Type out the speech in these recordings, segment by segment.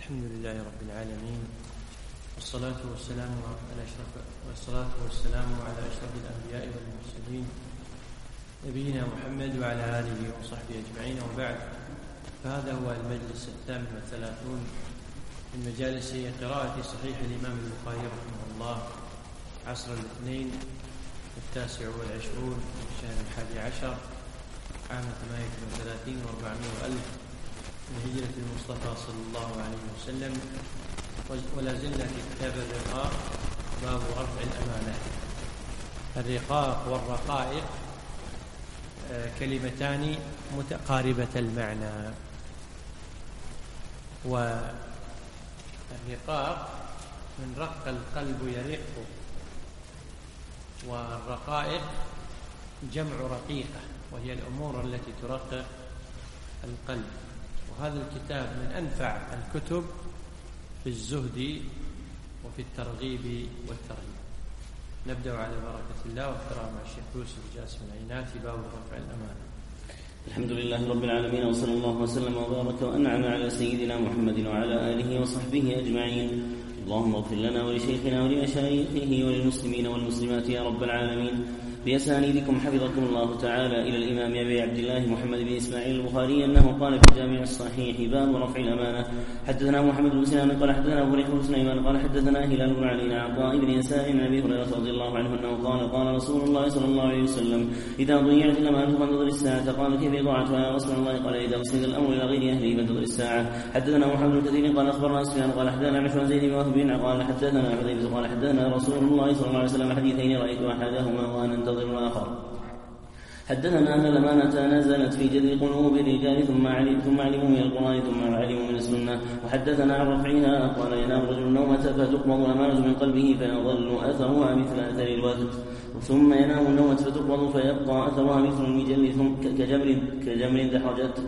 الحمد لله رب العالمين، والصلاة والسلام على أشرف الأنبياء والمرسلين نبينا محمد وعلى آله وصحبه أجمعين، وبعد. فهذا هو المجلس 38 من مجالس قراءة صحيح الإمام البخاري رحمه الله عصر الاثنين 29 من شهر 11 عام 38 و400 ألف من هجرة المصطفى صلى الله عليه وسلم. ولا زلنا في كتاب الرقاق، باب رفع الأمانات. الرقاق والرقائق كلمتان متقاربة المعنى، والرقاق من رق القلب يرق، والرقائق جمع رقيقة، وهي الأمور التي ترقق القلب. وهذا الكتاب من أنفع الكتب في الزهد وفي الترغيب والترهيب. نبدأ على بركة الله واحترام مع الشيخ يوسف جاسم العينات، باب رفع الأمانة. الحمد لله رب العالمين، وصلى الله وسلم وبارك وأنعم على سيدنا محمد وعلى آله وصحبه أجمعين. اللهم اغفر لنا ولشيخنا ولمشايخه وللمسلمين والمسلمات يا رب العالمين. بأسانيدكم حفظكم الله تعالى إلى الإمام أبي عبد الله محمد بن إسماعيل البخاري أنه قال في الجامع الصحيح باب رفع الأمانة: حدثنا محمد بن سنان قال حدثنا أبو بكر بن سليمان قال حدثنا هلال بن علي عن عطاء بن يسار عن أبي هريرة رضي الله عنه أنه قال قال رسول الله صلى الله عليه وسلم: إذا ضيعت الأمانة فانتظر الساعة. قال: كيف إضاعتها يا رسول الله؟ قال: إذا وصل الأمر إلى غير أهله فانتظر الساعة. حدثنا محمد بن كثير قال أخبرنا سفيان قال حدثنا عن زيد بن وهب قال حدثنا حذيفة قال حدثنا رسول الله صلى الله عليه وسلم حديثين رأيت أحدهما وأنا أنتظر الآخر. حدثنا أن الأمانة نزلت في جذر قلوب الرجال ثم علموا من القرآن ثم علموا من السنة. وحدثنا عن رفعها قال: ينام رجل النومة فتقبض الأمانة من قلبه فيظل أثرها مثل أثر الوقت، ثم ينام النومة فتقبض فيبقى أثرها مثل المجل كجمر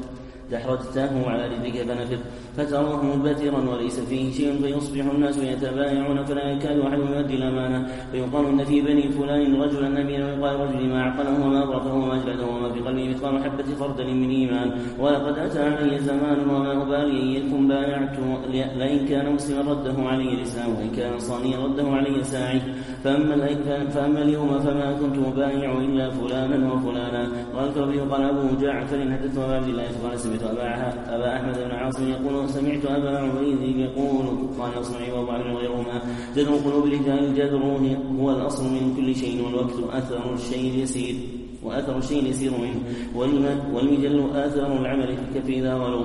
دحرجته على رجلك فنفذ فتراه مبترا وليس فيه شيء، فيصبح الناس يتبايعون فلا يكاد أحدهم يؤدي الأمانة، فيقال إن في بني فلان رجلا أمينا، ويقال رجل ما عقله وما أبرقه وما أجلده وما في قلبه مثقال حبة خردل من إيمان. ولقد أتى علي زمان وما أبالي أن يكن بايعت، لئن كان مسلما رده علي الإسلام، وإن كان صانيا رده علي ساعي. فأما اليوم فما كنت أبايع إلا فلانا وفلانا. قال الكربي قال أبو جعفر حدث أبا عبد الله قال سمعت أبا أحمد بن عاصم يقول سمعت أبا عبيد يقول قال أصنعي وضع من غيرهما: جذر قلوب الرجال الجذر هو الأصل من كل شيء، والوقت أثر الشيء يسير وأثر الشيء يسير منه، والمجل آثر العمل في الكف إذا غلو،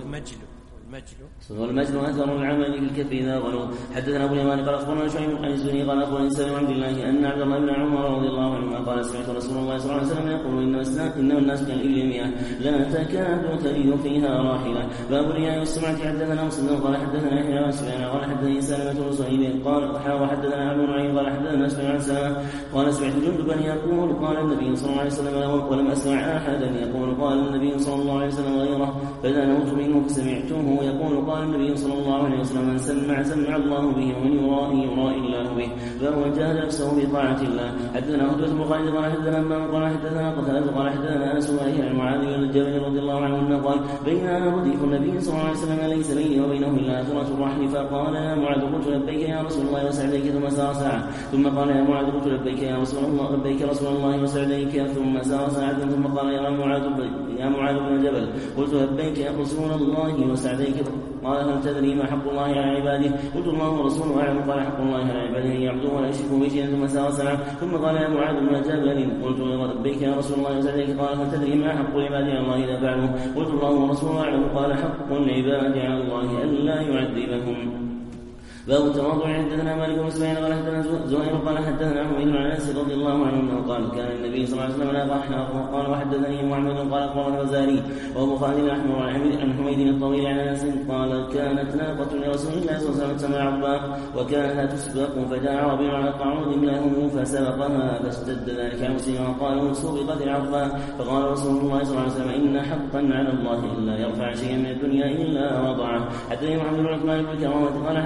والمجل أثر العمل في الكف إذا غلو. حدثنا أبو اليمان قال أخبرنا شعيب عن الزهري قال أخبرني سالم عن عبد الله أن عبد الله بن عمر رضي الله عنهما قال: سمعت رسول الله صلى الله عليه وسلم يقول: إنما الناس كالإبل 100 لا تكاد تجد فيها راحلة. باب الرياء والسمعة. حدثنا مسلم قال حدثنا يحيى عن سفيان قال حدثني سالمة بن صهيب قال وحدثنا أبو نعيم قال حدثنا سفيان عن سلمة قال: سمعت جندبا يقول: قال النبي صلى الله عليه وسلم، ولم أسمع أحدا يقول قال النبي صلى الله عليه وسلم غيره، فدنوت منه فسمعته يقول: قال النبي صلى الله عليه وسلم: من سمع الله به، ومن يرائي الله به، فهو جاهد نفسه بطاعة الله. حدثنا هدوة بن خالد قال حدثنا أمام قال حدثنا قتادة قال حدثنا أنس عن معاذ بن الجبل رضي الله عنه قال: بينما رديف النبي صلى الله عليه وسلم ليس بيني وبينه إلا أثرة الرحل، فقال: يا معاذ قلت لبيك يا رسول الله وسعديك، ثم سار ساعة، ثم قال: يا معاذ قلت لبيك يا رسول الله وسعديك، ثم سار ساعة، ثم قال: يا معاذ بن جبل قلت لبيك يا رسول الله وسعديك، قال: هل تدري ما حق الله على عباده؟ قلت: الله ورسوله أعلم. قال: حق الله على عباده أن يعبدوه ولا يشركوا به شيئا، ثم سار ساعة، ثم قال: يا معاذ بن جبل قلت لبيك يا رسول الله وسعديك، قال: هل تدري ما حق العباد على الله إذا فعلوا؟ قلت: الله ورسوله أعلم. قال: حق العباد على الله ألا يعذبهم. باب التواضع. حدثنا مالك بن اسماعيل قال حدثنا زهير قال حدثنا حميد بن انس رضي الله عنه قال: كان النبي صلى الله عليه وسلم لا يضحى. قال: وحدثني محمد قال اخبرنا الوزاري وابو خالد الاحمر عن حميد الطويل عن انس قال: كانت ناقه لرسول الله صلى الله عليه وسلم تسمى عرباء، وكانت تسبق، فجاء عربي على قعود له فسبقها، فاشتد ذلك عن مسلم وقالوا: سبقت العرباء. فقال رسول الله صلى الله عليه وسلم: ان حقا على الله الا يرفع شيئا من الدنيا الا وضعه. حدثني محمد بن عثمان بن كرامه قال حدثنا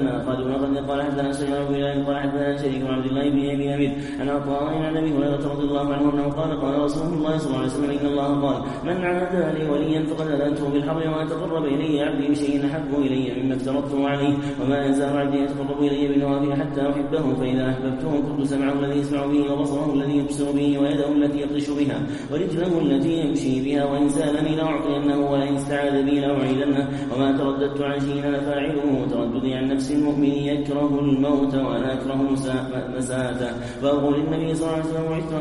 حدثنا خالد بن خالد قال حدثنا سفيان بن بلال قال حدثنا شريك بن عبد الله بن ابي امير عن عطاء عن ابي هريره رضي الله عنه انه قال رسول الله صلى الله عليه وسلم ان الله قال من عاد لي وليا فقد اذنته بالحرب وما تقرب الي عبدي بشيء احب الي مما افترضته عليه وما يزال عبدي يتقرب الي بالنوافل حتى احبه فاذا احببته كنت سمعه الذي يسمع به وبصره الذي يبصر به ويده التي يبطش بها ورجله التي يمشي بها وان سالني لاعطينه ولئن استعاذ بي لاعيذنه وما ترددت عن شيء انا فاعله ترددي عن نفس المؤمن يكره الموت وانا اكره مساءته فاقول للنبي صلى الله عليه وسلم وعدت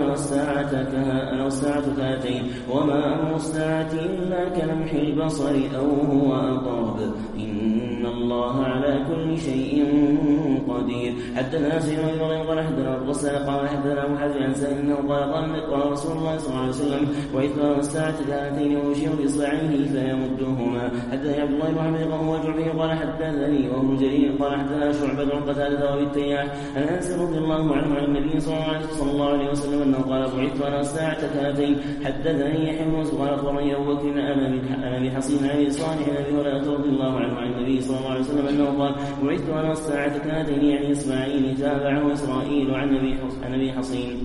انا والساعه كهاتين وما امر الساعه الا كلمح البصر او هو اقرب ان الله على كل شيء قدير. حدثنا سيدنا ابراهيم قال حدثنا الرسول قال حدثنا ابو حازم عن سهل انه قال رسول الله صلى الله عليه وسلم وعدت انا والساعه كهاتين ويشير باصبعيه فيمدهما. حدثني عبد الله بن محمد وهو جعفي قال حدثني وابن جرير قال حدثنا شعبة عن قتادة وابي التياح عن انس رضي الله عنه عن النبي صلى الله عليه وسلم انه قال بعثت انا الساعة كهاتين. حدثني يحيى بن قال اخبرني ابو بكر انا بحصين عن صالح عن ابي هريرة رضي الله عنه عن النبي صلى الله عليه وسلم انه قال بعثت انا الساعة كهاتين يعني اسماعيل تابعه اسرائيل عن ابي حصين.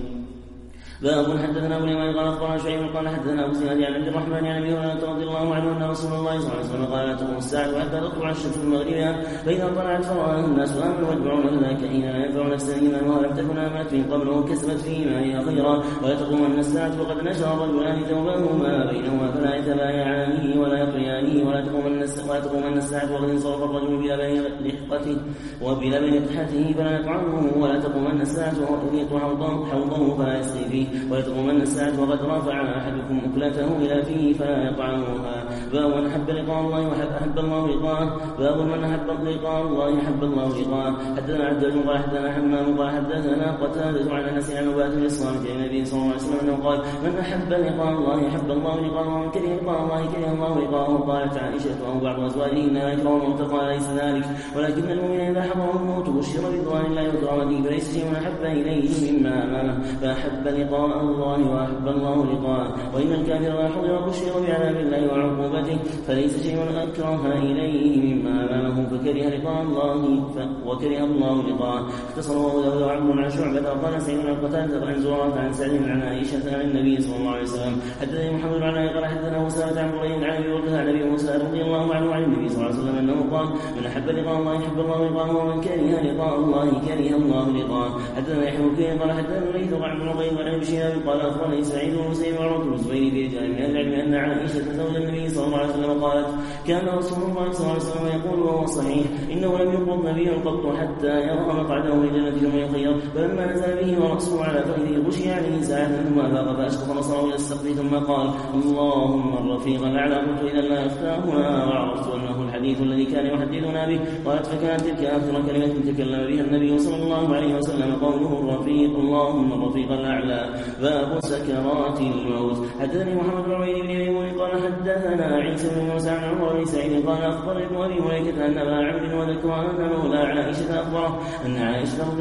باب حدثنا ابو اليمان قال اخبرنا شعيب قال حدثنا ابو زياد عن عبد الرحمن عن ابي هريره رضي الله عنه ان رسول الله صلى الله عليه وسلم قال لا تقوم الساعه حتى تطلع الشمس من مغربها فاذا طلعت فرآها الناس امنوا واتبعون ذاك حين لا ينفع نفسا ايمانها لم تكن امنت من قبل وكسبت في ايمانها خيرا ولا تقومن الساعه وقد نشر الرجلان ثوبهما بينهما فلا يتبايعانه ولا يقيانه ولا تقومن الساعه وقد انصرف الرجل بلبن لحقته وبلبن قحته فلا يطعمه ولا تقومن الساعه وقد يطوى حوضه فلا يسقي فيه ولا تقومن الساعة وقد رفع أحدكم أكلته إلى فيه فلا يطعمها. باب من أحب لقاء الله وأحب الله لقاءه. باب من أحب لقاء الله أحب الله لقاءه. حدثنا عبد الله قال حدثنا حمام قال حدثنا قتادة عن أنس عن عبادة بن الصامت عن النبي صلى الله عليه وسلم أنه قال من أحب لقاء الله أحب الله لقاءه ومن كره لقاء الله كره الله لقاءه. قالت عائشة أو بعض أزواجه إنها يكره الموت قال ليس ذلك ولكن المؤمن إذا حضره الموت بشر برضوان الله وكرامته فليس شيء أحب إليه مما أمامه فأحب لقاء الله وأحب الله لقاءه. وإن الكافر لا حضر بشر بعذاب الله وعقوبته فليس شيء أكره إليه مما أمامه فكره لقاء الله وكره الله لقاءه. اختصر أبو داود وعمر عن شعبة قال سعيد بن قتادة عن زرارة عن سعد عن عائشة عن النبي صلى الله عليه وسلم. حدثني محمد بن علاء قال حدثنا أسامة عن بريد عن أبي بكر عن أبي موسى رضي الله عنه عن النبي صلى الله عليه وسلم أنه قال من أحب لقاء الله يحب الله لقاءه ومن كره لقاء الله كره الله لقاءه. حدثنا يحيى بن كثير قال حدثنا الليث عن ابن عقيل عن ابي شهاب قال اخبرني سعيد بن مسيب وعروة بن الزبير في رجال من العلم ان عائشه زوج النبي صلى الله عليه وسلم قالت كان رسول الله صلى الله عليه وسلم يقول وهو صحيح انه لم يقبض نبي قط حتى يرى مقعده في الجنه ثم يخير فلما نزل به وراسه على فخذه غشي عليه ساعه ثم افاق فاشخص نصره الى السقف ثم قال اللهم الرفيق الاعلى قلت اذا لا افتاهنا وعرفت انه الحديث الذي كان يحدثنا به. قالت فكانت تلك اخر كلمه تكلم بها النبي صلى الله عليه وسلم قوله الرفيق اللهم الرفيق الاعلى. باب سكرات الموت. حدثني محمد بن عبيد بن ميمون قال حدثنا عيسى بن موسى عن عمر بن سعيد قال اخبرني ابن ابي مليكه ان ابا عبد وذكوان مولى عائشه اخبره ان عائشه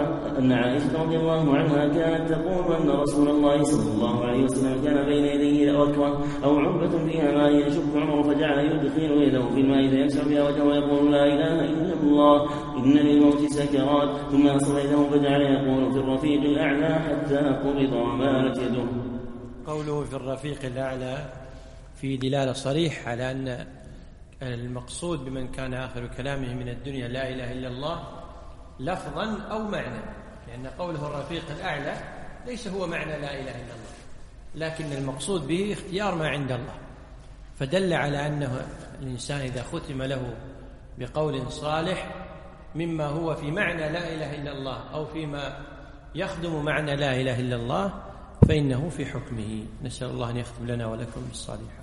رضي الله عنها كانت تقول ان رسول الله صلى الله عليه وسلم كان بين يديه ركوه او عربه فيها ماء يشق عمر فجعل يدخل يده في الماء فيمسح بها وجهه ويقول لا اله الا الله ان للموت سكرات ثم اصل يده فجعل يقول في الرفيق الاعلى حتى قبض ومالت يده. قوله في الرفيق الأعلى في دلالة صريح على أن المقصود بمن كان آخر كلامه من الدنيا لا إله إلا الله لفظا أو معنى، لأن قوله الرفيق الأعلى ليس هو معنى لا إله إلا الله، لكن المقصود به اختيار ما عند الله، فدل على أنه الإنسان إذا ختم له بقول صالح مما هو في معنى لا إله إلا الله أو فيما يخدم معنى لا إله إلا الله فإنه في حكمه. نسأل الله أن يختم لنا ولكم بالصالحات.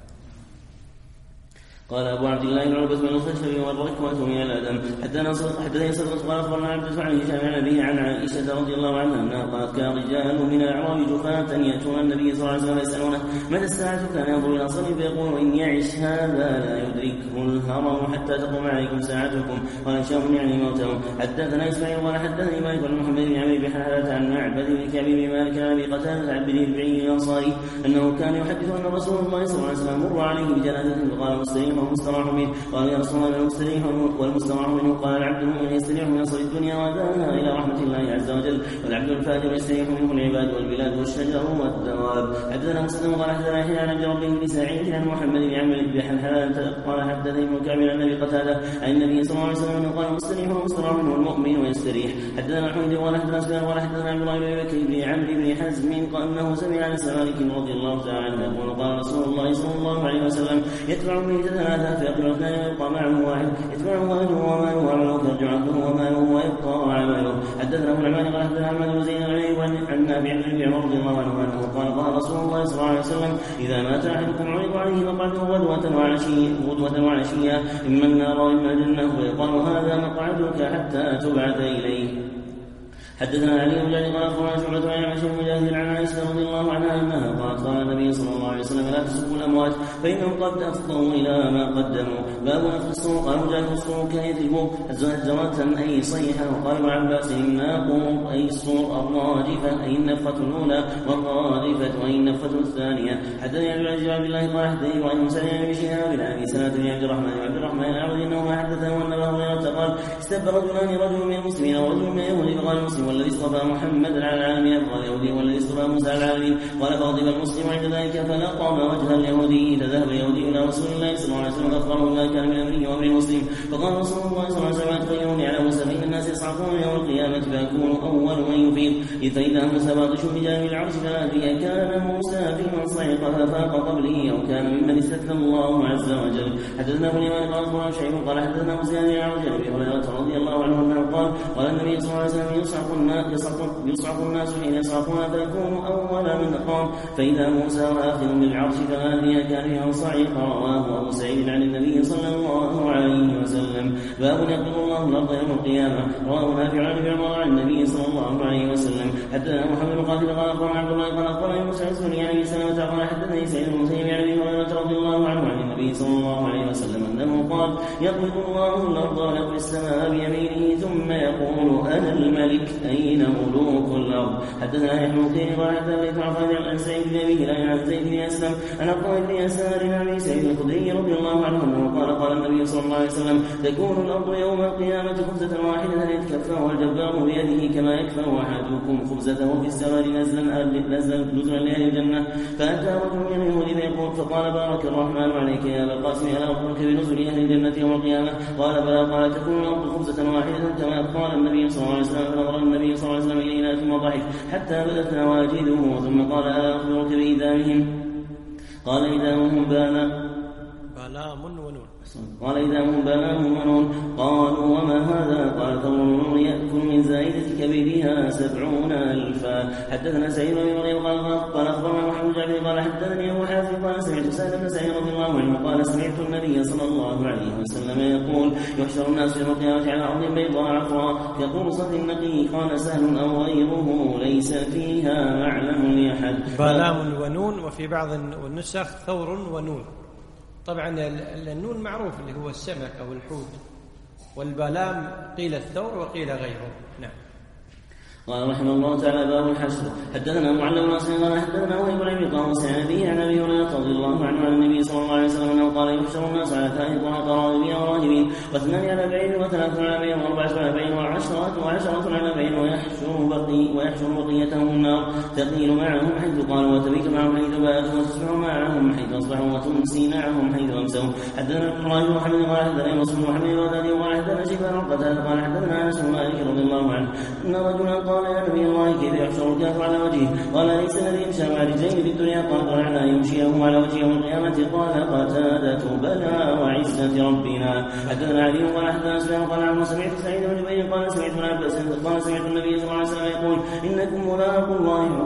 قال أبو عبد الله بن عبد بن الخشب والركوة من الأدم. حدثني صدق قال أخبرنا عبد عن هشام عن أبيه عن عائشة رضي الله عنها أنها قالت كان رجال من الأعراب جفاة يأتون النبي صلى الله عليه وسلم يسألونه متى الساعة كان ينظر إلى صلب فيقول إن يعش هذا لا يدركه الهرم حتى تقوم عليكم ساعتكم قال هشام يعني موتهم. حدثنا إسماعيل قال حدثني مالك بن محمد بن عمرو بن حلالة عن معبد بن كعب بن مالك عن أبي قتادة عن ابن البعي الأنصاري أنه كان يحدث أن رسول الله صلى الله عليه وسلم مر عليه بجنازة فقال مسلم فهو مستراح منه. قال يا رسول الله المستريح والمستراح منه. قال العبد المؤمن يستريح من نصر الدنيا ودانها إلى رحمة الله عز وجل، والعبد الفاجر يستريح منه العباد والبلاد والشجر والدواب. حدثنا مسلم قال حدثنا يحيى عن عبد ربه بن سعيد عن محمد بن عمرو بن حلال قال حدثني ابن كعب عن النبي قتاده عن النبي صلى الله عليه وسلم قال المستريح والمستراح منه المؤمن ويستريح. حدثنا الحمد قال حدثنا سفيان قال حدثنا عبد الله بن بكر بن عمرو بن حزم انه سمع عن مالك رضي الله تعالى عنه يقول قال رسول الله صلى الله عليه وسلم يتبع من ثلاثه فيقبل اثنين ويبقى معه واحد، يتبعه اهله وماله وعمله فيرجع عبده وماله ويبقى عمله. حدثنا ابو العمان قال حدثنا احمد بن زيد عن نافع بن عمر رضي الله عنه قال رسول الله صلى الله عليه وسلم اذا مات احدكم عرض عليه مقعده غدوة وعشية اما النار واما الجنه ويقال هذا مقعدك حتى تبعث اليه. حدثنا علي بن جعفر قال اخبرنا شعبة عن عائشة مجاهد عن عائشة رضي الله عنها انها قالت قال النبي صلى الله عليه وسلم لا تسبوا الاموات فانهم قد افضوا الى ما قدموا. باب نفخ الصور. قال مجاهد الصور كيتبوا زجرة اي صيحة. وقال ابن عباس الناقور اي الصور الراجفة اي النفخة الاولى والراجفة اي النفخة الثانية. حدثني عن عبد الله قال حدثني وعن سعيد بن شهاب عن سنة بن عبد الرحمن الأعرج انه حدثه ان ابا هريرة قال استب رجل من المسلمين ورجل من اليهود فقال المسلم والذي اصطفى محمدا على العالمين افضل اليهودي والذي اصطفى موسى على العالمين. قال فغضب المسلم عند ذلك فلقم وجه اليهودي فذهب اليهودي الى رسول الله صلى الله عليه وسلم فاخبره ما كان من امره وامر المسلم. فقال رسول الله صلى الله عليه وسلم تخيروني على موسى فان الناس يصعقون يوم القيامه فاكون اول من يفيض. فاذا موسى باطش بجانب العرش فادري كان موسى في من صعق ففاق قبله او كان ممن استثنى الله عز وجل. حدثنا ابو اليمان قال اخبرنا شعيب قال حدثنا مسلم عن ابي هريره رضي الله عنه انه قال النبي صلى الله عليه وسلم يصعق الناس حين يصعقون فيكون اول من قام فاذا موسى واخر بالعرش فهذه كان صعق. رواه ابو سعيد عن النبي صلى الله عليه وسلم. باب يقبض الله الارض يوم القيامه. رواه نافع عن ابن عمر عن النبي صلى الله عليه وسلم. حدثنا محمد قال قال اخبرنا عبد الله قال اخبرني موسى الزهري عن ابي سلمه قال حدثني سعيد بن المسيب عن ابي هريره رضي الله عنه عن النبي صلى الله عليه وسلم انه قال يقبض الله الارض ويقبض السماء بيمينه ثم يقول انا الملك اين ملوك الارض. حدثنا يحيى بن كثير قال حدثنا عفان عن سعيد بن ابي هلال عن زيد بن اسلم عن عطاء بن يسار عن ابي سعيد الخدري رضي الله عنه انه قال النبي صلى الله عليه وسلم تكون الارض يوم القيامه خبزه واحده يتكفاها الجبار بيده كما يكفى احدكم خبزته في السماء نزلا لاهل الجنه. فاتى رجل من اليهود فيقول فقال بارك الرحمن عليك يا ابا القاسم الا اخبرك بنزل اهل الجنه يوم القيامه. قال بلى. قال تكون الارض خبزه واحده كما قال النبي صلى الله عليه وسلم. فنظر النبي صلى الله عليه وسلم الينا ثم ضحك حتى بدت نواجذه ثم قال الا اخبرك بايدامهم. قال إذامهم بلام ونون. قال إذامهم بلام ونون. قالوا وما هذا؟ قال ثور يأكل من زائدة كبدها 70,000. حدثنا سعيد بن مريم قال أخبرنا محمد جعفر قال حدثني أبو حازم قال سمعت سهل بن سعيد رضي الله عنه قال سمعت النبي صلى الله عليه وسلم يقول يحشر الناس يوم القيامة على أرض بيضاء عفراء يقول صد النقي قال سهل أو غيره ليس فيها معلم لأحد. بلام ونون، وفي بعض النسخ ثور ونون. طبعا النون معروف اللي هو السمك أو الحوت، والبلام قيل الثور وقيل غيره. نعم. قال رحمه الله تعالى باب الحشر. حدثنا معلم ناصر قال حدثنا وهيب بن ابي طاووس عن ابي عن ابي هريره رضي الله عنه عن النبي صلى الله عليه وسلم انه قال يحشر الناس على 3 راغبين وراهبين واثنان على بعير وثلاث على بعير واربعه على بعير وعشره على بعير ويحشر بقيتهم النار تقيل معهم حيث قالوا وتبيت معهم حيث باتوا وتصبح معهم حيث اصبحوا وتمسي معهم حيث امسوا. حدثنا ابن الله محمد قال حدثنا مسلم محمد البغدادي قال حدثنا شيبان قتاده قال حدثنا انس بن مالك رضي الله عنه ان رجلا قال يا نبي الله كيف يحشر الكافر على وجهه؟ قال ليس الذي يمشي مع رجلين في الدنيا قال على يمشيه على وجهه يوم القيامه. قال قتاده بلى وعزه ربنا. حدثنا علي قال حدثنا سفيان قال عنه سمعت سعيد بن جبير قال سمعت ابن عباس قال سمعت النبي صلى الله عليه وسلم يقول انكم ملاقوا الله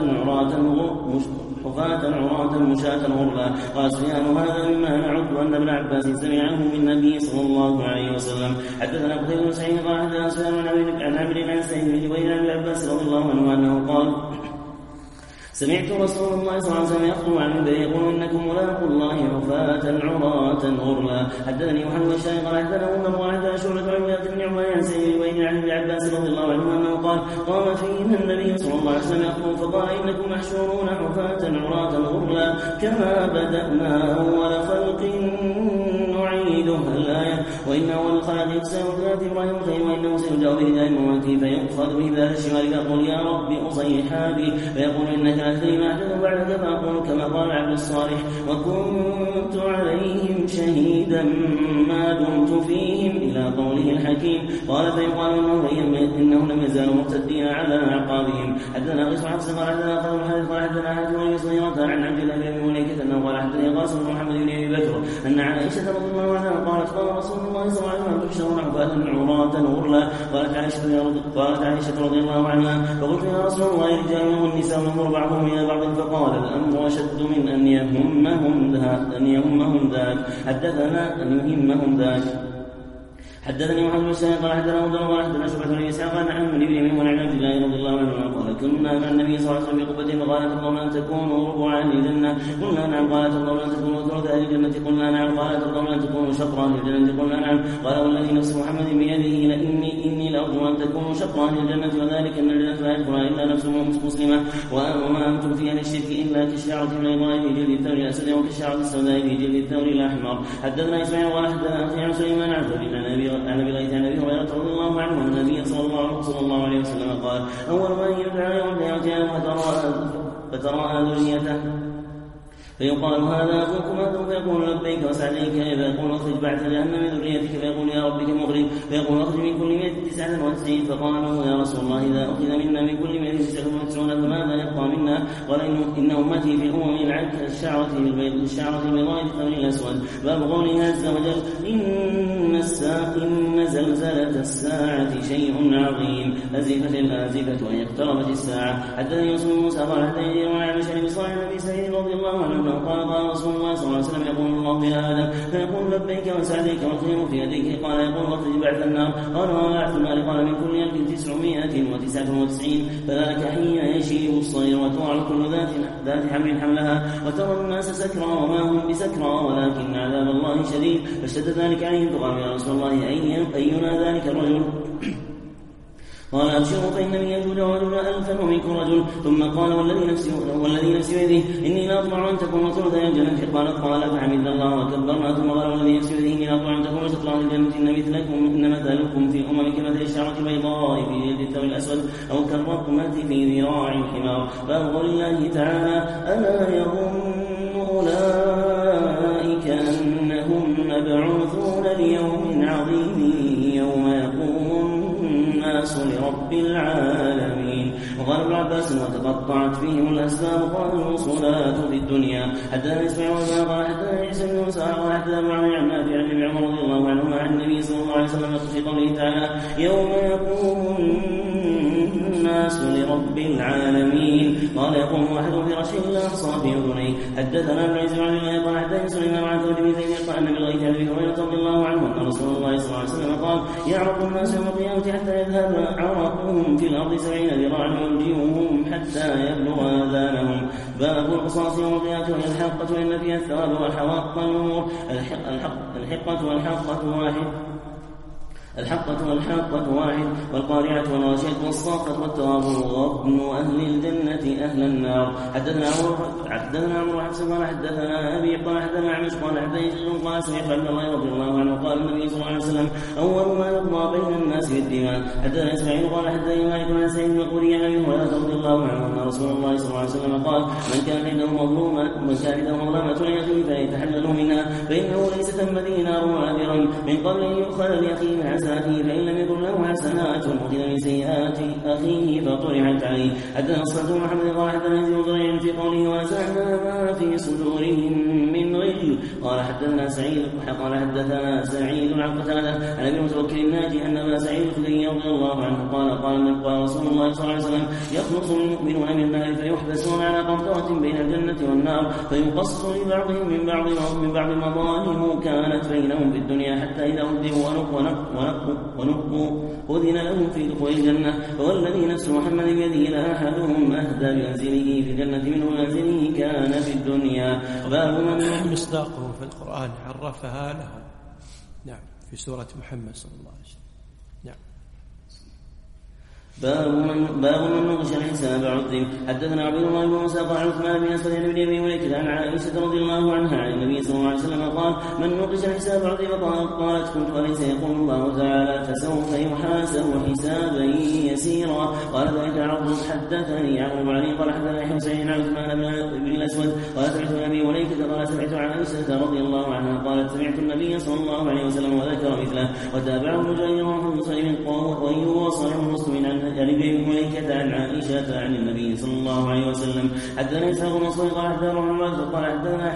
حفاة عراة مشاة غرلا. قال سفيان هذا مما نعد ان ابن عباس سمعه من النبي صلى الله عليه وسلم. حدثنا قتيبة بن سعيد قال حدثنا سفيان عن عمرو عن سعيد بن جبير عن ابن عباس رضي الله عنه انه قال سمعت رسول الله صلى الله عليه وسلم يخطب عن المنبر يقول إنكم ملاقوا الله حفاة عراة غرلا. حدثني محمد الشاهي قال حدثنا عمر وحدثنا شعبة عن مغيرة بن عمر عن سعيد بن عن ابن عباس رضي الله عنهما أنه قال قام فينا النبي صلى الله عليه وسلم يخطب فقال إنكم محشورون حفاة عراة غرلا كما بدأنا أول خلق نعيده الآية. وإن أول الخلق يكسر ذات إبراهيم الخير وإنه سيرجع برداء موته فيؤخذ به ذات الشمال فيقول يا رب أصيحا بي فيقول إنك لا تدري ما أحدث بعدك فأقول كما قال عبد الصالح وكنت عليهم شهيدا ما دمت فيهم إلى قوله الحكيم. قال فيقال إنهم لم يزالوا مرتدين على أعقابهم. حدثنا قيس حفص قال حدثنا قال الحديث قال حدثنا حاتم بن صهيرة عن عبد الله بن مليكة أنه قال حدثني قاسم بن محمد بن أبي بكر أن عائشة رضي الله عنها قالت قال رسول الله صلى الله عليه وسلم تحشرون حفاة عراة غرلا. قالت عائشة رضي الله عنها فقلت يا رسول الله رجال والنساء ينظر بعضهم إلى بعض فقال الأمر أشد من أن يهمهم ذاك. حدثنا أن يهمهم ذاك. حدثني محمد بن سعيد قال حدثنا ابن الله حدثنا شعبة بن اسحاق عن محمد بن ميمون عن عبد الله رضي الله عنه قال كنا مع النبي صلى الله عليه وسلم في قبته فقال ترضون ان تكونوا ربع اهل الجنه قلنا نعم. قال ترضون ان تكونوا ثلث اهل الجنه قلنا نعم. قال ترضون ان تكونوا شطر اهل الجنه قلنا نعم. قال والذي نفس محمد بيده اني لارجو ان تكونوا شطر اهل الجنه وذلك ان الجنه لا يدخلها الا نفس مسلمه وما انتم في اهل الشرك الا كالشعره البيضاء في جلد الثور الاسود وكالشعره السوداء في جلد الثور الاحمر. حدثنا اسماعيل قال حدثنا اخي عن سليمان عن ابي غيث عن ابي هريره رضي الله عنه ان النبي صلى الله عليه وسلم قال اول ما يدعى يوم القيامه فتراءى ذريته فيقال هذا أخوكم هذا فيقول لبيك وسعديك فيقول اخرج بعد جهنم من ذريتك فيقول يا ربك مخرج فيقول اخرج من كل 199 فقالوا يا رسول الله إذا أخذ منا من كل 199 فماذا يبقى منا؟ قال إن أمتي في الأمم العد الشعرة البيضاء بالثمن الأسود. باب قوله عز وجل إن زلزلة الساعة شيء عظيم أزفت الآزفة وإن اقتربت الساعة. حدثني يوسف بن موسى قال حدثني وعن مشعل بن صالح بن سعيد رضي الله عنه قال رسول الله صلى الله عليه وسلم يقول الله إلى آدم فيقول لبيك وسعديك والخير في يديك قال يقول اخرج بعث النار قال وبعث النار قال من كل 1999 فذلك حين يشيب الصغير وتوعى كل ذات حمل حملها وترى الناس سكرى وما هم بسكرى ولكن عذاب الله شديد فاشتد ذلك عليهم فقال يا رسول الله أينا ذلك الرجل؟ قال أبشروا فإن من يجوج ورجل 1000 ومنكم رجل. ثم قال والذي نفسي بيده إني لا أطمع أن تكون ثلث الجنة. قال فحمد الله وكبرنا. ثم قال والذي نفسي بيده إني لا أطمع أن تكون شطر الجنة إن مثلكم في الأمم كمثل الشعرة البيضاء في جلد الثور الأسود أو كالرقمة في ذراع الحمار. باب قول الله تعالى ألا يظن أولئك أنهم مبعوثون ليوم عظيم يوم يقوم الناس لرب العالمين. وقال ابن عباس وتقطعت فيهم الأسباب قالوا الصلاة في الدنيا. حدثنا إسماعيل قال حدثنا عيسى بن موسى قال حدثنا معاوية عن نافع عن ابن عمر رضي الله عنهما عن النبي صلى الله عليه وسلم في قوله تعالى يوم يقوم الناس لرب العالمين. قال يقوم واحد في رشح الأنصار في أذنيه. حدثنا ابن عيسى عن الله قال حدثنا سليمان عن ثور بن زيد قال النبي غيث عن ابي هريرة رضي الله عنه أن رسول الله صلى الله عليه وسلم قال يعرق الناس يوم القيامة حتى يذهب عرقهم في الأرض 70 ذراعا ويلجمهم حتى يبلغ آذانهم. باب القصاص يوم القيامة وهي الحقة إن فيها الثواب والحواق النور. الحقة واحد والقارعة والراشدة والصاقة والتواب وابن أهل الجنة أهل النار. حدثنا عمرو حفص قال حدثنا أبي قال حدثنا عمش قال حدثنا قال سمعت عبد الله رضي الله عنه قال النبي صلى الله عليه وسلم أول ما يقضى بين الناس بالدماء. حدثنا إسماعيل قال حدثني مالك عن سعيد بن الخدري عن أبي هريرة رضي الله عنه أن رسول الله صلى الله عليه وسلم قال من كان عنده مظلمة لأخيه فيتحلل منها فإنه ليس ثم دينار ولا درهم من قبل أن يؤخذ لأخيه فإن لم يكن له حسنات أخذ من سيئات أخيه فطرحت عليه. حدثنا الصلاة محمد قال حدثنا يزيد بن زريع في قوله ونزعنا ما في صدورهم من غل قال حدثنا سعيد عن قتادة عن ابي متوكل الناجي ان ابا سعيد الخدري رضي الله عنه قال رسول الله صلى الله عليه وسلم يخلص المؤمنون من النار فيحبسون على قنطرة بين الجنة والنار فيقص لبعضهم من بعض مظالم كانت بينهم في الدنيا حتى إذا أدبوا ونقوا أذن لهم في دخول الجنة والذي نفس محمد بيده لأحدهم أهدى بمنزله في الجنة منه منزله كان في الدنيا. باب من مصداقه في القرآن عرفها لهم. نعم في سورة محمد صلى الله عليه وسلم. نعم. باب من نقش الحساب عذب. حدثنا عبد الله بن موسى قال عثمان بن اسود بن ابي مليكة عن عائشة رضي الله عنها عن النبي صلى الله عليه وسلم قال من نقش الحساب عذب. قالت كنت وليس يقول الله تعالى فسوف يحاسب حسابا يسيرا. قال ذلك عرض حدثني يعقوب علي قال حدثنا حسين عن عثمان بن الاسود قال سمعت ابي مليكة قال سمعت عائشة رضي الله عنها قالت سمعت النبي صلى الله عليه وسلم وذكر مثله وتابعه مجاهد ومحمد صليم وأيوب وصالح مسلم عن ابي مليكة عن عائشة عن النبي صلى الله عليه وسلم. حدثنا إسحاق بن منصور قال حدثنا محمد قال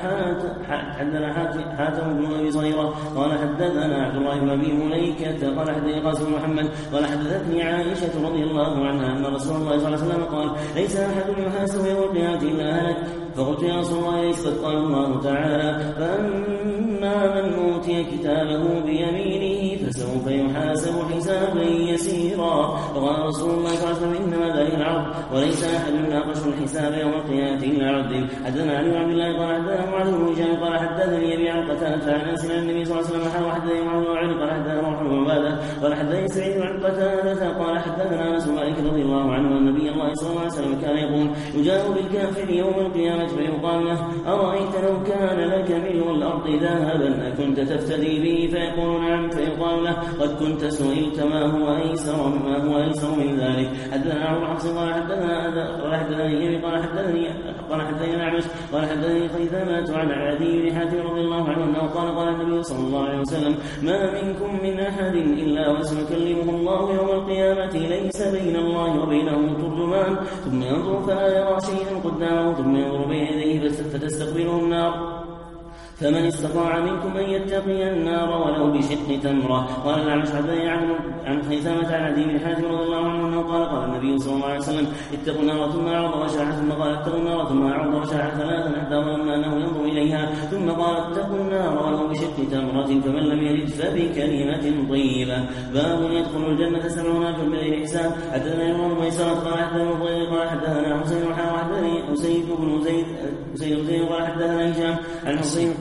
حدثنا حاتم بن ابي صهيرة قال حدثنا عبد الله بن ابي مليكة قال حدثني قاسم بن محمد قال حدثتني عائشة رضي الله عنها ان رسول الله صلى الله عليه وسلم قال ليس احد يحاسب يوم القيامة الا هلك. فقلت يا رسول الله ليس قد قال الله تعالى فأما من أوتي كتابه بيمينه فسوف يحاسب حسابا يسيرا. فقال رسول الله صلى الله عليه وسلم إنما ذلك العرض وليس أحد يناقش الحساب يوم القيامة إلا عذب. حدثنا علي بن عبد الله قال حدثنا معاذ بن هشام قال حدثني أبي عن قتادة عن أنس عن النبي صلى الله عليه وسلم وحدثني معاذ بن عبد قال حدثنا روح بن عبادة قال حدثني سعيد عن قتادة قال حدثنا أنس بن مالك رضي الله عنه أن النبي الله صلى الله عليه وسلم كان يقول يجاء بالكافر يوم القيامة فيقال له أرأيت لو كان لك ملء الأرض ذهبا أكنت تفتدي به فيقول نعم فيقال له قد كنت سئلت ما هو أيسر من ذلك. حدثنا عمرو بن حفص قال حدثني قال حدثني الأعمش قال حدثني خيثمة عن عدي بن حاتم رضي الله عنه أنه قال النبي صلى الله عليه وسلم ما منكم من أحد إلا وسيكلمه الله يوم القيامة ليس بين الله وبينه ترجمان ثم ينظر فلا يرى شيئا قدامه ثم ينظر بين يديه فتستقبله النار فمن استطاع منكم أن يتقي النار ولو بشق تمرة. قال الأعمش حدثني عن خيثمة عن عدي بن حاتم رضي الله عنه أنه قال النبي صلى الله عليه وسلم اتقوا النار ثم أعرض وشاع ثم قال اتقوا النار ثم أعرض وشاع ثلاثا حتى ظن أنه ينظر إليها ثم قال اتقوا النار ولو بشق تمرة فمن لم يرد فبكلمة طيبة. باب يدخل الجنة 70 رجلا بغير حساب. حدثنا يوم ميسرة قال حدثنا حسين وحدثني أسيد بن زيد قال حدثنا هشام عن حسين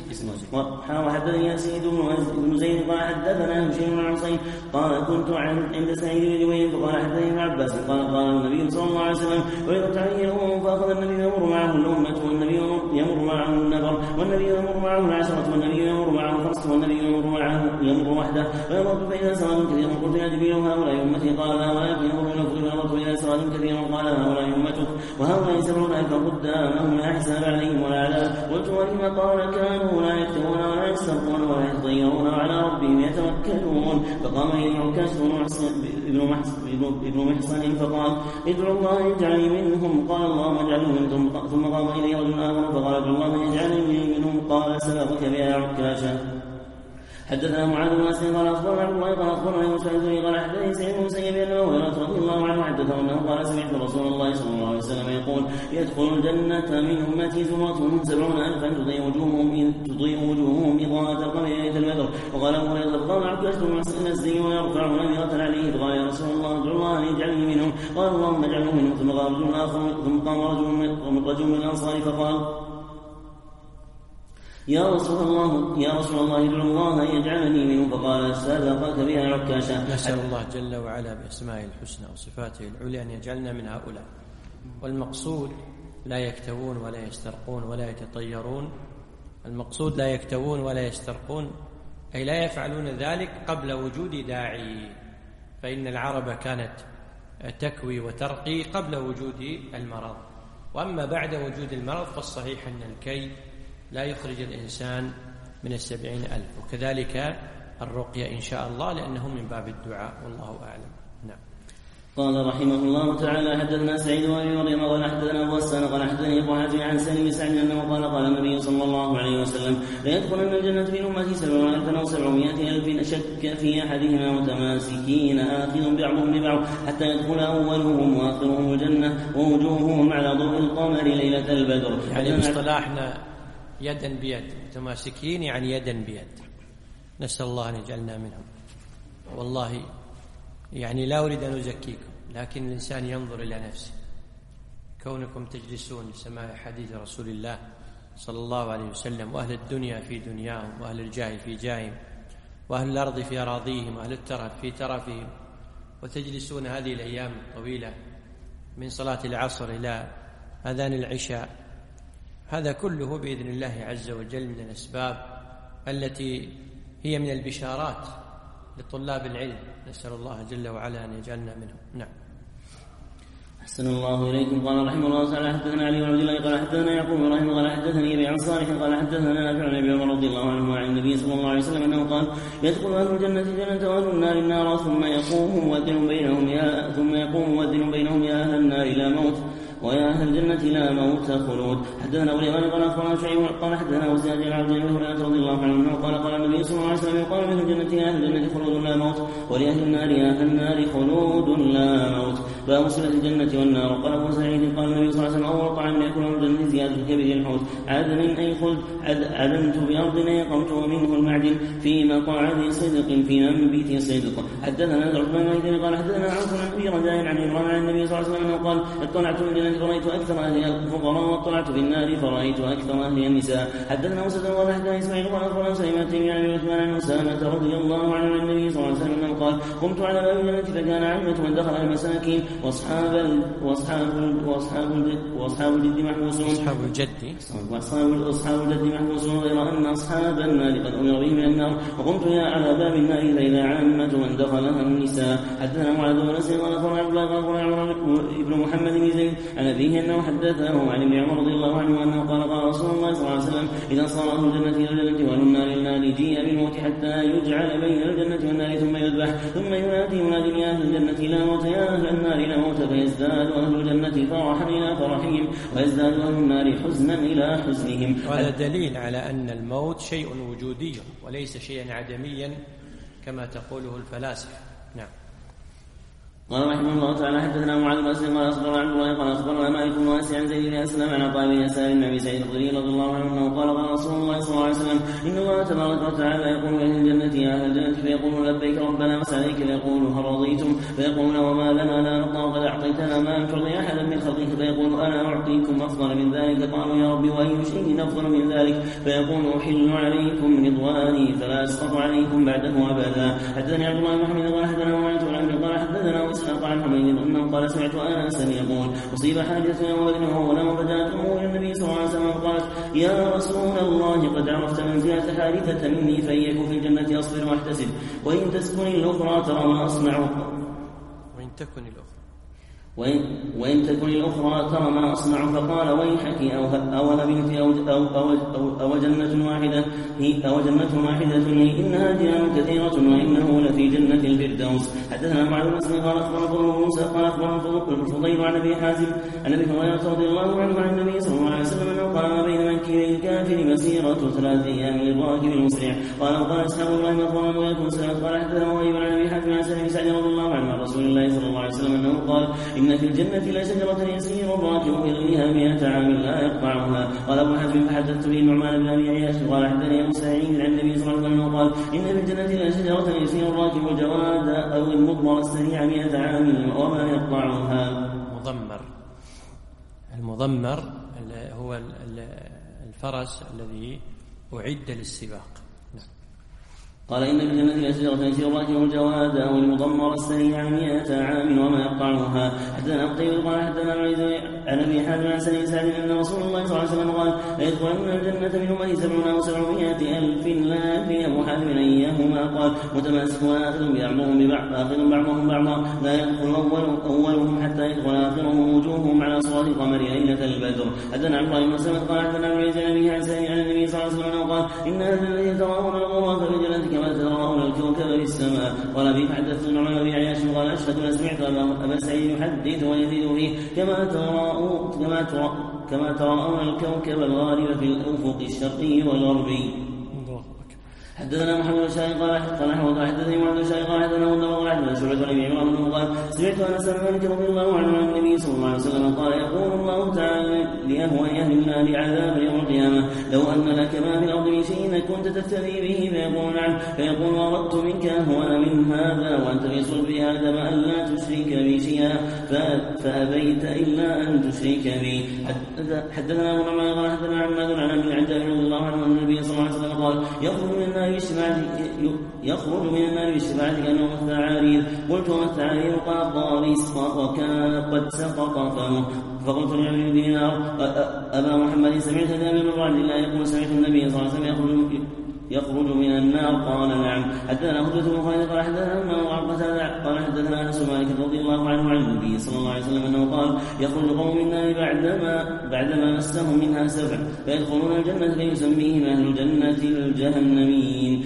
وحدثني يزيد بن زيد قال حدثنا هشام بن حسين قال كنت عند سعيد بن جبير فقال حدثني ابن عباس قال النبي صلى الله عليه وسلم وإذا تعين الأمم فأخذ النبي يمر معه الأمة والنبي يمر معه النفر والنبي يمر معه العشرة والنبي يمر معه الخمسة والنبي يمر وحده فيمر فإذا سواد كثير قلت يا جبريل هؤلاء أمتي قال لا ولكن يمر إلى فإذا سواد كثير قال هؤلاء أمتك وهؤلاء 70 قدامهم لا حساب عليهم ولا عذاب. قلت ولم قال كانوا لا يكتبون ولا يسترقون ولا يتطيرون على ربهم يتوكلون. فقام إليه عكاش ابن محصن فقال ادعوا الله يجعلني منهم قال اللهم اجعلني منهم. ثم قام إليه رجل آخر فقال ادعوا الله يجعلني منهم قال سبقك بها عكاشا. حدثنا معاذ بن مسلم قال اخبرنا عبد الله قال اخبرنا موسى قال حدثني سعيد بن مسيب ان ابي هريره رضي الله عنه حدثه انه قال سمعت رسول الله صلى الله عليه وسلم يقول يدخل الجنه من امتي زمره 70,000 تضيء وجوههم اضاءه القمر ليله البدر. وقال ابو هريره قام عكاشة بن محصن الزي ويرفع نذيره عليه فقال يا رسول الله ادعو الله ان يجعلني منهم قال اللهم اجعله منهم. ثم قام رجل اخر ثم قام رجل من الانصار فقال يا رسول الله ادعو الله يجعلني منه فقال سبقك بها عكاشا. نسأل الله جل وعلا بأسمائه الحسنى وصفاته العليا أن يجعلنا من هؤلاء. والمقصود لا يكتوون ولا يسترقون ولا يتطيرون. المقصود لا يكتوون ولا يسترقون أي لا يفعلون ذلك قبل وجود داعي. فإن العرب كانت تكوي وترقي قبل وجود المرض، وأما بعد وجود المرض فالصحيح أن الكي لا يخرج الإنسان من 70,000. وكذلك الرقية إن شاء الله لأنه من باب الدعاء والله أعلم. نعم. قال رحمه الله تعالى: حدثنا سعيد وابي مريم قال حدثنا ابو غسان قال حدثني ابو حاتم عن سالم بن سعد انه قال النبي صلى الله عليه وسلم: لا يدخلن الجنه من امتي 700,000 او 700,000 شك في احدهما متماسكين اخذ بعضهم ببعض حتى يدخل اولهم واخرهم الجنه ووجوههم على ضوء القمر ليله البدر. يعني باصطلاحنا يدا بيد، متماسكين يعني يدا بيد، نسال الله ان يجعلنا منهم. والله يعني لا أريد أن أزكيكم، لكن الإنسان ينظر إلى نفسه. كونكم تجلسون لسماع حديث رسول الله صلى الله عليه وسلم، وأهل الدنيا في دنياهم، وأهل الجاه في جاههم، وأهل الأرض في أراضيهم، وأهل الترف في ترفهم، وتجلسون هذه الأيام الطويلة من صلاة العصر إلى أذان العشاء، هذا كله بإذن الله عز وجل من الأسباب التي هي من البشارات لطلاب العلم، نسأل الله جل وعلا أن يجعلنا منهم. نعم. أحسن الله إليكم. قال رحمه الله تعالى: حدثنا علي بن عبد الله قال حدثنا يعقوب بن إبراهيم قال حدثني أبي عن صالح قال حدثنا نافع عن أبي عمر رضي الله عنه عن النبي صلى الله عليه وسلم أنه قال: يدخل أهل الجنة الجنة وأهل النار النار ثم يقوم مؤذن بينهم يا أهل النار لا موت ويا أهل الجنة لا موت خلود. حدثنا أبو اليمان قال أخبرنا شعيب قال حدثنا وزاد عن عبد الله هريرة رضي الله عنه قال النبي صلى الله عليه وسلم: يقال من الجنة يا أهل الجنة خلود لا موت ولأهل النار يا أهل النار خلود لا موت. باب صلة الجنة والنار. قال أبو سعيد قال النبي صلى الله عليه وسلم: أول طعام يأكل من الجنة زيادة كبد الحوت عدن أي خلد عدنت بأرض يقمت منه المعدن في مقعد صدق في منبت صدق. حدثنا عثمان بن مهدي قال حدثنا عوف عن أبي رجاء عن عمران عن النبي صلى الله عليه وسلم قال: اطلعت من الجنة فرأيت أكثر أهلها الفقراء واطلعت في النار فرأيت أكثر أهلها النساء. حدثنا موسى قال حدثنا إسماعيل قال أخبرنا سليمان عن عثمان عن أسامة رضي الله عنه عن النبي صلى الله عليه وسلم أنه قال: قمت على باب الجنة فكان عامة من دخل المساكين وأصحاب الجد محبوسون أصحاب الجد محبوسون غير أن أصحاب النار قد أمر بهم من النار. وقمت على باب النار فإذا عامة من دخلها النساء. حدثنا معاذ بن أنس قال أخبرنا عبد الله قال عمر بن محمد بن زيد عن أبيه أنه حدثه عن ابن عمر رضي الله عنه أنه قال رسول الله صلى الله عليه وسلم: إذا صار أهل الجنة إلى الجنة وأهل النار إلى النار جيء بالموت حتى يجعل بين الجنة والنار ثم يذبح ثم ينادي مناد يا أهل الجنة لا موت يا أهل النار لا موت فيزداد أهل الجنة فرحا إلى فرحهم ويزداد أهل النار حزنا إلى حزنهم. وهذا دليل على أن الموت شيء وجودي وليس شيئا عدميا كما تقوله الفلاسفة. نعم. قال رحمه الله تعالى: حدثنا معاذ بن اسلم قال اخبرنا عبد الله قال اخبرنا مالك بن انس عن زيد بن اسلم عن عطاء بن يسار بن ابي سعيد الخدري رضي الله عنه انه قال رسول الله صلى الله عليه وسلم: ان الله تبارك وتعالى يقول لاهل الجنه يا اهل الجنه فيقولون لبيك ربنا وسعديك فيقول هل رضيتم فيقولون وما لنا لا نرضى وقد اعطيتنا ما لم تعطي احدا من خلقك فيقول انا اعطيكم افضل من ذلك. قالوا يا رب واي شيء افضل من ذلك؟ فيقول احل عليكم رضواني فلا اسقط عليكم بعده ابدا. حدثني عبد الله بن محمد قال حدثنا معاذ بن عمرو قال حدثنا اسحاق عن حميد انه قال سمعت انسا يقول: اصيب حاجه يوم وهو غلام فجاءته الى النبي صلى الله عليه وسلم قالت: يا رسول الله قد عرفت منزله حادثه مني فإيك في الجنه اصبر واحتسب وان تسكن الاخرى ترى ما اصنع وإن تكن الأخرى ترى ما أصنع. فقال: ويحك أوها بنت أو جنة واحدة هي إنها جنان كثيرة وإنه لفي جنة الفردوس. حدثنا معاذ بن مسلم قال أخبرنا موسى قال أخبرنا الفضيل عن أبي حازم عن أبي هريرة رضي الله عنه عن النبي صلى الله عليه وسلم أنه قال: ما بين منكبي الكافر مسيرة 3 أيام للراكب المسرع. قال أصحاب الله أخبرنا ويكون سلمة قال حدثنا وهيب عن أبي حازم عن سلمة سعد رضي الله عنه عن رسول الله صلى الله عليه وسلم أنه قال: إن في الجنة لشجرة يسير الراكب بظلها 100 عام لا يقطعها. قال أبو حازم فحدثت به النعمان بن أبي عياش قال حدثني أبو سعيد عن النبي صلى الله عليه وسلم قال: إن في الجنة لشجرة يسير الراكب الجواد أو المضمر السريع 100 عام وما يقطعها. المضمر هو الفرس الذي أعد للسباق. قال: إن في الجنة لشجرة يسير الراكب الجواد أو المضمر السريع 100 عام وما يقطعها. حدثنا قتيبة قال حدثنا عن أبي حازم عن سعد أن رسول الله صلى الله عليه وسلم قال: ليدخلن الجنة من أمتي 700,000 لا يدري أبو حازم أيهما قال: متماسكون آخذ بعضهم بعضا لا يدخل أولهم حتى يدخل آخرهم وجوههم على صراط القمر ليلة البدر. حدثنا عبد الله بن مسلم قال حدثنا عن النبي صلى الله عليه وسلم قال: إن الذين ترون الغراب في الجنة كما ترون الكوكب للسماء. قال به فحدثت النعمان بن عياش قال أشهد أن سمعت أبا سعيد يحدث ويزيد فيه كما تراءون الكوكب الغالب في الأفق الشرقي والغربي. حدثنا محمد بن شاهين قال حدثني محمد بن شاهين قال حدثنا النووي قال حدثنا شعبة عن ابي عمران انه قال سمعت انس بن مالك رضي الله عنه عن النبي صلى الله عليه وسلم قال يقول الله تعالى لاهون اهل النار عذابا يوم القيامه لو ان لك ما في الارض من شيء كنت تفتدي به فيقول نعم فيقول واردت منك اهون من هذا وانت في صلب ادم الا تشرك بي شيئا فابيت الا ان تشرك بي. حدثنا ابو نعمان قال حدثنا عماد عن ابي العنجاب رضي الله عنه ان النبي صلى الله عليه وسلم قال يخرج من النار بالشفاعة كأنه الثعارير. قلت وما الثعارير؟ قال طارس وكان قد سقط فمه. فقلت لعمرو بن دينار أبا محمد سمعت جابر بن عبد الله يقول سمعت النبي صلى الله عليه وسلم يخرج من النار؟ قال نعم. حدثنا هدى بن خالد قال حدثنا قال حدثنا انس بن مالك رضي الله عنه عن النبي صلى الله عليه وسلم انه قال يخرج قوم من النار بعدما مسهم منها 7 فيدخلون الجنه فيسميهم اهل الجنه الجهنميين.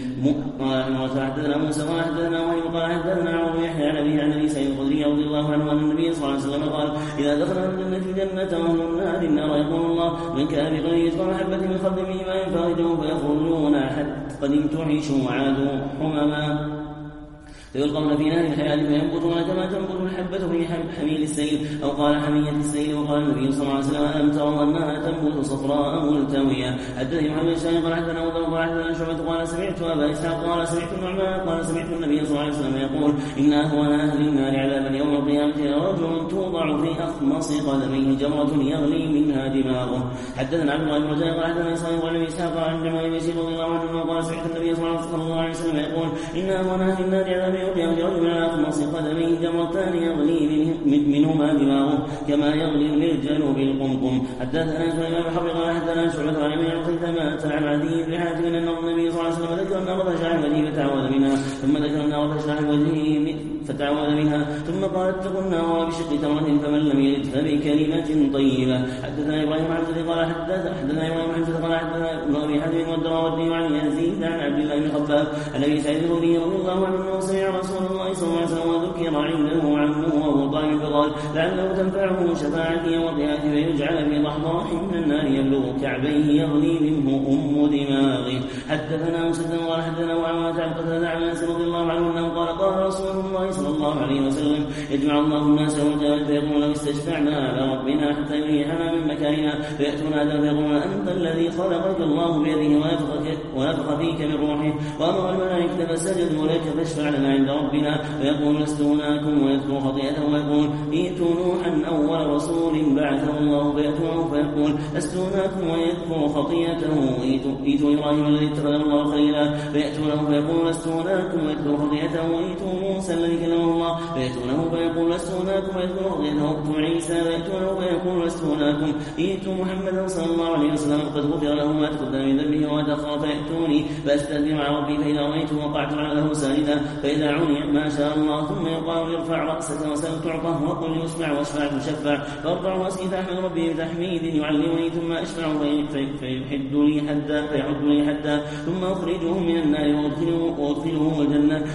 قال حدثنا موسى قال حدثنا وهيب قال حدثنا عمرو يحيى عن ابي عن ابي سعيد الخدري رضي الله عنه ان النبي صلى الله عليه وسلم قال اذا دخل اهل الجنه الجنه واهل النار النار يقول الله من كان بقلبه مثقال حبه من خردل من ايمان فارجه فيخرجون قد امتحشوا وعادوا حمما فيلقون في نار الحياة فينبتون كما تنبت الحبة في حميل السيل أو قال حمية السيل. وقال النبي صلى الله عليه وسلم ألم تروا أنها تنبت صفراء ملتوية. حدثني محمد بن شاهين قال حدثنا وضرب قال حدثنا شعبة قال سمعت أبا إسحاق قال سمعت النعمان قال سمعت النبي صلى الله عليه وسلم يقول إن أهون أهل النار عذابا يوم القيامة رجل توضع في أخمص قدميه جمرة يغلي منها دماغه. حدثنا عبد الله بن رجاء قال حدثنا إسحاق قال النبي إسحاق قال عن جمال بن بشير رضي الله عنه قال سمعت النبي صلى الله عليه وسلم يقول إن أهون أهل النار عذابا يرجع من أخمص قدميه جمرتان يغلي منهما دماغه كما يغلي المرجل بالقمقم. حدثنا سليمان بن حرب قال حدثنا شعبة عن ابي عقيل عن عدي بن حاتم ان النبي صلى الله عليه وسلم ذكر النار فشاح وجهه فتعوذ منها ثم ذكر النار فشاح وجهه فتعوذ منها ثم قال اتقوا النار بشق تمرة فمن لم يجد فبكلمة طيبة. حدثنا ابراهيم بن حمزة قال حدثنا ابراهيم بن حمزة قال حدثنا ابن ابي حاتم والدراوردي عن يزيد عن عبد الله بن خباب عن ابي سعيد الخدري رضي الله عنه انه سمع رسول الله صلى الله عليه وسلم وذكر عنده عمه وابو طالب فقال لعله تنفعه شفاعتي يوم القيامة فيجعل في ضحضاح من النار يبلغ كعبيه يغلي منه دماغه. حدثنا مسدد قال حدثنا وعمامة عن قتادة عن انس رضي الله عنه انه قال رسول الله صلى الله عليه وسلم يجمع الله الناس يوم القيامة فيقول لو استشفعنا على ربنا حتى يريحنا من مكاننا فيأتون آدم فيقولون أنت الذي خلقك الله بيده ونفخ فيك من روحه وأمر الملائكة فسجدوا لك فاشفع لنا عند ربنا فيقول لست هناكم ويذكر خطيئته ويقول ائتوا نوحا أول رسول بعثه الله فيأتونه فيقول لست هناكم ويذكر خطيئته ائتوا إبراهيم الذي اتخذ الله خليلا فيأتونه فيقول لست هناكم ويذكر خطيئته وائتوا موسى الذي كلمه الله فيأتونه فيقول لست هناكم ويذكر خطيئته ائتوا عيسى فيأتونه فيقول لست هناكم ائتوا محمدا صلى الله عليه وسلم قد غفر له ما تقدم من ذنبه وما تأخر فيأتوني فأستأذن مع ربي فإذا رأيته وقعت له ساجدا فإذا عني ما شاء الله ثم يقال ارفع رأسك وسل تعطه وقل يسمع واشفع تشفع فارفع رأسي فأحمد ربي بتحميد يعلمني ثم أشفع فيحد لي حدا ثم أخرجهم من النار وأدخلهم الجنة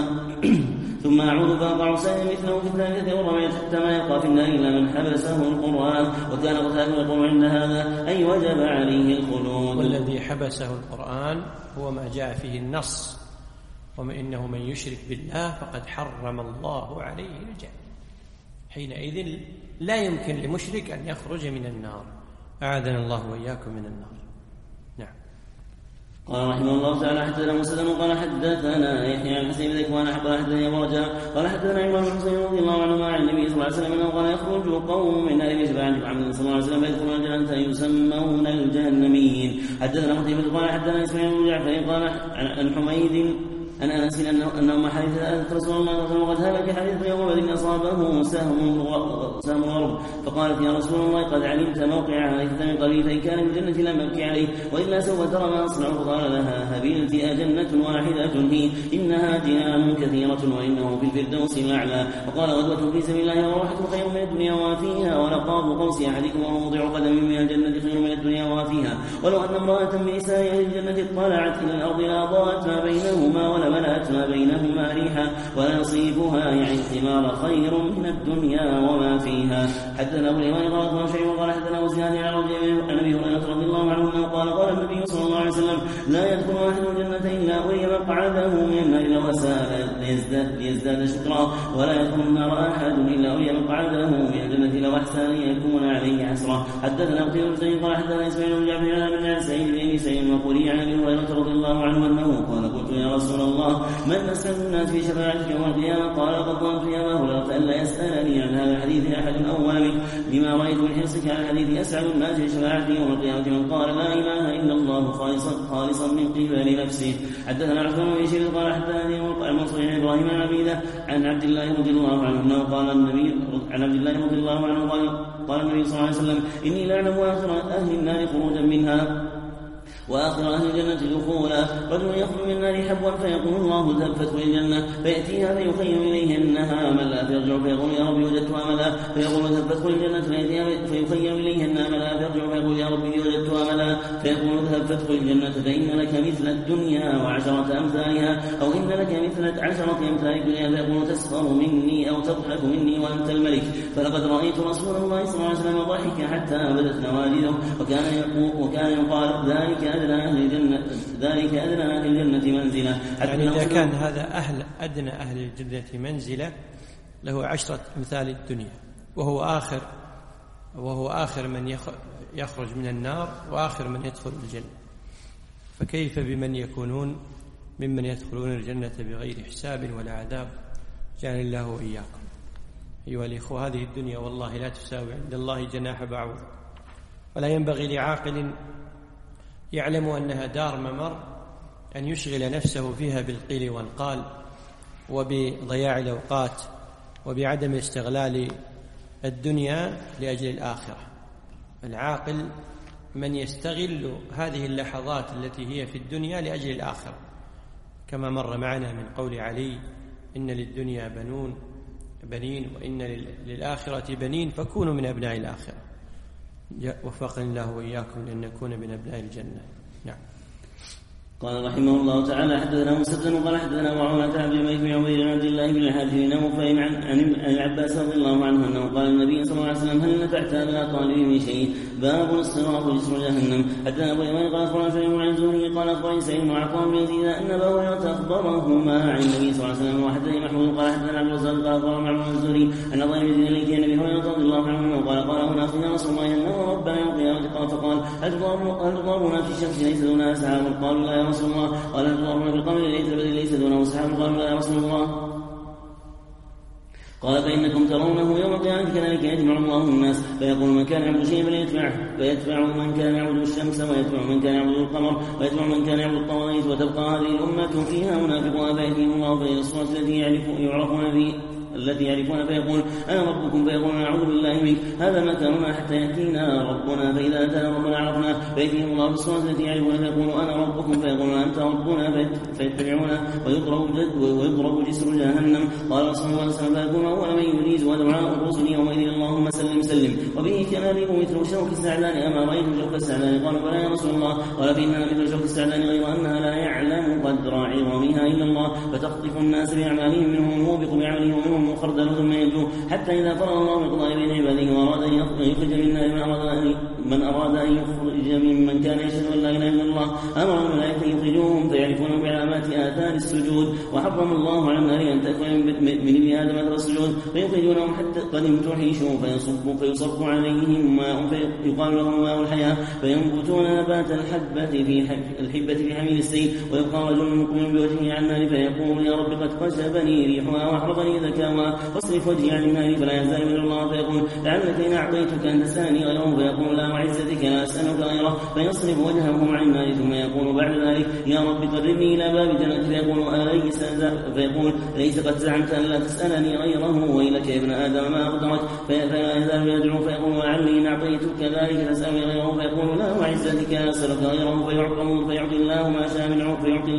ثم أعود فأضع سائل مثله في الثالثة والرابعة حتى ما يبقى في النار إلا من حبسه القرآن. وكان قتادة يقول عند هذا أي وجب عليه الخلود. والذي حبسه القرآن هو ما جاء فيه النص وإنه من يشرك بالله فقد حرم الله عليه الجنة. حينئذ لا يمكن لمشرك أن يخرج من النار. أعاذنا الله وإياكم من النار. نعم. قال رحمه الله تعالى حدثنا مسلم قال حدثنا يحيى عن حسين بن ذكوان قال حدثنا ابو رجاء قال حدثنا عمران بن حسين رضي الله عنه عن النبي صلى الله عليه وسلم انه قال يخرج قوم من اهل بشفاعة محمد صلى الله عليه وسلم يدخلون الجنة يسمون الجهنميين. حدثنا قتيبة قال حدثنا اسماعيل بن جعفر قال عن حميد أن أنس أنه حديث أن رسول الله صلى الله عليه وسلم قد هلك حديث يوم بدر أصابه سهم غرب فقالت يا رسول الله قد علمت موقع هلكت من قبل فإن كان من الجنة لم أبكي عليه وإلا سوف ترى ما أصنع. فقال لها هبلت أجنة واحدة هي إنها جنان كثيرة وإنه في الفردوس الأعلى. وقال غدوة في سبيل الله وروحة خير من الدنيا وفيها ولقاب قوس أحدكم وموضع قدم من الجنة خير من الدنيا وفيها. ولو أن امرأة من نساء أهل الجنة اطلعت إلى الأرض لأضاءت ما بينهما ولا ملأت ما بينهما ريحا ونصيبها يعني الثمار خير من الدنيا وما فيها. حدثنا أبو اليمان قال أخبرنا شيء وقال حدثنا أبو زياد عن أبي هريرة رضي الله عنه أنه قال النبي صلى الله عليه وسلم لا يدخل أحد الجنة إلا أري مقعده من النار لو أساء ليزداد شكرا، ولا يدخل النار أحد إلا أري مقعده من الجنة لو أحسن يكون عليه حسرة. حدثنا قتيبة بن سعيد قال حدثنا إسماعيل بن جعفر عن سعيد بن أبي سعيد المقبوري عن أبي هريرة رضي الله عنه أنه قال قلت يا رسول الله من أسأل الناس في شفاعتك يوم القيامة؟ قال قد ظننت يا أبا هريرة ألا يسألني عن هذا الحديث أحد أول منك لما رأيت من حرصك على الحديث أسعد الناس في شفاعتي يوم القيامة من قال لا إله إلا الله خالصا من قبل نفسه. حدثنا عثمان بن شيبة قال حدثني المنصور عن إبراهيم عن عبيدة عن عبد الله رضي الله عنه أنه قال النبي عن عبد الله رضي الله عنه قال النبي صلى الله عليه وسلم إني لأعلم آخر أهل النار خروجا منها وآخر أهل الجنة دخولا. رجل يخرج من النار حبوا فيقول الله ذهب فادخل الجنة فيأتيها فيخيم إليه أنها ملا فيرجع فيقول يا ربي وجدتها ملا فيقول ذهب فادخل الجنة فيخيم إليه أنها ملا فيرجع فيقول يا ربي وجدتها ملا فيقول ذهب فادخل الجنة فإن لك مثل الدنيا وعشرة أمثالها أو إن لك مثل 10 أمثال الدنيا فيقول تسخر مني أو تضحك مني وأنت الملك. فلقد رأيت رسول الله صلى الله عليه وسلم ضحك حتى بدت نواجذه وكان يقال ذلك أدنى أهل الجنة منزلة. يعني إذا كان هذا أدنى أهل الجنة منزلة له 10 أمثال الدنيا وهو آخر من يخرج من النار وآخر من يدخل الجنة، فكيف بمن يكونون ممن يدخلون الجنة بغير حساب ولا عذاب؟ جعل الله وإياكم. أيها الإخوة هذه الدنيا والله لا تساوي عند الله جناح بعوض، ولا ينبغي لعاقل يعلم أنها دار ممر أن يشغل نفسه فيها بالقيل والقال وبضياع الأوقات وبعدم استغلال الدنيا لأجل الآخرة. العاقل من يستغل هذه اللحظات التي هي في الدنيا لأجل الآخرة، كما مر معنا من قول علي إن للدنيا بنين وإن للآخرة بنين فكونوا من أبناء الآخرة. وفقنا الله وإياكم لأن نكون من أبناء الجنة. نعم. قال رحمه الله تعالى حدثنا مسدد قال حدثنا معاوية عبد الملك بن عبيد بن عبد الله بن الحارث بن نوفل عن العباس رضي الله عنه أنه قال النبي صلى الله عليه وسلم هل نفعت بلا طالب من شيء؟ باب الصراط جسر جهنم. حدثنا أبو اليمان قال أخبرنا شيء عن الزهري قال أخبرني سعيد بن عطاء بن يزيد أن أبا هريرة أخبرهما عن النبي صلى الله عليه وسلم. وحدثني محمود قال حدثنا عبد الرزاق قال أخبرنا معمر بن الزهري أن الله يزيد إليك النبي هريرة رضي الله عنه قال هنا أخذنا رسول الله أنه ربنا يوم القيامة قال فقال هل تضربنا في الشمس ليس دونها سحاب؟ قالوا لا يا رسول الله. قال هل تضربنا في القمر ليس دونه سحاب؟ قالوا لا يا رسول الله. قال فإنكم ترونه يوم القيامة كذلك يجمع الله الناس فيقول من كان يعبد شيئا فيتبع من كان يعبد الشمس ويتبع من كان يعبد القمر ويتبع من كان يعبد الطواغيت وتبقى هذه الأمة فيها منافق آبائهم الله في الصورة التي يعرفون فيقول أنا ربكم فيقول أعوذ بالله منك هذا ما كاننا حتى يأتينا ربنا فإذا أتانا ربنا عرفنا فيأتيهم الله بالصورة التي يعرفون فيقول أنا ربكم فيقول أنت ربنا فيتبعونه ويضرب جسر جهنم. قال رسول الله صلى الله عليه وسلم فيكون أول من يجيز ودعاء الرسل يومئذ اللهم سلم وبه كان لي مثل شوك السعدان أما رأيت شوك السعدان؟ قالوا بلى يا رسول الله. قال فإننا مثل شوك السعدان غير أنها لا يعلم قدر عظامها إلا الله فتخطف الناس بأعمالهم منهم موبق بعمله ومنهم خردل ثم ينجو حتى إذا فرغ الله من قضاء بين عباده وأراد أن يخرج من من أراد أن يخرج ممن كان يشهد أن لا إله إلا الله أمر الملائكة يخرجوهم فيعرفون بعلامات آثار السجود وحرم الله على النار أن تأكل من ابن آدم أثر السجود فيخرجونهم حتى قد امتحشوا فيصب عليهم ماء فيقال لهم ماء الحياة فينبتون نبات الحبة في حميل السيل ويبقى رجل مقبل بوجهه عن النار فيقول يا رب قد قشبني ريحها وأحرقني ذكاها فاصرف وجهي عن النار فلا يزال من الله فيقول لعلك إن أعطيتك أن تسألني غيره فيقول لا وعزتك لا أسألك غيره فيصرف وجهه عن النار ثم يقول بعد ذلك يا رب قربني إلى باب جنة فيقول ليس قد زعمت أن لا تسألني غيره ويلك يا ابن آدم ما أقدرك فلا يزال يدعو فيقول لعلي إن أعطيتك ذلك تسألني غيره فيقول لا وعزتك لا أسألك غيره فيعطي الله ما شاء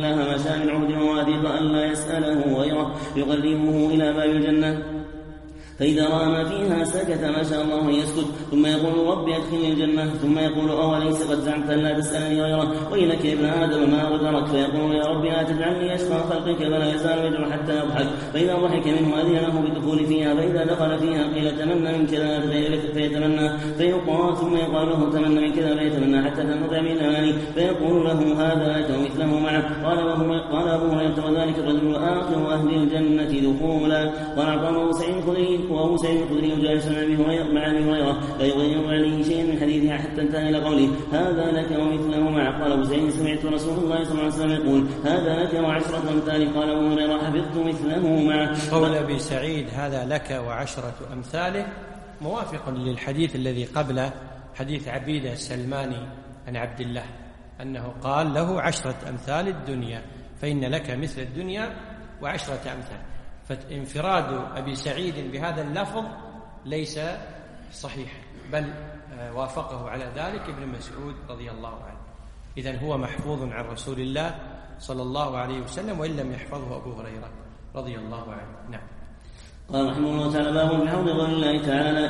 من عبد وواثق أن لا يسأله غيره يقربه إلى باب الجنة فإذا رأى ما فيها سكت ما شاء الله أن يسكت، ثم يقول رب أدخلني الجنة، ثم يقول أوليس قد زعمت أن لا تسألني غيره، وإنك يا ابن آدم ما غدرك، فيقول يا رب لا تجعلني أشقى خلقك، فلا يزال يدعو حتى يضحك، فإذا ضحك منه أذن له بالدخول فيها، فإذا دخل فيها قيل تمنى من كذا فيتمنى، فيقال ثم يقال له تمنى من كذا فيتمنى حتى تنقطع من الأماني، فيقول له هذا لك ومثله معه. قال أبو هريرة وذلك الرجل آخر أهل الجنة دخولا. قال عطاء أبو سعيد الخدري جالس مع أبي هريرة لا يغير عليه شيء من حديثها حتى انتهى إلى قوله هذا لك ومثله معه. قال أبو سعيد سمعت رسول الله صلى الله عليه وسلم يقول هذا لك وعشرة أمثاله. قال أبو هريرة حفظت مثله معه. قول أبي سعيد هذا لك وعشرة أمثاله موافق للحديث الذي قبله، حديث عبيدة السلماني عن عبد الله أنه قال له 10 أمثال الدنيا، فإن لك مثل الدنيا و10 أمثال. فانفراد أبي سعيد بهذا اللفظ ليس صحيح، بل وافقه على ذلك ابن مسعود رضي الله عنه. إذن هو محفوظ عن رسول الله صلى الله عليه وسلم، وإن لم يحفظه أبو هريرة رضي الله عنه. نعم. قال رحمه الله تعالى باب بحوض قول الله تعالى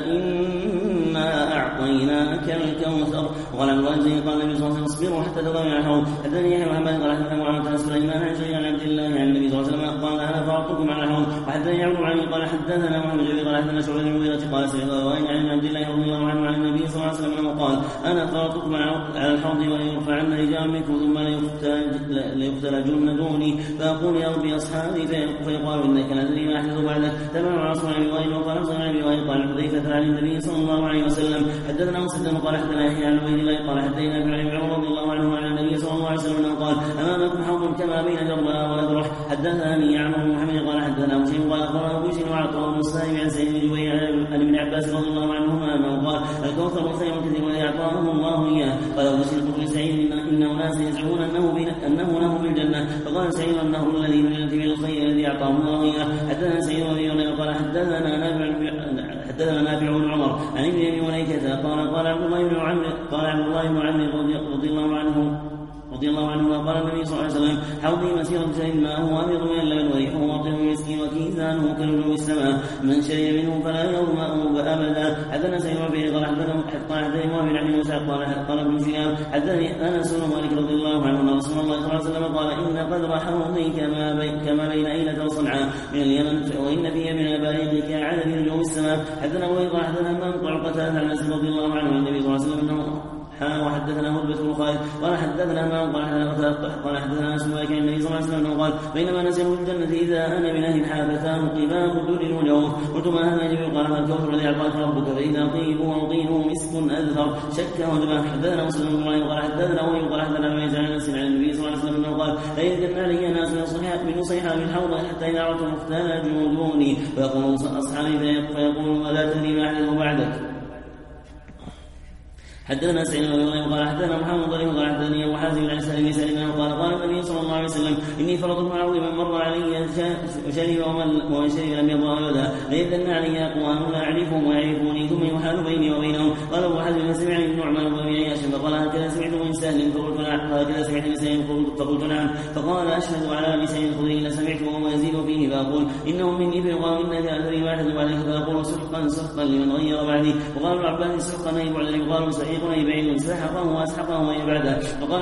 إنا أعطيناك الكوثر. وقال عن الله قال النبي صلى الله عليه وسلم اصبروا حتى تضعوا على الحوض. حدثني يحيى محمد قال حدثنا معاذ بن سليمان عن شيخ عن عبد الله عن النبي صلى الله عليه وسلم قال انا فرطكم على الحوض. وحدثني عبد علي قال حدثنا محمد بن قال حدثنا شعبة بن المغيرة قال سمعت وائل عن عبد الله رضي الله عنه عن النبي صلى الله عليه وسلم انه قال انا فرطكم على الحوض وليرفعن رجال منكم ثم ليختلجن دوني فاقول يا ربي اصحابي فيقال انك لا تدري ما احدث بعدك. تبع عاصم بن وائل وقال صلى الله عليه قال حذيفة عن النبي صلى الله عليه وسلم حدثنا مسدد قال حدثنا يحيى عن عبيد الله قال حدثنا ابن عمر رضي الله عنه عن النبي صلى الله عليه وسلم انه قال امامكم حوض كما بين جرباء واذرح. حدثني عمرو بن محمد قال حدثنا مسلم قال اخبرنا ابو بشر وعطاء بن الصائب عن سعيد بن جبير عن ابن عباس رضي الله عنهما انه قال الكوثر خير كثير الذي اعطاه الله اياه. قال ابو بشر قلت لسعيد ان اناس يزعمون انه له بالجنه، فقال سعيد انه الذي من بالخير الذي اعطاه الله اياه. حدثنا سعيد بن قال حدثنا نافع بن عمر عن ابن ابي مليكه قال عبد الله بن عمرو رضي الله عنه قال النبي صلى الله عليه وسلم حوضي مسيرة شرب ماءه أبيض من اللبن وريحه واطن المسك وكيزانه كنجوم السماء من شرب منه فلا يظمأ أبدا. حدثنا سعيد بن عبيد قال حدثني وهب عن موسى قال ابن شهاب حدثني أنس بن مالك رضي الله عنه أن رسول الله صلى الله عليه وسلم قال إن قدر حوضي كما بين أيلة وصنعاء من اليمن، وإن في يمن البريق كعدد نجوم السماء. حدثنا أبو قال حدثنا من قتادة عن أنس رضي الله عنه النبي صلى الله عليه وسلم وحدثنا هربة بن خالد قال حدثنا ما قال حدثنا انس بن مالك عن النبي صلى الله عليه وسلم قال بينما نسير في الجنه اذا انا من اهل حافتان قباب در وجوه قلت ما هذا يجب قال هذا الكوثر الذي اعطاك ربك فاذا طيبه وطينه مسك اذفر شك وجبه. حدثنا مسلم بن ابراهيم قال حدثنا وهي قال حدثنا ما يزال انس عن النبي صلى الله عليه وسلم انه قال لا يذكرن علي ناس من صيحه من حوض حتى اذا عرفت مختلج دوني فيقول اصحابي فيقول ولا تدري ما احدث بعدك. حدثنا سعيد بن ابراهيم قال حدثنا محمد بن قال حدثني ابو حازم عن سالم بن سعيد قال النبي صلى الله عليه وسلم اني فرضت معه من مر علي شرب ومن شرب لم يضع ابدا ليذن علي اقوام لا اعرفهم ويعرفوني ثم يحال بيني وبينهم. قال ابو حازم سمعني النعمان بن عياش فقال هكذا سمعت من سهل فقلت نعم، هكذا سمعت من سهل فقلت نعم، فقال اشهد على ابي سعيد الخدري لسمعته وهو يزيد فيه فاقول انه مني فيقال انك ادري واحد بعدك فاقول سحقا لمن غير بعدي. وقال ابن عباس سحقا اي بعد يقال سعيد أي بعيد سحقه وأسحقه وهي بعده.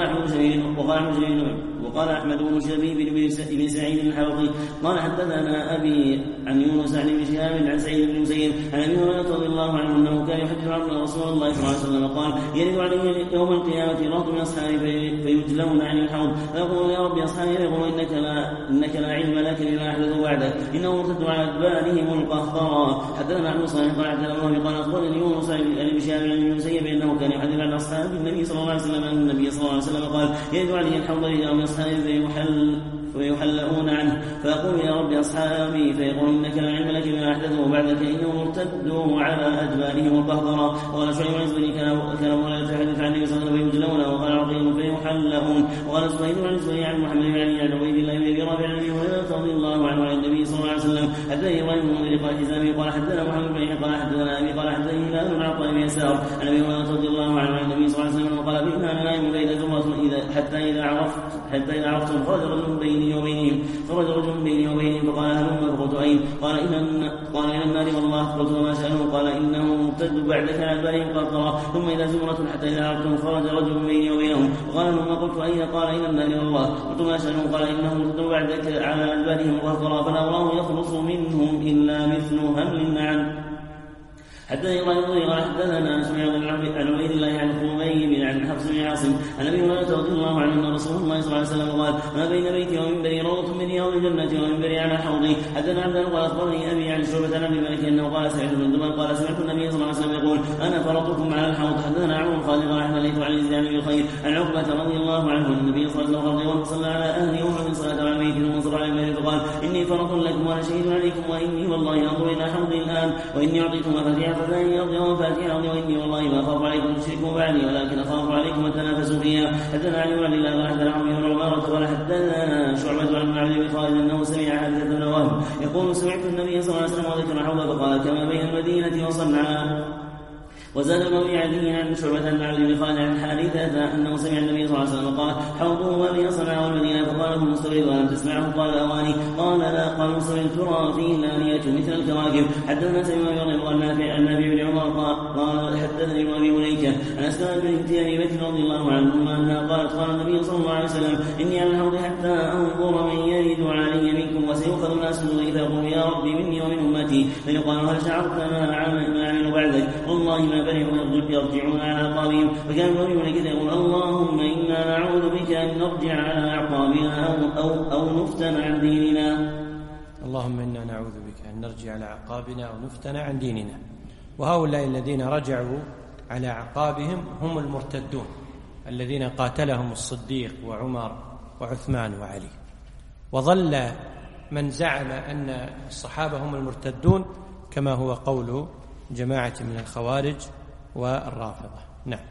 وقال أحمد بن شبيب بن سعيد الحوضي قال حدثنا أبي عن يونس عن ابن شهاب عن سعيد بن المسيب عن أبي هريرة رضي الله عنه أنه كان يحدث عن رسول الله صلى الله عليه وسلم قال يرد علي يوم القيامة رهط من أصحابي فيجلون عن الحوض فيقول يا ربي أصحابي يقول إنك لا علم لك بما أحدث بعدك إنه مرتد على أدبارهم القهقرى. حدثنا أحمد صحيح قال حدثنا قال أخبرني يونس عن ابن شهاب عن ابن المسيب أنه كان يحدث عن أصحاب النبي صلى الله عليه وسلم أن النبي صلى الله عليه وسلم قال يرد علي الحوض يوم أصحابي فيحلؤون عنه فيقول يا رب أصحابي فيقول إنك لا علم لك بما أحدثه بعدك إنهم ارتدوا على أدبارهم القهقرى. وقال شعيب بن الزبير كان ولا يتحدث عن النبي صلى الله عليه وسلم فيجلون وقال عقيم فيحلؤون. وقال سويد بن الزبير عن محمد بن علي عن عبيد الله بن أبي رافع عن أبي هريرة رضي الله عنه عن النبي صلى الله عليه وسلم حدثني إبراهيم بن منذر قال حزامي قال حدثنا محمد بن قال حدثنا أبي قال حدثني هلال بن عطاء بن يسار عن أبي هريرة رضي الله عنه عن النبي صلى الله عليه وسلم قال بنا ننام بين زمرة حتى إذا عرفتم خرج رجل بيني وبينهم فقال هلم فقلت أين؟ قال إلى النار والله. قلت وما شأنه؟ قال إنه مرتد بعدك على أدبارهم قرقرا ثم إذا زمرة حتى إذا عرفتهم خرج رجل بيني وبينهم وقال ثم قلت أين؟ قال إلى النار والله. قلت ما شأنه؟ قال إنه مرتد بعدك على أدبارهم قرقرا فلا أراه يخلص منهم إلا مثل همل النعم. حتى قال حدثنا سمع عن عبيد الله عن خبيب عن حفص بن عاصم عن ابي هريره رضي الله عنه ان رسول الله صلى الله عليه وسلم قال ما بين بيتي ومنبري روضه من رياض الجنه ومنبري على حوضي. حدثنا عبد قال اخبرني ابي عن شعبه عن ابي مالك انه قال سمعت بن دمان قال سمعت النبي صلى الله عليه وسلم يقول انا فرطكم على الحوض. حدثنا عمرو خالد قال حدثنا عن يزيد عن ابي الخير عن عقبه رضي الله عنه النبي صلى الله عليه وسلم صلى على اهل يوم صلاه على الميت ثم صلى على الميت فقال اني فرط لكم وانا شهيد عليكم واني والله انظر الى حوضي الان واني اعطيتم مفاتيح فلا فاتحة وإني والله ما أخاف عليكم تشركوا بعدي ولكن أخاف عليكم أن تنافسوا فيها. حدثنا علي بن عبد الله قال حدثنا عمرو بن عمارة قال حدثنا شعبة عن عبد بن خالد أنه سمع حادثة بن وهب يقول سمعت النبي صلى الله عليه وسلم وذكر حوضه فقال كما بين المدينة وصنعاء. وزاد المروي عدي عن شعبة عن عبد بن خالد عن حارثة أنه سمع النبي صلى الله عليه وسلم قال حوضه ما بين صنعاء والمدينة فقال ابن مستورد ولم تسمعه قال أواني قال لا قال مستورد ترى فيه الآنية مثل الكواكب. حدثنا سيما يغلب قال نافع عن نافع بن عمر قال حدثني ابن أبي مليكة عن أسماء بنت أبي بكر رضي الله عنهما أنها قالت قال النبي صلى الله عليه وسلم إني على الحوض حتى أنظر من يرد علي منكم وسيؤخذ الناس من فيقول يا ربي مني ومن أمتي فيقال هل شعرت ما عمل بعدك والله ما برئوا يرجعون على أعقابهم. فكان النبي كذا يقول اللهم إنا نعوذ بك أن نرجع على أعقابنا أو نفتن عن ديننا. اللهم إنا نعوذ بك أن نرجع على أعقابنا أو نفتن عن ديننا. وهؤلاء الذين رجعوا على أعقابهم هم المرتدون الذين قاتلهم الصديق وعمر وعثمان وعلي. وظل من زعم أن الصحابة هم المرتدون كما هو قول جماعة من الخوارج والرافضة. نعم.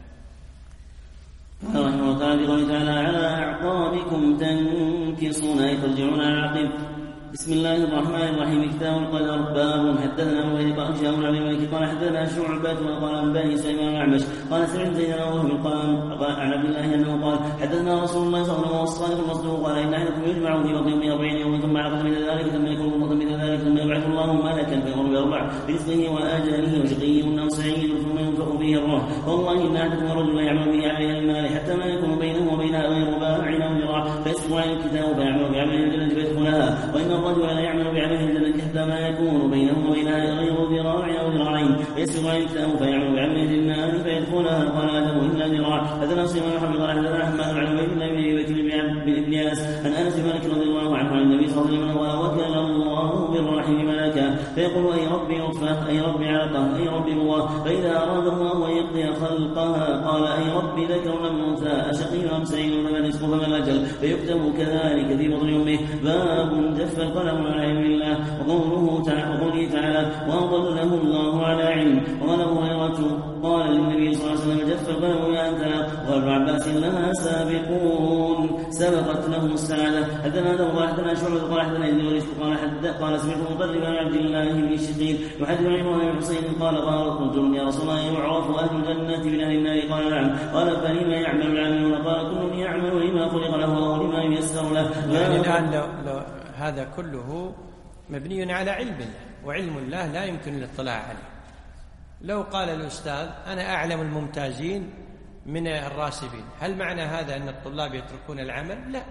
رحمه الله تعالى بقوله تعالى على أعقابكم تنكصون أي ترجعون على العقب. بسم الله الرحمن الرحيم. كتاب القدر. باب. حدثنا ابن قال هشام بن مالك قال حدثنا شعبة وقال عن بني سليمان الأعمش قال سمعت زيد بن وهب قال عن عبد الله انه قال حدثنا رسول الله صلى الله عليه وسلم والصادق المصدوق قال ان احدكم يجمع في بطن 40 يوما ثم علقة من ذلك ثم يكون مضغة من ذلك ثم يبعث الله ملكا فيمر بأربع برزقه وآجاله وشقي أو سعيد ثم ينفخ فيه الروح. والله ان احدكم رجل يعمل به عليه المال حتى ما يكون بينه وبينها غير باع او ذراع فيسبق عليه الكتاب فيعمل بعمل الجنة فيدخلها وان الرجل لا يعمل بعمل الجنة حتى ما يكون بينه وبينها غير ذراع أو ذراعين فيسبق عليه الكتاب فيعمل بعمل النار فيدخلها قال آدم إلا ذراع. حدثنا سليمان بن حرب قال حدثنا أحمد عن عبيد الله بن أبي بكر بن إلياس عن أنس بن مالك رضي الله عنه عن النبي صلى الله عليه وسلم وكل الله بالرحم ملكا فيقول أي ربي نطفة أي ربي علقة أي ربي الله فإذا أراد الله أن يقضي خلقها قال أي ربي ذكر أم أنثى أشقي أم سعيد فما الرزق فما الأجل فيكتب كذلك في بطن أمه. باب جف القلم على علم الله. وقوله تعالى وأضله الله على علم. وقال أبو هريرة قال للنبي صلى الله عليه وسلم جف القلم يا أنت. وقال ابن عباس لها سابقون سبقت لهم السعادة. حدثنا له حدثنا شعبة قال حدثنا يزيد قال سمعت مطرب بن عبد الله بن الشقيق يحدث عن عمران بن حسين قال رجل يا رسول الله يعرف أهل الجنة من أهل النار قال نعم قال فلما يعمل العاملون قال كل يعمل لما خلق له أو لما ييسر له. يعني الآن لو هذا كله مبني على علم الله وعلم الله لا يمكن الاطلاع عليه. لو قال الأستاذ أنا أعلم الممتازين من الراسبين هل معنى هذا أن الطلاب يتركون العمل؟ لا.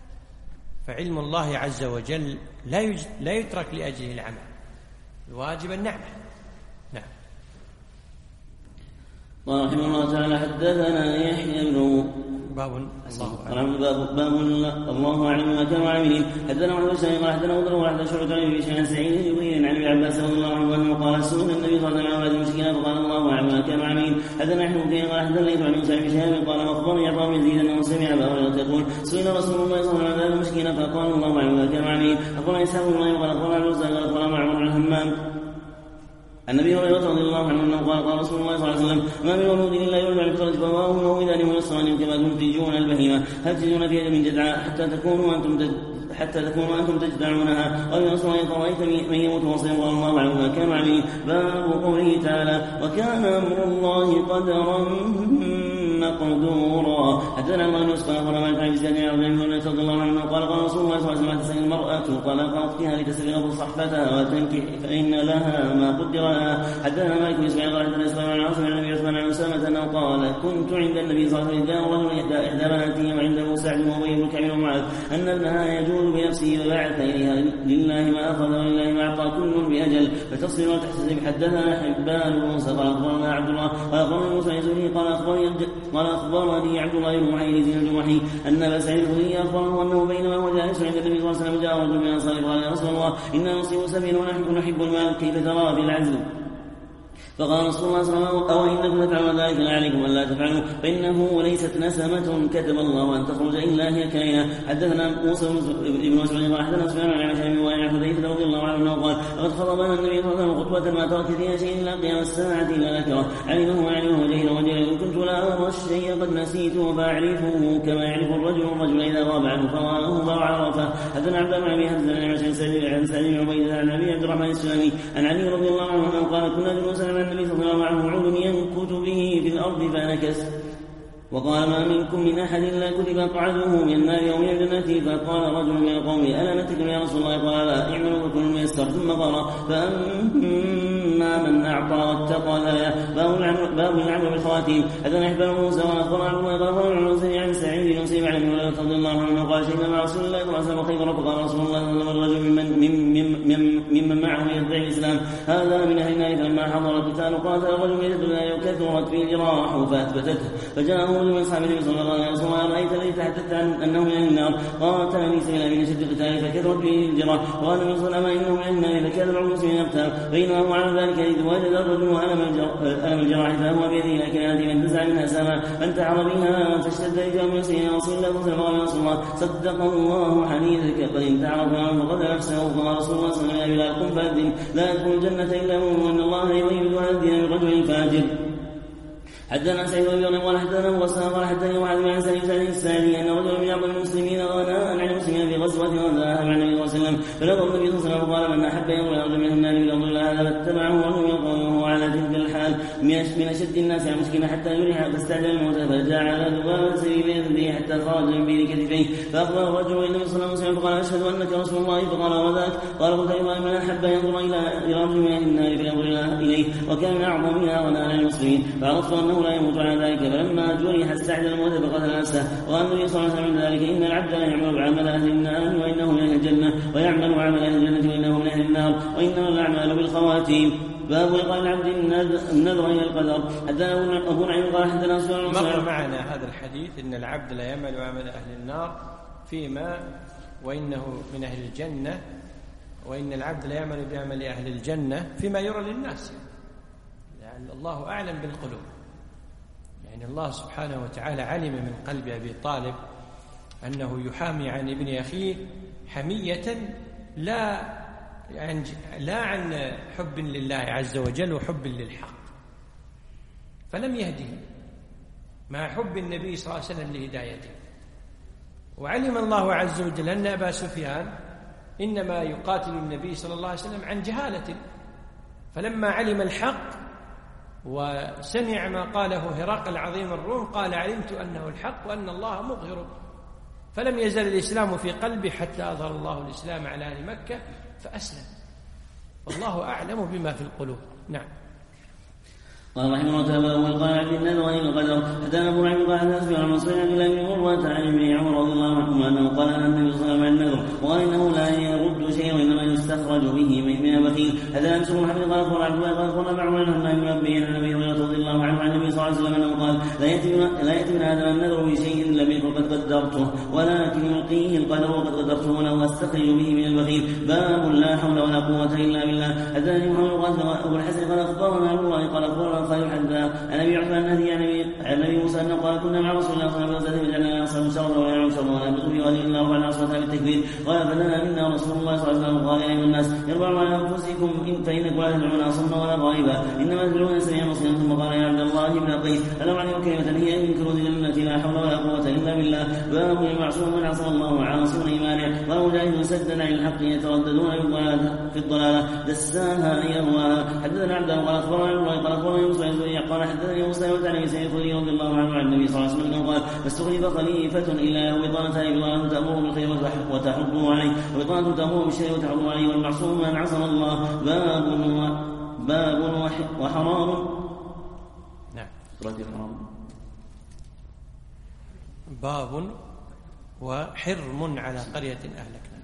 فعلم الله عز وجل لا يترك لأجله العمل الواجب النعمة. نعم. رحمه الله تعالى حدثنا يحيى بن باب الله أعلم ما كانوا عاملين. حدثنا عن الشيخ قال حدثنا وضر وحدث شعبة عن ابي عن سعيد بن عن ابن عباس رضي الله عنه قال سئل النبي صلى الله عليه وسلم عن المشركين فقال الله أعلم ما كانوا عاملين. حدثنا نحن فيه قال حدثنا ليث عن موسى بن شهاب قال اخبرني عطاء بن يزيد انه سمع ابا هريره يقول سئل رسول الله صلى الله عليه وسلم عن المشركين فقال الله أعلم ما كانوا عاملين. اخبرنا اسحاق بن ابراهيم قال اخبرنا عبد الرزاق قال اخبرنا معمر بن همام النبي هريرة رضي الله عنه انه قال رسول الله صلى الله عليه وسلم ما من مولود الا يولد على الفطرة فهو وإذا ويصران كما تنتجون البهيمة هل تجدون في من جدعاء حتى تكونوا أنتم تجدعونها. قال رسول الله فرأيت من يموت وصير الله أعلم ما كانوا عاملين. باب قوله تعالى وكان أمر الله قدرا مقدورا. حدثنا الله بن يوسف قال مالك عن زياد بن عبد الله رضي الله عنه قال رسول الله صلى الله عليه وسلم المرأة طلاق أختها لتستغرق صحبتها وتنكح فإن لها ما قدر لها. حدثنا مالك بن اسماعيل قال حدثنا اسماعيل عن عاصم عن النبي عثمان عن أسامة أنه قال كنت عند النبي صلى الله عليه وسلم رجل إحدى بناته وعنده سعد وأبي بن كعب ومعاذ أن ابنها يجول بنفسه وبعث إليها لله ما أخذ ولله ما أعطى كل بأجل فتصبر وتحتسب. حدثنا حبان بن موسى قال أخبرنا عبد الله قال أخبرني موسى يزوري قال أخبرني عبد الله بن محيرز الجمحي أن أبا سعيد الخدري أخبره أنه بينما هو جالس عند النبي صلى الله عليه وسلم جاء رجل من الأنصار قال يا رسول الله إنا نصيب سبيل ونحب المال كيف ترى في العزل؟ فقال رسول الله صلى الله عليه وسلم أو إنكم تفعلون ذلك لا عليكم أن لا تفعلوا فإنه ليست نسمة كتب الله أن تخرج إلا هي كائنة. حدثنا موسى بن مسعود قال حدثنا سفيان عن عشام وعن حذيفة رضي الله عنه قال لقد خطبنا النبي صلى الله عليه وسلم خطبة ما ترك فيها شيء إلا قيام الساعة إلا ذكره علمه وجهله إن كنت لا أرى الشيء قد نسيته فأعرفه كما يعرف الرجل إذا غاب عنه فرآه وعرفه. حدثنا عبد الله بن حمزة عن سعيد بن عبيد عن أبي عبد الرحمن السلمي عن علي رضي الله عنه قال كنا جلوسا النبي صلى الله عليه وسلم عود ينكت به في الأرض فنكس وقال ما منكم من أحد إلا كتب مقعده من النار يوم الجنة. فقال رجل من القوم ألا نتكلم يا رسول الله قال لا اعملوا فكل ميسر. ثم قال فأما من أعطى واتقى الآية باب العمل بالخواتيم. حدثنا حبان موسى وأخبر عبد الله قال عن سعيد بن مسيب عن ابي هريرة رضي الله عنه قال شهدنا مع رسول الله صلى الله عليه وسلم خيبر فقال رسول الله صلى الله عليه وسلم الرجل ممن معه يدعي الإسلام هذا من أهل النار. فلما حضر القتال قاتل الرجل يجد لا كثرت فيه الجراح فأثبتته فجاءه من أصحاب النبي صلى الله عليه وسلم رأيت الذي تحدثت أنه من أهل النار قاتلني سبيلا من شد القتال فكثرت فيه الجراح وقال النبي صلى الله عليه وسلم إنه من أهل النار فكان بعض المسلمين يقتل بينما هو على ذلك إذ وجد الرجل ألم الجراح فهو بيده لكن هذه من تزع منها سما فانتحر بها فاشتد رجال من سنين رسول الله صلى الله عليه وسلم صدق الله حديثك قد انتحر فقد نفسه فقال رسول الله صلى الله عليه وسلم قم فأذن لا يدخل الجنة إلا مؤمن وأن الله يغيب هذا الدين من رجل فاجر. حدثنا سعيد بن ابي قال حدثنا وسام قال حدثني وعد بن سعيد الساعدي ان رجلا من بعض المسلمين غنى عن المسلمين في غزوه وذهب مع النبي صلى الله عليه وسلم فنظر النبي صلى الله عليه وسلم قال من احب ينظر الى رجل من النار بامر الله هذا فاتبعه وهو يقول على تلك الحال من اشد الناس على المسكين حتى يريح فاستعجل الموت فجعل ذبابا سبيلا به حتى خرج من بين كتفيه فاخبر الرجل النبي صلى الله عليه وسلم فقال اشهد انك رسول الله فقال وذاك قال قلت ايضا من احب ينظر الى رجل من النار فينظر اليه وكان من اعظمها غنى عن المسلمين فعرفت انه لا يموت على ذلك فلما جرح استعجل الموت فقتل نفسه. وقال النبي صلى الله عليه وسلم ذلك ان العبد لا يعمل عمل اهل النار وانه من اهل الجنه ويعمل عمل اهل الجنه وانه من اهل النار وانما الاعمال بالخواتيم. باب إلقاء العبد النذر الى القدر. حدثنا ابو نعيم قال حدثنا سفيان مر معنا هذا الحديث ان العبد لا يعمل عمل اهل النار فيما وانه من اهل الجنه وان العبد لا يعمل بعمل اهل الجنه فيما يرى للناس يعني الله اعلم بالقلوب. يعني الله سبحانه وتعالى علم من قلب أبي طالب أنه يحامي عن ابن أخيه حمية لا عن حب لله عز وجل وحب للحق فلم يهده مع حب النبي صلى الله عليه وسلم لهدايته. وعلم الله عز وجل أن أبا سفيان إنما يقاتل النبي صلى الله عليه وسلم عن جهالة فلما علم الحق وسمع ما قاله هرقل عظيم الروم قال علمت أنه الحق وأن الله مظهر فلم يزل الإسلام في قلبه حتى أظهر الله الإسلام على أهل مكة فأسلم والله أعلم بما في القلوب. نعم. قال رحمه الله تعالى والقاء عبد النذر الى القدر. حدثنا ابو نعيم قال حدثنا سفيان عن منصور عن عبد الله بن مروه عن ابن عمر رضي الله عنهما انه قال ان النبي صلى الله عليه وسلم عن النذر وقال انه لا يرد شيء وانما يستخرج به من البخيل. حدثنا مسلم بن حبيب قال اخبر عبد الله قال اخبرنا معمر عن همام بن ابي عن النبي رضي الله عنه عن النبي صلى الله عليه وسلم انه قال لا ياتي من ادم النذر بشيء لم يكن قد قدرته ولكن يلقيه القدر وقد قدرته ولو استخرج به من البخيل. باب لا حول ولا قوه الا بالله. حدثني محمد قال ابو الحسن قال اخبرنا عبد الله قال اخبرنا خالد حدثنا عن ابي عثمان النهدي عن ابي موسى انه قال كنا مع رسول الله صلى الله عليه وسلم فجعلنا نصلي شرا ويعلم شرا ونبذ في غد الا 4 اصوات بالتكبير قال فلنا منا رسول الله صلى الله عليه وسلم قال ايمن الناس يربع على أنفسكم فإنكم لا تدعون أصم ولا غائبا إنما تدعون سميعا بصيرا. ثم قال يا عبد الله بن قيس ألم عليكم كلمة هي إن كنوز الجنة لا حول ولا قوة إلا بالله. باب المعصوم من عصم الله وعاصم إيمانه. قال مجاهد سدا عن الحق يترددون في الضلالة دساها أن يهواها. حدثنا عبد الله قال أخبرنا موسى قال حدثني موسى وتعني سيد الخدري رضي الله عنه عن النبي صلى الله عليه وسلم قال فاستخلف خليفة إلا بطانتان بطانة تأمره بالخير وتحضه عليه وبطانة تأمره بالشر وتحضه عليه. والمعصوم من عصم الله باب وحرام. نعم. باب وحرم على قرية أهلكنا.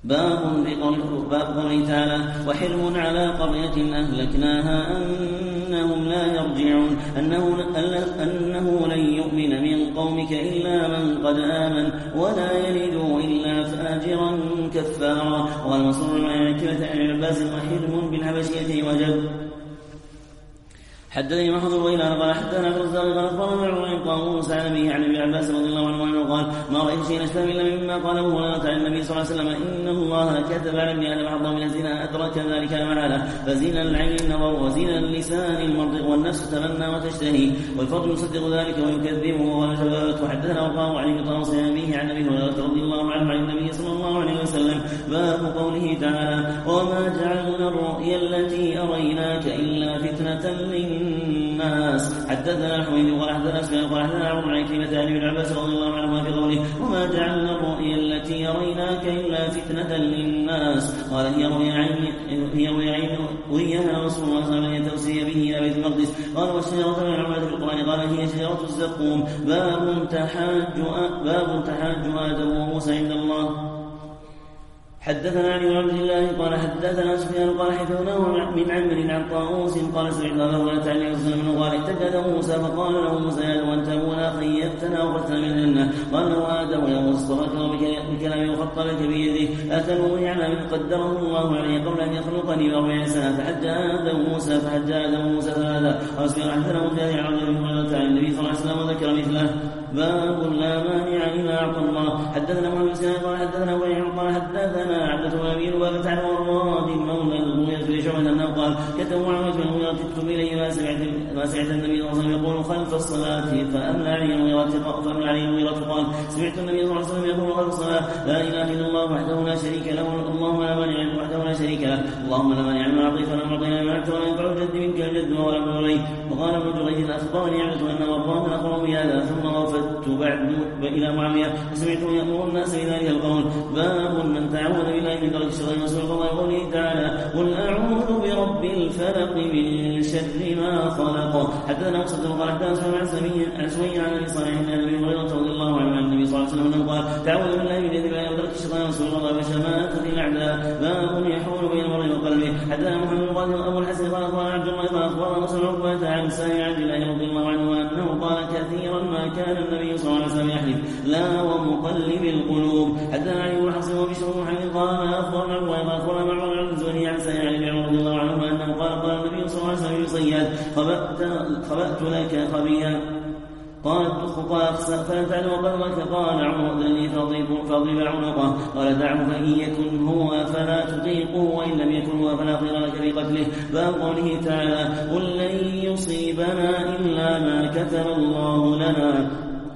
باب قوله تعالى وحرم على قرية أهلكناها أنهم لا يرجعون أنه لن يؤمن من قومك إلا من قد آمن ولا يلد إلا فاجرا كفارا. وقال مصر عن كلمة عن العباس وحرم بالحبشية وجب. حدثني محمد الويلان قال حدثنا عبد الرزاق قال اخبرنا عن قاموس عن ابي عباس رضي الله عنه قال ما رايت شيئا اشبه الا مما قاله ولا تعالى النبي صلى الله عليه وسلم ان الله كتب على ابن ادم حظا من الزنا ادرك ذلك محاله. فزنا العين النظر وزنا اللسان المنطق والنفس تمنى وتشتهي والفرد يصدق ذلك ويكذبه ونجبات. وحدثنا وقام عن ابي طاووس عن ابيه عن ابي هريره رضي الله عنه عن النبي صلى الله عليه وسلم. باب قوله تعالى وما جعلنا الرؤيا التي اريناك الا فتنه للناس. حدثنا الحميد قال حدثنا سفيان قال حدثنا عمرو عن كلمة عن ابن عباس رضي الله عنهما في قوله وما جعلنا الرؤيا التي أريناك إلا فتنة للناس. قال هي رؤيا وريها رسول الله صلى الله عليه وسلم يتوسي به إلى بيت المقدس. قال والشجرة من العلماء في القرآن قال هي شجرة الزقوم. باب تحاج آدم وموسى عند الله. حدثنا علي بن عبد الله قال حدثنا سفيان قال حدثنا من عمرو عن طاووس قال سمعت ابا هريره عن النبي صلى الله عليه وسلم قال احتج موسى فقال له موسى يا ادم انت ابونا خيبتنا واخرجتنا من الجنه. قال له ادم يا موسى اصطفاك بكلامي وخط لك بيده اتلوني على من قدره الله عليه قبل ان يخلقني ب40 سنه. فحج ادم موسى فهذا. قال سفيان حدثنا مجاهد عن ابي هريره عن النبي صلى الله عليه وسلم وذكر مثله. باب لا مانع لما اعطى الله. حدثنا محمد بن سنان قال حدثنا ويع قال حدثنا عبدة بن أبي لبابة عن مراد مولى المغيرة بن شعبة أنه قال كتبوا عن وجه المغيرة اكتب إليه ما سمعت النبي صلى الله عليه وسلم يقول خلف الصلاة فأملى عليه المغيرة قال سمعت النبي صلى الله عليه وسلم يقول خلف الصلاة لا إله إلا الله وحده لا شريك له اللهم لا مانع وحده لا شريك له اللهم لا مانع لما أعطيت ولا معطي لما منعت ولا ينفع الجد منك الجد ولا ابن إليه. وقال ابن جريج أخبرني عبدة أن مراد أخبر بهذا ثم وفدت بعد إلى معاوية فسمعته يأمر الناس بذلك القول. باب من تعوذ بالله من درك الشيطان وسوء الله قوله تعالى قل أعوذ برب الفلق من شر ما خلق. حدثنا مصدق قال حدثنا عن سمية عن ابي صالح عن ابي هريرة رضي الله عنه عن النبي صلى الله عليه وسلم انه قال تعوذ بالله من يد الله ودرك الشيطان وسوء الله وشماتة الاعداء. باب يحول بين المرء وقلبه. حدثنا محمد بن قاسم ابو الحسن قال اخبرنا عبد الله قال اخبرنا مسلم عقبة عن سائر عبد الله رضي الله عنه انه قال كثيرا ما كان النبي صلى الله عليه وسلم يحلف لا ومقلب القلوب. حدثنا علي بن حسن وبشر بن محمد قال اخبرنا معمر عن الزهري عن سائر عن ابن رضي الله عنه انه قال النبي صلى الله عليه وسلم لصياد خبأت لك خبيا قال فلا تعلم قلبك قال عمر ذني فاضرب عنقه قال دعه فإن يكن هو فلا تطيقه وإن لم يكن هو فلا خير لك في قتله. باب قوله تعالى قل لن يصيبنا إلا ما كتب الله لنا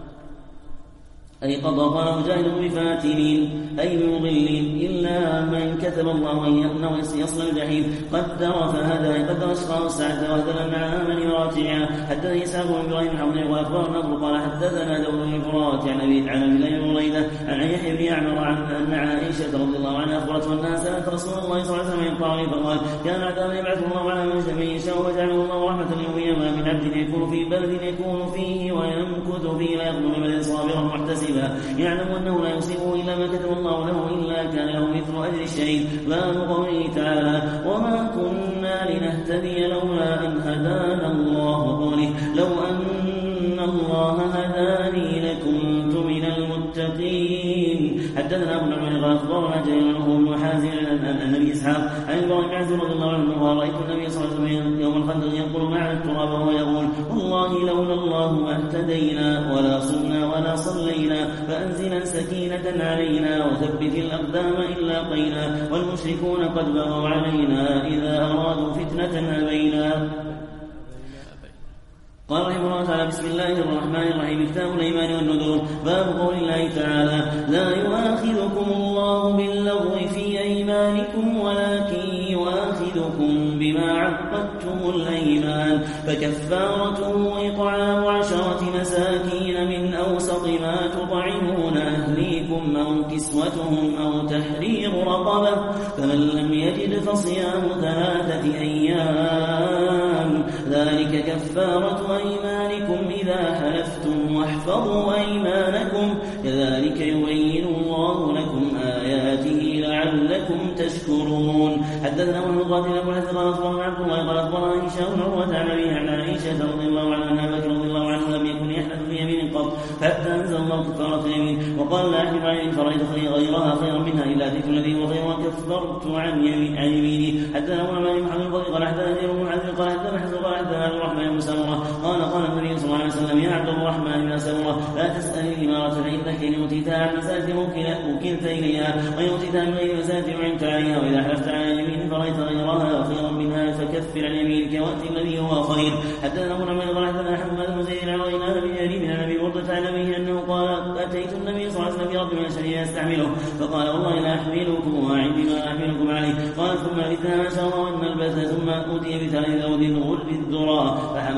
أي قضى. قال مجاهد بفاتنين أي بمضلين إلا من كتب الله أنه يصل الجحيم قدر فهدى قدر أشقاه السعادة وهدى مع آمن وراتعها. حدثني إسحاق بن إبراهيم حمد وأخبرنا أبو قال حدثنا داود بن فرات عن أبي الله بن بريدة عن يحيى بن يعمر عن عائشة رضي الله عنها أخبرته أنها سألت رسول الله صلى الله عليه وسلم يقطعني فقال كان عذاب يبعث الله على من يشاء وجعله الله رحمة يوميا ما من عبد يكون في بلد يكون فيه ويمكث فيه لا يقبل من بلد صابرا محتسبا يعلم أنه لا يصيبه إلا ما كتب الله له إلا كان له مثل أجر الشهيد. باب قوله تعالى وما كنا لنهتدي لولا أن هدانا الله وقوله لو أن الله هداني لكنت من المتقين. حدثنا أبو نعمان قال أخبرنا جرير بن حازم عن النبي إسحاق عن إبراهيم عزيز رضي الله عنه قال رأيت النبي صلى الله عليه وسلم يوم الخندق ينقل معنا التراب وهو يقول والله لولا الله ما اهتدينا ولا صمنا ولا صلينا فأنزلا سكينة علينا وثبت الأقدام إن لاقينا والمشركون قد بغوا علينا إذا أرادوا فتنة أبينا. قال رحمه الله تعالى بسم الله الرحمن الرحيم كتاب الأيمان والنذور. باب قول الله تعالى لا يؤاخذكم الله باللغو في أيمانكم ولكن يؤاخذكم بما عقدتم الأيمان فكفارته إطعام 10 مساكين من أوسط ما تطعمون أهليكم أو كسوتهم أو تحرير رقبة فمن لم يجد فصيام 3 أيام ذلك كفارة أيمانكم إذا حلفتم واحفظوا أيمانكم كذلك يبين الله لكم آياته لعلكم تشكرون. حدثنا محمد قاتل أبو الحسن قال أخبرنا عبد الله قال أخبرنا هشام بن عروة عن أبيه عن عائشة رضي الله عنها أن أبا بكر رضي الله عنه لم يكن يحلف بيمين قط حتى أنزل الله كفارة اليمين وقال لا أحلف عن يمين فرأيت غيرها خيرا منها إلا أتيت الذي هو خيرا كفرت عن يميني. حدثنا أبو نعمان بن محمد قال حدثنا زيد بن معاذ قال حدثنا حسن قال حدثنا عبد الرحمن بن سمرة قال النبي صلى الله عليه وسلم يا عبد الرحمن بن سمرة لا تسأل الإمارة فإنك إن أوتيتها عن مسألة وكلت إليها وإن أوتيتها من غير مسألة وعنت عليها وإذا حلفت على اليمين فرأيت غيرها خيرا منها فكفر عن يمينك وأت الذي هو خير. حدثنا أبو نعمان قال حدثنا حماد بن زيد عن غيلان بن جرير من أبي بردة عن أبيه أنه قال أتيت النبي صلى الله عليه وسلم برب من شريعة يستعمله فقال والله لا أحملكم وعندي ما أحملكم عليه. قال ثم لبثنا ما شاء الله أن نلبث ثم أوتي ب3 ذود غلب الذراء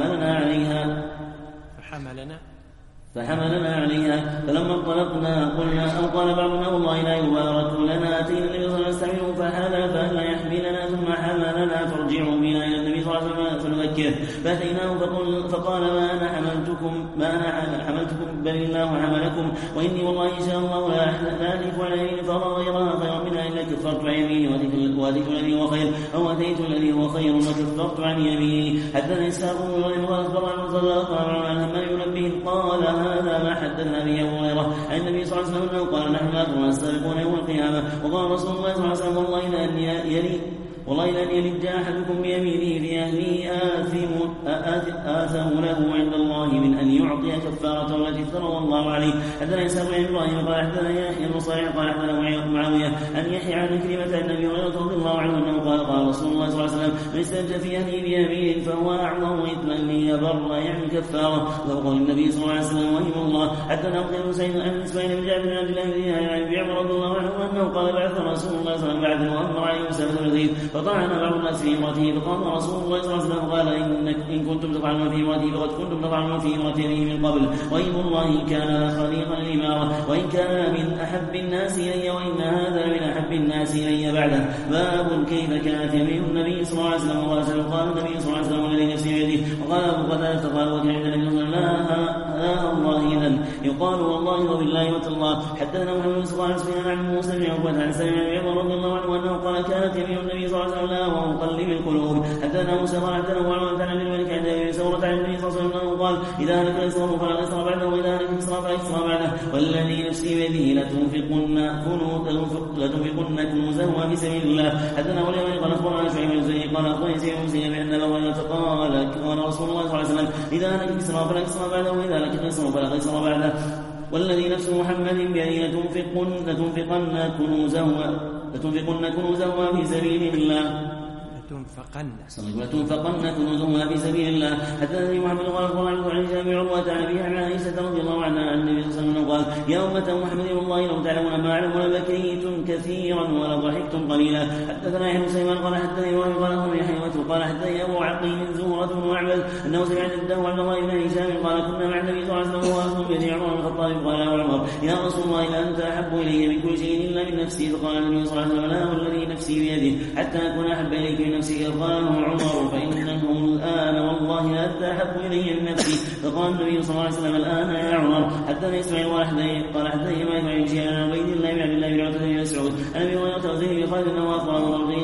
فحملنا عليها فلما انطلقنا قلنا أو قال بعضنا والله لا يبارك لنا أتينا النبي صلى الله عليه وسلم فحلف ألا يحملنا ثم حملنا ترجعوا بنا إلى النبي صلى الله عليه وسلم فنذكره فأتيناه فقال ما أنا حملتكم بل الله حملكم وإني والله إن شاء الله لا أحلف على يمين فأرى غيرها خيرا منها إلا كفرت عن يميني وأتيت الذي هو خير أو أتيت الذي هو خير وكفرت عن يميني. حدثنا إسحاق بن إبراهيم قال أخبرنا عن صدق عن همام ينبه قال هذا ما حدثنا به أبو هريرة عن النبي صلى الله عليه وسلم أنه قال نحن الآخرون السابقون يوم القيامة. وقال رسول الله صلى الله عليه وسلم والله لأن يلد أحدكم بيمينه في أهله آثم له عند الله من أن يعطي كفارة التي افترض الله عليه. حدثنا إسحاق بن إبراهيم قال حدثنا يحيى بن صالح قال حدثنا معاوية أن يحيى عن كلمة عن النبي رضي الله عنه أنه قال رسول الله صلى الله عليه وسلم من استنجى في أهله بيمين فهو أعظم إثما ليبر يعني كفارة وقول النبي صلى الله عليه وسلم وهم الله. حدثنا أبو بكر بن سعيد عن إسماعيل بن جعفر بن عبد الله بن دينار عن أبي عمر رضي الله عنه أنه قال بعث رسول الله صلى الله عليه وسلم وأمر عليه أسامة بن زيد فطعن بعض الناس في امرأته فقال رسول الله صلى الله عليه وسلم قال إن كنتم تطعنون في امرأته فقد كنتم تطعنون في امرأته من قبل وإن الله إن كان خليقا للإمارة وإن كان من أحب الناس إلي وإن هذا من أحب الناس إلي بعده. باب كيف كانت يمين النبي صلى الله عليه وسلم قال النبي صلى الله عليه وسلم والذي نفسي بيده وقال أبو قتادة قال وكان عند النبي صلى الله عليه وسلم لا الله إذن يقال والله وبالله وتالله. حدثنا محمد صلى الله عليه وسلم عن موسى بن عقبة عن سلمة بن عمر رضي الله عنه أنه قال كانت يمين النبي صلى الله عليه وسلم لا ومقلب القلوب. حدثنا موسى قال حدثنا وعمر عن الملك عند أبي ثورة عن النبي صلى الله عليه وسلم أنه قال إذا هلك الإسلام فلا إسلام بعده وإذا هلك الإسلام فلا إسلام بعده والذي نفسي بيده لتنفقن كنوزه في سبيل الله. حدثنا ولي قال أخبرنا شعيب بن زيد قال أخبرني سعيد بن زيد بأن أبا هريرة قال رسول الله صلى الله عليه وسلم إذا هلك الإسلام فلا إسلام بعده وإذا هلك الإسلام فلا إسلام بعده والذي نفس محمد بيده لتنفقن كنوزه في سبيل الله لتنفقن كنوزهما في سبيل الله. حدثني محمد قال أخبرنا عن هشام بن عروة عن أبيه عن عائشة رضي الله عنها عن النبي صلى الله عليه وسلم قال يا أمة محمد والله لو تعلمون ما أعلم لبكيتم كثيرا ولضحكتم قليلا. حدثنا يحيى بن سليمان قال حدثني وهب قال أخبرني حيوة قال حدثني أبو عقيل زهرة بن معبد أنه سمع جده عبد الله بن هشام قال كنا مع النبي صلى الله عليه وسلم وهو بن عمر بن الخطاب قال يا عمر يا رسول الله لا أنت أحب إلي من كل شيء إلا من نفسي. فقال النبي صلى الله عليه وسلم لا والذي نفسي بيده حتى أكون أحب إليك من نفسي. قال عمر فإنه الآن والله لا أنت أحب إلي من نفسي. فقال النبي صلى الله عليه وسلم الآن يا عمر. حدثني إسماعيل قال حدثني ما يفعل شيئا عن عبيد الله بن عبد الله بن عتبة بن مسعود عن أبي هريرة وزيد بن خالد أنه أخبره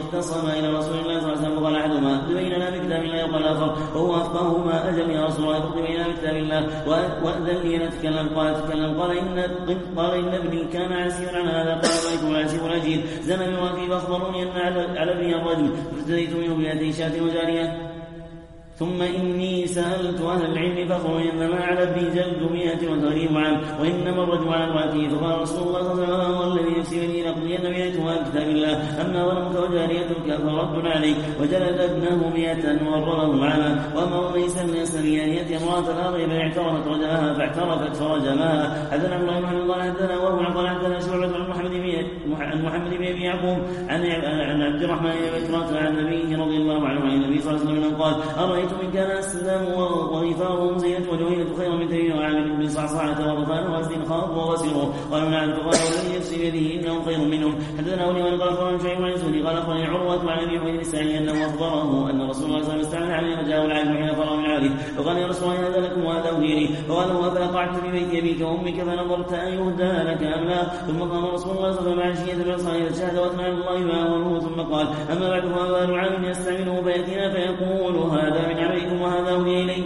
اختصما إلى رسول الله صلى الله عليه وسلم فقال أحدهما تبين لنا بكتاب الله وقال الآخر وهو أفقههما أجل يا رسول الله تبين لنا بكتاب الله وأذن لي أن أتكلم. قال تكلم. قال إن ابني كان عسيرا على هذا. قال رأيت العسير الأجير زمن مراتي فأخبروني أن على ابني الرجل فافتديت منه بيدي شاة وجارية ثم إني سألت أهل العلم فأخبروني أنما على ابني جلد 180 عام وإنما الرجل على امرأته. فقال رسول الله صلى الله عليه وسلم والذي نفسي بيده لأقضين بيتها بكتاب الله أما ظلمك وجاريتك فرد عليك. وجلد ابنه 100 وغرره عاما. وأما ليس من السبيل أن يأتي امرأة الأرض فاعترفت رجمها فاعترفت فرجمها. حدثنا عبد الله بن محمد قال حدثنا وهو قال حدثنا شعبة عن محمد بن أبي يعقوب عن عبد الرحمن بن بكرة عن نبيه رضي الله عنه عن النبي صلى الله عليه وسلم قال أرأيت من كان أسلم وغفاره زينة وجوهينة خيرا من تميم وعامل بن صعصعة ورفان وأسد خاف وغسره. قالوا نعم. فقال والذي نفسي بيده إنه خير منهم. حدثنا أولي وأن قال أخبرنا شيء عن سوري قال أخبرني عروة عن أبي حميد الساعدي أنه أخبره أن رسول الله صلى الله عليه وسلم استعمل عليه فجاءه العالم حين فرغ من عاده فقال يا رسول الله هذا لكم وهذا أهدي. فقال له أفلا قعدت في بيت أبيك وأمك فنظرت أن يهدى لك أم لا. ثم قام رسول الله صلى الله عليه وسلم من الصلاة فشهد وأثنى الله ما أمره ثم قال أما بعد فأبان عام يستعمله فيأتينا فيقول هذا من عملكم وهذا أهدي إليه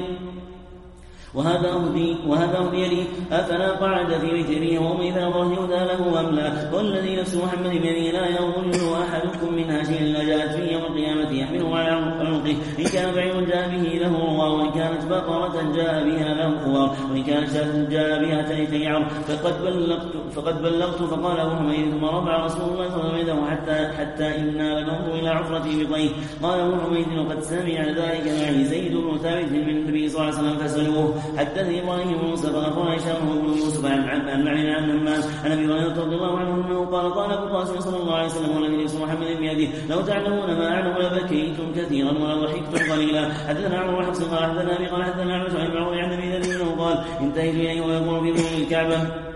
وهذا أهدي لي. أفلا قعد في بيت أبيه وأمي فنظر يهدى له أم لا. والذي نفس محمد بيده لا يظن أحدكم منها شيئا إلا جاءت فيه يوم القيامة يحمله على عنقه إن كان بعير جاء به له روار وإن كانت بقرة جاء بها له خوار وإن كانت شاة جاء بها تيعر فقد بلغت. فقال أبو حميد ثم رفع رسول الله صلى الله عليه وسلم حتى إنا لننظر إلى عفرته بطيه. قال أبو حميد وقد سمع ذلك معي زيد بن ثابت من النبي صلى الله عليه وسلم فسألوه. حدثني إبراهيم بن موسى فأخبرنا هشام بن يوسف عن معين عن نماس عن أبي هريرة رضي الله عنه أنه قال أبو القاسم صلى الله عليه وسلم والذي نفس محمد بيده لو تعلمون ما أعلم لبكيتم كثيرا ولضحكتم قليلا. حدثنا عمرو بن حفص قال حدثنا أبي قال حدثنا عمرو بن معروف عن أبي ذر أنه قال انتهيت إليه ويقول في بني الكعبة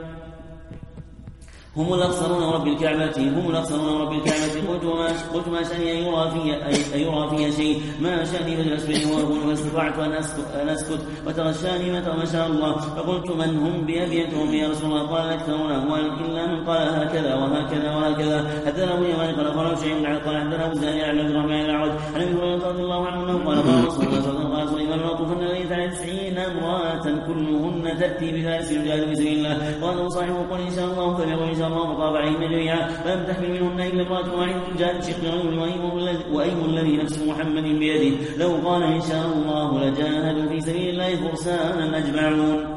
هم الأخسرون رب الكعبة قلت ما شأني أن يرى فيها شيء ما شأني فلأسبني وأقول فاستطعت أن أسكت وتغشاني ما شاء الله. فقلت من هم بأبيتهم يا رسول الله. قال أكثرون أموال إلا من قال هكذا وهكذا. حدثنا أبو يمان قال أخبرنا شيء قال حدثنا أبو زهري عن عبد الرحمن الأعرج عن أبي هريرة رضي الله عنه أنه قال رسول الله صلى الله عليه وسلم قال سليمان لأطوفن ليلة على 90 امرأة كلهن تأتي بفارس يجاهد في سبيل الله وأنه صاحبه قل إن شاء الله فبيقول إن شاء الله فطاب عليهن جميعا فلم تحمل منهن إلا امرأة واحدة جاءت شق رجل وأيم الذي نفس محمد بيده لو قال إن شاء الله لجاهدوا في سبيل الله فرسانا أجمعون.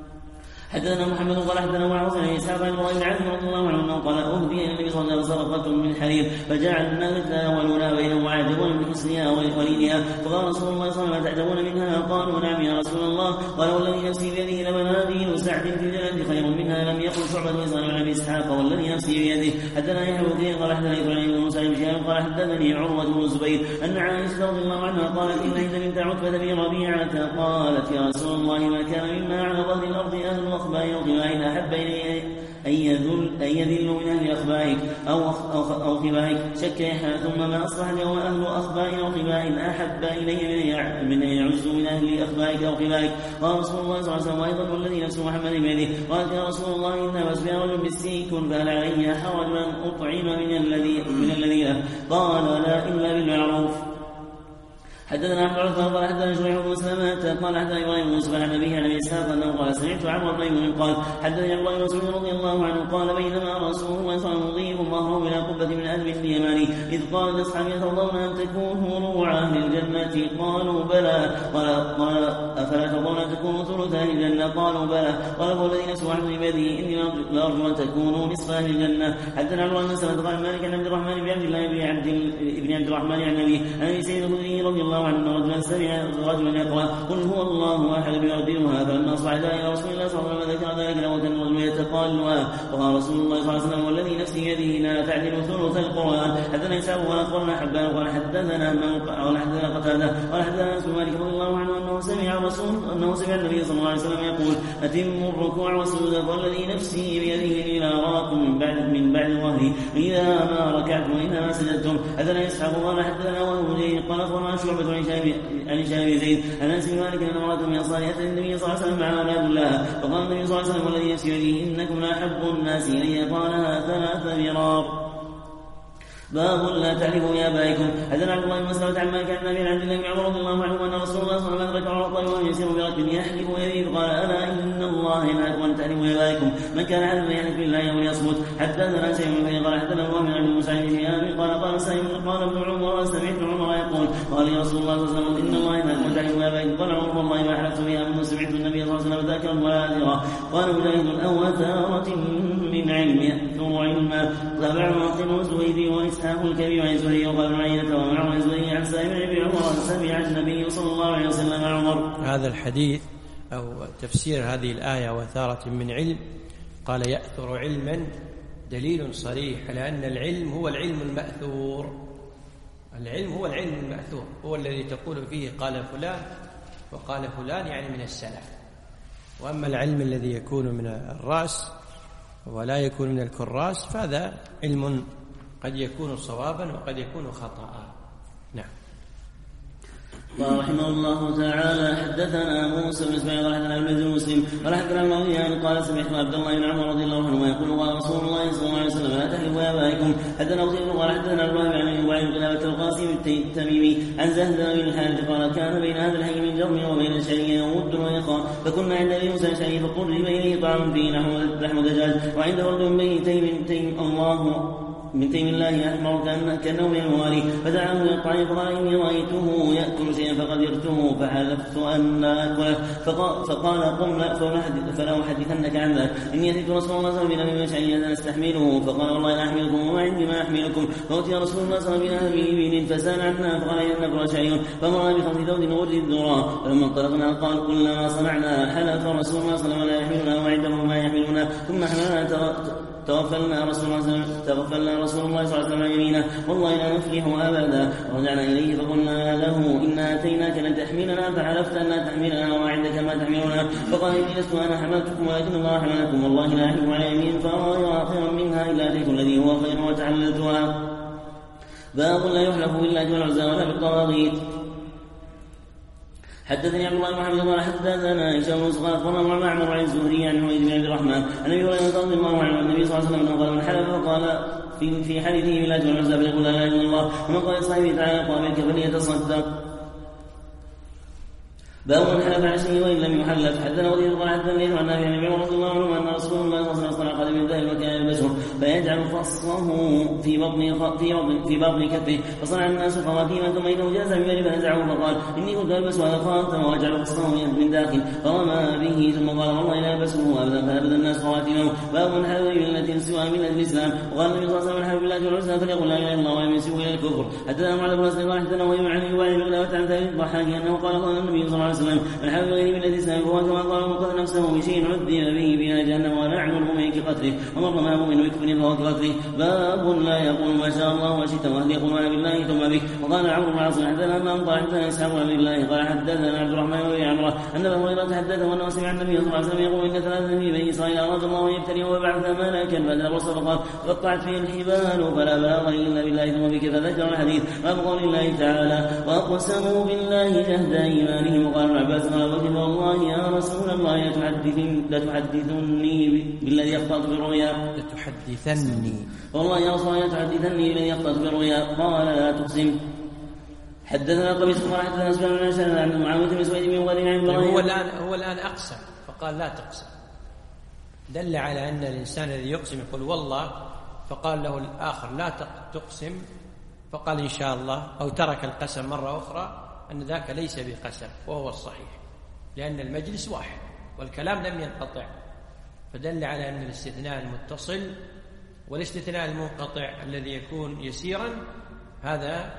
حدثنا محمد قال حدثنا معاذ بن اسحاق عن ابراهيم بن رضي الله عنه قال اهدي النبي صلى الله عليه وسلم صدقه من حرير فجعل الناس يتناولونها بينهم ويعجبون من حسنها وقليلها. فقال رسول الله صلى الله عليه وسلم تعجبون منها؟ قالوا نعم يا رسول الله. قال والذي نفسي بيده لمناديل سعد في الجنة خير منها لم يقل شعبة وإسرائيل عن ابي اسحاق والذي نفسي بيده. حدثنا يحيى بن كثير قال حدثنا ابراهيم بن موسى بن شهاب قال حدثني عروة بن الزبير ان عائشة رضي الله عنها قالت ان هند بنت عتبة بن ربيعة قالت يا رسول الله ما كان مما على ظهر الارض اهل الاخبار وقبائل أحب إلي أن يذلوا من أهل أخبائك أو خبائك. شك يحيى ثم ما أصبح اليوم أهل أخبائك أو خبائك أحب إلي من أن يعزوا من أهل أخبائك أو خبائك. قال رسول الله صلى الله عليه وسلم أيضا والذي نفس محمد بيده. قالت يا رسول الله إن بس رجل بالسيك فهل علي حرج من أطعم من الذي له؟ قال لا إلا بالمعروف. حدثنا احمد بن قال حدثنا شريح بن مسلمة قال حدثنا ابراهيم بن مسلم عن ابيه عن ابي اسحاق انه قال سمعت عمرو بن ميمون قال حدثني عبد الله بن مسعود رضي الله عنه قال بينما رسول الله صلى الله عليه وسلم يضيف ظهره الى قبه من ادب اليماني اذ قال لاصحابه ترضون ان تكونوا روع اهل الجنه؟ قالوا بلى. قال افلا ترضون ان تكونوا ثلث اهل الجنه؟ قالوا بلى. قال والذي نفس محمد بيده اني لارجو ان تكونوا نصف اهل الجنه. حدثنا عبد الله بن مسلمة قال مالك عن عبد الرحمن بن عبد الله بن عبد الرحمن عن ابيه عن ابي سعيد الخدري رضي الله عنه رجلا سمع رجلا يقرأ قل هو الله أحد بيرددها فلما صعد إلى رسول الله صلى الله عليه وسلم ذكر ذلك له الرجل يتقالها. وقال رسول الله صلى الله عليه وسلم والذي نفسي بيده لا تعدل ثلث القرآن. حدثنا إسحاق قال أخبرنا حبان قال حدثنا قتادة قال حدثنا أنس بن مالك رضي الله عنه أنه سمع النبي صلى الله عليه وسلم يقول أتموا الركوع والسجود والذي نفسي بيده إلى أراكم من بعد ظهري إذا ما ركعتم وإنما سجدتم. حدثنا إسحاق قال حدثنا وهو قال أخبرنا شعبة عن هشام بن زيد عن انس بن مالك ان امراه من انصار اتت النبي صلى الله عليه وسلم مع اولاد الله فقال النبي صلى الله عليه وسلم والذي نفسي بيده انكم لاحب الناس الي قالها 3 مرار. باب لا تحلفوا بآبائكم. حدثنا عبد الله بن مسلمة عن مالك عن نافع عن عبد الله بن عمر رضي الله عنه أن رسول الله صلى الله عليه وسلم أدرك عمر وهو يسير برجل يحلف ويزيد قال ألا إن الله ينهاكم أن تحلفوا بآبائكم من كان حلفا يحلف بالله وليصمت. حدثنا سعيد بن أبي قال حدثنا الله بن موسى بن شهاب قال سعيد قال ابن عمر سمعت عمر يقول قال يا رسول الله صلى الله عليه وسلم إن الله ينهاكم أن تحلفوا بآبائكم. قال عمر والله ما حلفت بها منذ سمعت النبي صلى الله عليه وسلم ذاكرا ولا آثرا. قال مجاهد أو أثارة من علم يأثر علما. تابع معقل والزهيري وإسحاق الكبير عن الزهري وقال عينة ومعه الزهري عن سائر بن عمر سمع النبي صلى الله عليه وسلم عمر. هذا الحديث أو تفسير هذه الآية وثارة من علم قال يأثر علما دليل صريح على أن العلم هو العلم المأثور. العلم هو العلم المأثور، هو الذي تقول فيه قال فلان وقال فلان يعني من السلف. وأما العلم الذي يكون من الرأس ولا يكون من الكراس فهذا علم قد يكون صوابا وقد يكون خطأ. نعم. قال رحمه الله تعالى حدثنا موسى بن اسماعيل قال حدثنا ابن مسلم قال حدثنا المغيري قال سمعت عبد الله بن عمر رضي الله عنهما يقول قال رسول الله صلى الله عليه وسلم لا تحلفوا بآبائكم. حدثنا وزير قال حدثنا الرابع عن ابي وعن قلابة القاسم التميمي عن زهد بن الحارث قال كان بين هذا الحي من جرم وبين الشريعه ود ويقى فكنا عند ابي موسى الاشعري فقرب اليه طعام فيه لحم دجاج وعند رجل من بني تيم الله من تيم الله أحمر كأنه من الموالي فدعاه إلى الطعام فقال إني رأيته يأكل شيئا فقدرته فحلفت أن لا أكله فقال قم فلا أحدثنك عن ذلك إني أتيت رسول الله صلى الله عليه وسلم بنبي مشعري أن أستحمله فقال والله لا أحملكم وما عندي ما أحملكم. فأتي رسول الله صلى الله عليه وسلم بإبل فسال عنها فقال إن النبر شيء فأمرنا بخمس ذود نورد الذراء. فلما انطلقنا قال قلنا ما صنعنا حلف رسول الله صلى الله عليه وسلم لا يحملنا وعنده ما يحملنا ثم حملنا توفلنا رسول الله صلى الله عليه وسلم يمينه والله لا نفلح أبدا. رجعنا إليه فقلنا له إنا أتيناك لن تحملنا فحلفت أن لا تحملنا وما عندك ما تحملنا. فقال إني لست أنا حملتكم ولكن الله حملكم والله لا أحلف على يمين فأرى خيرا منها إلا أتيت الذي هو خير وتعللتها. باب لا يحلف بالله والعزى ولا بالطواغيت. حدثني عبد الله بن محمد قال حدثنا هشام بن قال اخبرنا معمر عن الزهري عن حميد بن عبد الرحمن عن ابي هريره رضي الله عنه النبي صلى الله عليه وسلم قال من حلف فقال في حديثه بالله والعزى فليقل لا اله الا الله ومن قال لصاحبه تعالى قابلك فليتصدق. باب من حلف على شيء وان لم يحلف. حدثنا وزير قال حدثني عن نافع عن عمر رضي الله عنه ان رسول الله صلى الله عليه وسلم صنع قدم ذهب وكان يلبسه فيجعل فصه في بطن كفه فصنع الناس خواتيما ثم انه جاز ببالي فنزعه فقال اني كنت البس هذا الخاتم واجعل فصه من داخل فرمى به ثم قال والله لا البسه ابدا فابدا الناس خواتيمه. باب من حلف بمله سوى مله الاسلام. وقال النبي صلى الله عليه وسلم من حلف بالله والعزى فليقل لا اله الا الله ولم يسوء الى الكفر. حدثنا معاذ بن اسلم قال حدثنا وهي عن يوالي بغداد عن ثابت الضحاك انه قال الله النبي صلى الله عليه وسلم من حلف بغير مله الاسلام فهو كما قال من قتل نفسه بشيء عذب به بنار جهنم ونعم المؤمن كقتله ومر ما مؤمن بكفر فهو كقتله. باب لا يقول ما شاء الله وشئت واهل يقول ما بالله ثم بك. وقال عمرو بن عاصم حدثنا من قال حدثنا اسحاق بن الله قال حدثنا عبد الرحمن بن عمرو ان ابا هريره حدثه انه سمع النبي صلى الله عليه وسلم يقول ان ثلاثه في بني اسرائيل اراد الله ان يبتلي وبعث ملكا فادرب فقال قطعت فيه الحبال فلا بلاغ الا بالله ثم بك. فذكر الحديث. باب قول الله تعالى واقسموا بالله جهد ايمانهم. وقال ابن عباس قال والله يا رسول الله لتحدثني بالذي اخطات بالرؤيا. لتحدثني والله يا رسول الله لتحدثني بالذي اخطات بالرؤيا. قال لا تقسم. حدثنا قبيس قال حدثنا سفيان بن عشان عن معاويه بن سويد بن غني عن هو الان اقسم فقال لا تقسم، دل على ان الانسان الذي يقسم يقول والله فقال له الاخر لا تقسم فقال ان شاء الله او ترك القسم مره اخرى ان ذاك ليس بقسم وهو الصحيح لان المجلس واحد والكلام لم ينقطع. فدل على ان الاستثناء المتصل والاستثناء المنقطع الذي يكون يسيرا هذا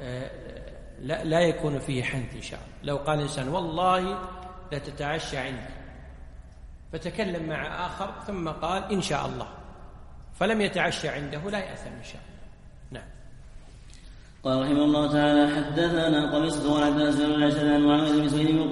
لا يكون فيه حنث إن شاء الله. لو قال إنسان والله لا تتعشى عندي فتكلم مع آخر ثم قال إن شاء الله فلم يتعشى عنده لا يأثم إن شاء الله. نعم. قال رحمه الله تعالى حدثنا قميصة وحدثنا سلم العشر عن معاوية بن سويد بن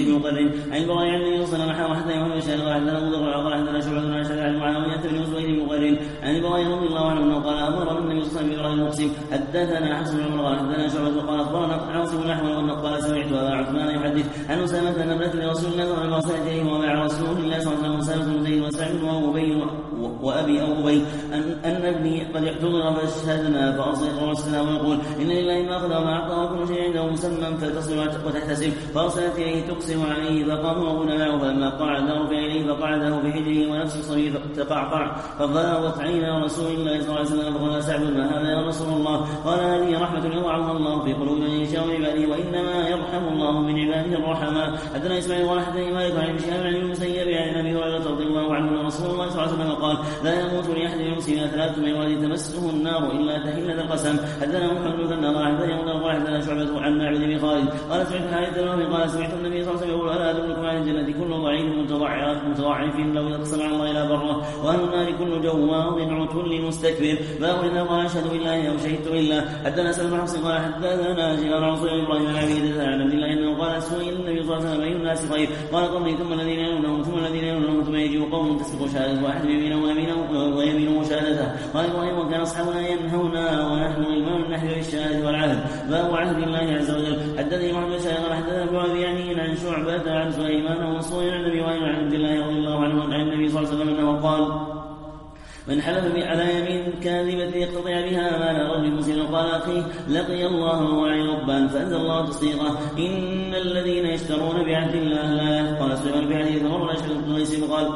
مقرن عن البراء عن النبي صلى الله عليه وسلم حتى يوم الشهر وحدثنا أبو ذر وقال حدثنا شعبة بن عشر عن معاوية بن سويد بن جعفر عن إبراهيم رضي الله عنه أنه قال أمر النبي صلى الله عليه وسلم بإبراهيم المقسم حدثنا حفص بن عمر قال حدثنا شعبة قال أخبرنا عاصم نحو وأنه قال سمعت أبا عثمان يحدث عن أسامة أن ابنة لرسول الله صلى الله عليه وسلم ومع رسول الله صلى الله عليه وسلم أسامة بن زيد وسعد وأبي وأبي أو أبي أن ابني قد احتضر فاشهدنا فأرسل السلام ويقول إن لله ما أخذ وما أعطى وكل شيء عنده مسمى فتصل وتحتسب فأرسلت إليه تقسم عليه فقام أبونا معه فلما قعد رفع إليه فقعده بحجره ونفس الصبي تقعقع فضاغت عينا رسول الله صلى الله عليه وسلم فقال سعد ما هذا يا رسول الله قال هذه رحمة يضعها الله في قلوب من يشاء من عباده وإنما يرحم الله من عباده الرحماء. حدثنا إسماعيل قال حدثني مالك عن شهاب عن المسيب عن أبي هريرة رضي الله عنه أن رسول الله صلى الله عليه وسلم قال لا يموت لأحد من المسلمين ثلاثة من ولد تمسه النار إلا تحلة القسم. حدثنا محمد بن ثنى قال حدثنا شعبة عن معبد بن خالد قال سمعت حارث بن قال سمعت النبي صلى الله عليه وسلم يقول ألا أدلكم عن الجنة كل ضعيف متضعف لو اقسم على الله إلى بره وأهل النار كل جواظ عتل مستكبر. باب إذا قال أشهد بالله أو شهدت بالله. حدثنا سلمى حفص قال حدثنا جلال عصير إبراهيم عن عبيد عن عبد الله أنه قال سئل النبي صلى الله عليه وسلم أي الناس خير قال قومي ثم الذين يلونهم ثم الذين يلونهم ثم يجيء قوم تسبق شهادته وأحد ويمينه شهادته. قال إبراهيم وكان أصحابنا ينهونا ونحن إمام النحل بالشهادة والعهد. باب عهد الله عز وجل. حدثني محمد بن سعيد قال حدثنا ابن أبي يعني عن شعبة عن سليمان ومنصور عن النبي وعن عبد الله رضي الله عنه عن النبي صلى الله عليه وسلم أنه قال من حلف على يمين كاذبة يقتطع بها مال رجل مسلم قال أخيه لقي الله وعي ربان فأنزل الله تصديقه إن الذين يشترون بعهد الله لا. قال سليمان في حديث مر أشهد بن قيس قال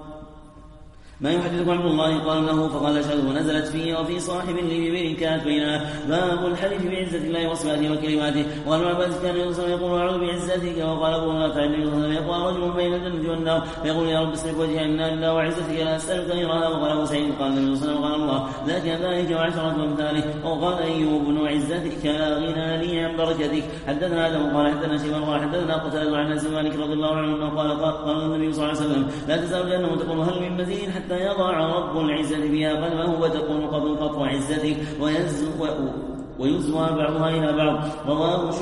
ما يحدثكم عن الله قال له فقال أشهد ونزلت فيه وفي صاحب لي ببئر كانت بيننا. باب الحلف بعزة الله وصفاته وكلماته. وعن عباس كان يقول أعوذ بعزتك وقال أبو نافع يقول رجل بين الجنة والنار فيقول يا رب اصرف وجهي عن النار لا وعزتك لا أسألك غيرها. وقال أبو سعيد قال النبي صلى الله عليه وسلم قال الله لكن ذلك وعشرة أمثاله. وقال أيوب وعزتك لا غنى لي عن بركتك. حدثنا آدم قال حدثنا شيبان قال حدثنا قتادة عن أنس مالك رضي الله عنه قال النبي صلى الله عليه وسلم لا تزال الجنة تقول هل من مزيد حتى يضع رب العزة بها قدمه وتكون قبل قطع عزته ويزوى بعضها إلى بعض. رواه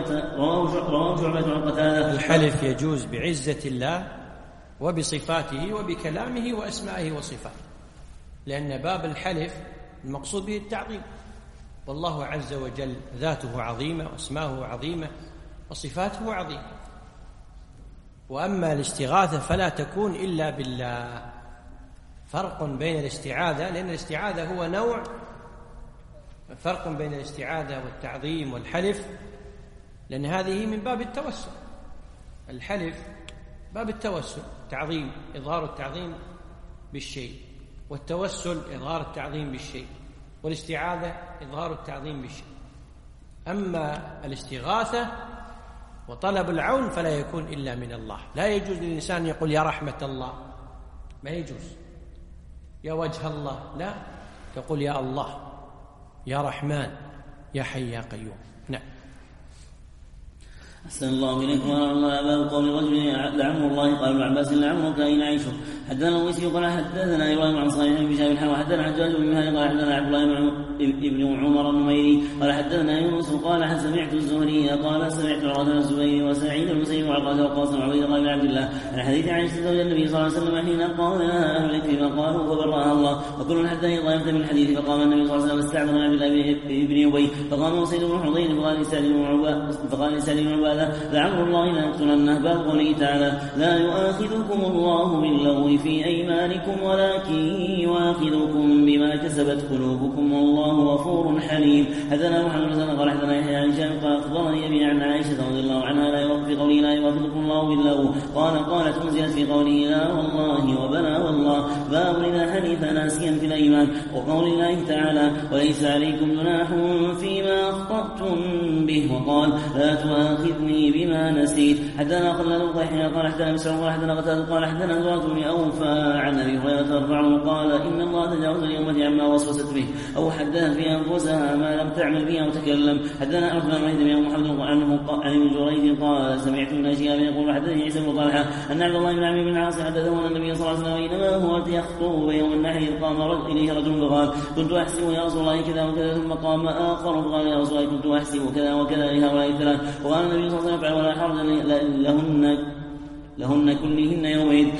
شعبة عن قتادة. الحلف يجوز بعزة الله وبصفاته وبكلامه وأسمائه وصفاته لأن باب الحلف المقصود به التعظيم والله عز وجل ذاته عظيمة وأسماءه عظيمة وصفاته عظيمة. وأما الاستغاثة فلا تكون إلا بالله. فرق بين الاستعاذة لأن الاستعاذة هو نوع فرق بين الاستعاذة والتعظيم والحلف لأن هذه من باب التوسل. الحلف باب التوسل تعظيم إظهار التعظيم بالشيء والتوسل إظهار التعظيم بالشيء والاستعاذة إظهار التعظيم بالشيء. أما الاستغاثة وطلب العون فلا يكون إلا من الله. لا يجوز للإنسان يقول يا رحمة الله ما يجوز يا وجه الله لا تقول يا الله يا رحمن يا حي يا قيوم. نعم. أحسن الله إليكم ورحمة الله. باب قول الرجل لعمر الله قال ابن عباس لعمرك أين عيشه. حدثنا الويسي قال حدثنا إبراهيم عن صالح بن شهاب الحلوى حدثنا حجاج بن مهدي قال حدثنا عبد الله بن عمر النميري قال حدثنا يونس قال سمعت الزهري قال سمعت عروة بن الزبير وسعيد بن المسيب وعقاد وقاسم وعبيد الله بن عبد الله عن حديث عائشة زوج النبي صلى الله عليه وسلم حين قال لها أهل الإثم ما قالوا فبرأها الله وكل حدثني ضيفة من الحديث. فقام النبي صلى الله عليه وسلم استعمل عبد الله بن أبي فقام وسيد بن حضين فقال لسعد بن عبادة لعمر الله لا يقتلنه. باب قوله تعالى لا يؤاخذكم الله باللغو في أيمانكم ولكن يؤاخذكم بما كسبت قلوبكم والله غفور حليم. حدثنا محمد بن سلمة قال حدثنا يحيى عن هشام قال أخبرني أبي عن عائشة رضي الله عنها لا يوافق في قوله لا يؤاخذكم الله باللغو قالت أنزلت في قوله لا والله وبلا والله. باب إذا حلف ناسيا في الأيمان. وقول الله تعالى وليس عليكم جناح فيما أخطأتم به وقال لا تؤاخذني بما نسيت. حدثنا خلاد بن طيحة قال حدثنا مسعود قال حدثنا قتادة قال حدثنا زرارة بن أوفى عن أبي هريرة يرفعه قال إن الله تجاوز لأمتي عما وسوست به أو حدثت في أنفسها ما لم تعمل به أو تكلم. حدثنا أنس بن مالك بن محمد عنه عن ابن جريج قال سمعت من شهاب يقول حدثني عيسى بن طلحة أن عبد الله بن عمرو بن العاص حدثه أن النبي صلى الله عليه وسلم بينما هو يخطب يوم النحر إذ قام إليه رجل فقال كنت أحسب يا رسول الله كذا وكذا ثم قام آخر فقال يا رسول الله كنت أحسب كذا وكذا لهؤلاء الثلاث. وقال النبي صلى الله عليه وسلم افعل ولا حرج لهن كلهن يومئذ.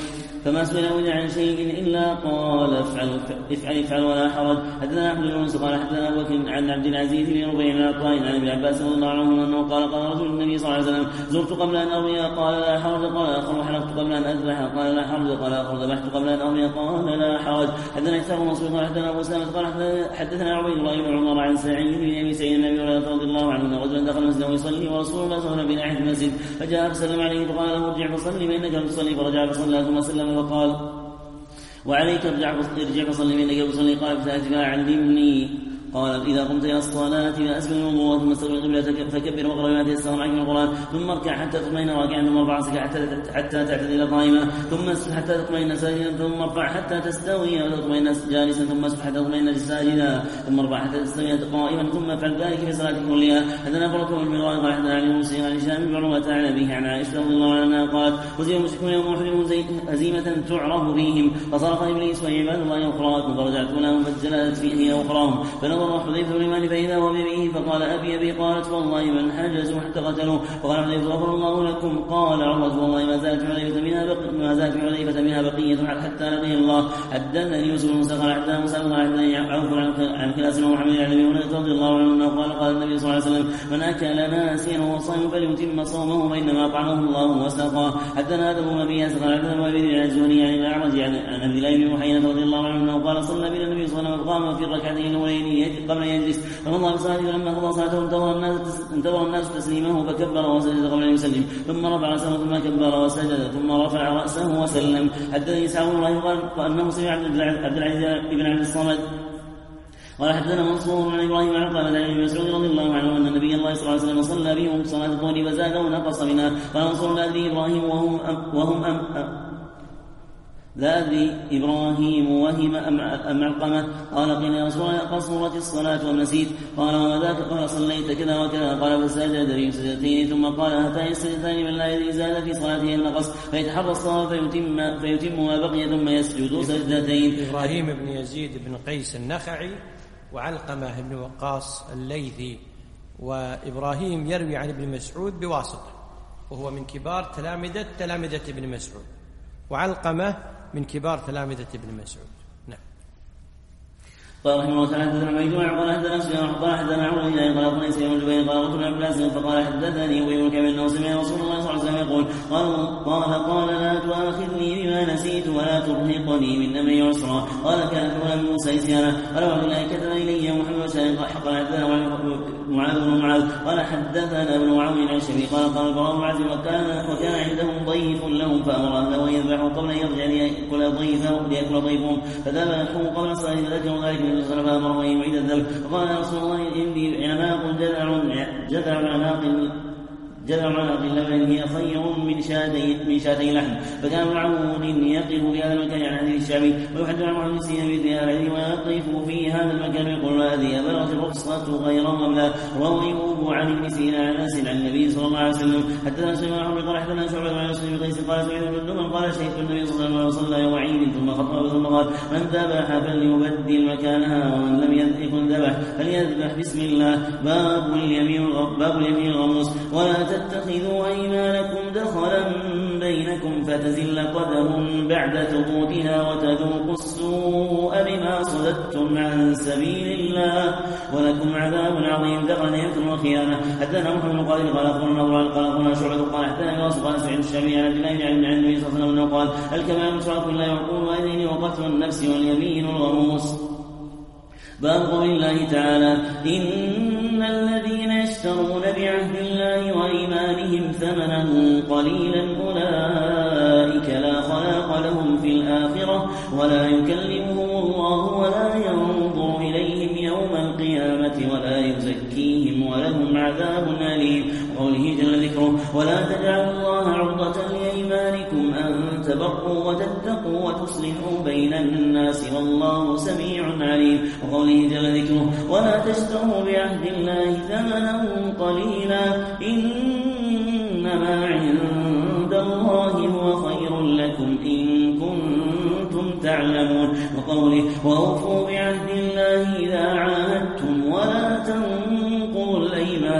فما سئل عن شيء إلا قال افعل ولا حرج. حدثنا أحمد بن يونس قال حدثنا أبو بكر عن عبد العزيز بن ربيع بن عطاء عن ابن عباس رضي الله عنهما أنه قال رجل النبي صلى الله عليه وسلم زرت قبل أن أرمي قال لا حرج، قال آخر حلقت قبل أن أذبح قال لا حرج، قال آخر ذبحت قبل أن أرمي قال لا حرج. حدثنا إسحاق بن منصور قال حدثنا أبو سلمة قال حدثنا عبيد الله بن عمر عن سعيد بن أبي سعيد بن أبي هريرة رضي الله عنه أن رجلا دخل المسجد ويصلي ورسول الله صلى الله عليه وسلم بناحية المسجد فجاء فسلم عليه فقال له ارجع فصلي فإنك لم تصلي، فرجع فصلى ثم سلم وقال وعليك ارجع فصلي فإنك لم تصلي، قال فعلمني. قال إذا قمت إلى الصلاة فأسبل الوضوء ثم استقبل قبلتك فكبر واقرأ ما تيسر معك من القرآن ثم اركع حتى تطمئن راكعا ثم ارفع رأسك حتى تعتدل قائما ثم اسجد حتى تطمئن ساجدا ثم ارفع حتى تستوي وتطمئن جالسا ثم اسجد حتى تطمئن ساجدا ثم ارفع حتى تستوي قائما ثم افعل ذلك في صلاتك كلها. حدثنا فرقه بن مروان قال حدثنا علي بن مسلم عن هشام بن عروة عن أبيه عن عائشة رضي الله عنها قالت هزم المشركون يوم أحد هزيمة تعرف بهم فصرخ إبليس وعباد الله أخراكم فرجعت لهم فجلت فيه أخراهم فنظر حذيفة بن فإذا هو بأبيه فقال أبي قالت والله من حجزوا حتى قتلوا فقال حذيفة غفر الله لكم. قال عروة والله ما زالت حذيفة منها بقية حتى لقي الله. حدثني يوسف بن موسى قال حدثنا موسى قال حدثني عوف عن كلاس ومحمد عن أبي هريرة رضي الله عنه قال النبي صلى الله عليه وسلم من أكل ناسيا وهو صائم فليتم صومه فإنما أطعمه الله وسقاه. حدثنا آدم بن أبي ياسر قال حدثنا أبي بن الزهري عن الأعرج عن عبد الله بن محينة رضي الله عنه قال صلى بنا النبي صلى الله عليه وسلم قام في الركعتين الأولين قبل يجلس فمضى بصلاته فلما قضى صلاته انتظر الناس تسليمه فكبر وسجد قبل ان يسلم ثم رفع راسه ثم كبر وسجد ثم رفع راسه وسلم. حدثني اسحاق بن ابراهيم قال وانه سمع عبد العزيز بن عبد الصمد قال حدثنا منصور عن ابراهيم عن قال ابن مسعود رضي الله عنه ان النبي الله صلى الله عليه وسلم صلى بهم صلاه الظهر فزاد ونقص منها. قال منصور لا ادري ابراهيم وهم أم علقمة. قال قيل يا رسول الله قصرت الصلاة ونسيت. قال وما ذاك؟ قال صليت كذا وكذا. قال فسجد في سجدتين ثم قال هاتان السجدتان من لا يدري زاد في صلاته النقص فيتحرى الصواب فيتم ما بقي ثم يسجد سجدتين. إبراهيم بن يزيد بن قيس النخعي وعلقمة بن وقاص الليثي. وإبراهيم يروي عن ابن مسعود بواسطة وهو من كبار تلامذة ابن مسعود، وعلقمة من كبار تلامذة ابن مسعود. نعم. قال رحمه الله تعالى حدثنا ميدوع قال حدثنا سفيان قال حدثنا عمرو بن قال اخبرني سعيد بن جبير قال قلت لابن عباس فقال حدثني ابي بن كعب انه سمع رسول الله صلى الله عليه وسلم يقول قال لا تؤاخذني بما نسيت ولا ترهقني من امري عسرا. قال كانت من موسى نسيانا. قال عبد الله كتب الي محمد سالم قال حدثنا معاذ بن معاذ قال حدثنا ابن عون عن شبيب قال البراء بن عازب وكان عندهم ضيف لهم فامر اهله ان يذبحوا قبل ان يرجع ليأكل ضيفهم فذبحوا قبل الصلاه فذكروا ذلك من فأمره أن يعيد الذبح. فقال يا رسول الله عندي عناق جذع عناق اللبن هي خير من شاتي لحم. فكان معون يقف في هذا المكان عن حديث الشعبي ويحدث عن محمد سين مثل هذا الحديث ويقف في هذا المكان ويقول هذه بلغت الرخصة غير مبلغ. رواه أيوب عن ابن سينا عن أنس عن النبي صلى الله عليه وسلم. حدثنا سليمان بن قال حدثنا شعبة عن مسلم بن قيس قال سمعت بن جندب قال شهدت النبي صلى الله عليه وسلم صلى يوم عيد ثم خطب ثم قال من ذبح فليبدل مكانها ومن لم يكن ذبح فليذبح بسم الله. باب اليمين الغموس. ولا تتخذوا أيمانكم دخلا بينكم فتزل قدم بعد ثبوتها وتذوقوا السوء بما صددتم عن سبيل الله ولكم عذاب عظيم. دخل يمكن وخيانة. حدثنا محمد بن قال أخبرنا شعبة قال حدثنا قال سعيد الشامي عن عبد الله بن النبي صلى الله عليه وسلم قال الكمال شرف الله يعقول وأذين وقتل النفس واليمين الغموس. باب قول الله تعالى إن الذين يشترون بعهد الله وإيمانهم ثمنا قليلا أولئك لا خلاق لهم في الآخرة ولا يكلمهم الله ولا ينظر إليهم يوم القيامة ولا يزكيهم ولهم عذاب أليم. وقوله جل ذكره ولا تجعلوا الله عرضة لأيمانكم أن تبروا وتتقوا وتصلحوا بين الناس والله سميع عليم. وقوله جل ذكره ولا تشتروا بعهد الله ثمنا قليلا إنما عند الله هو خير لكم إن كنتم تعلمون. وقوله وأوفوا بعهد الله إذا عاهدتم ولا تنقضوا الأيمان بعد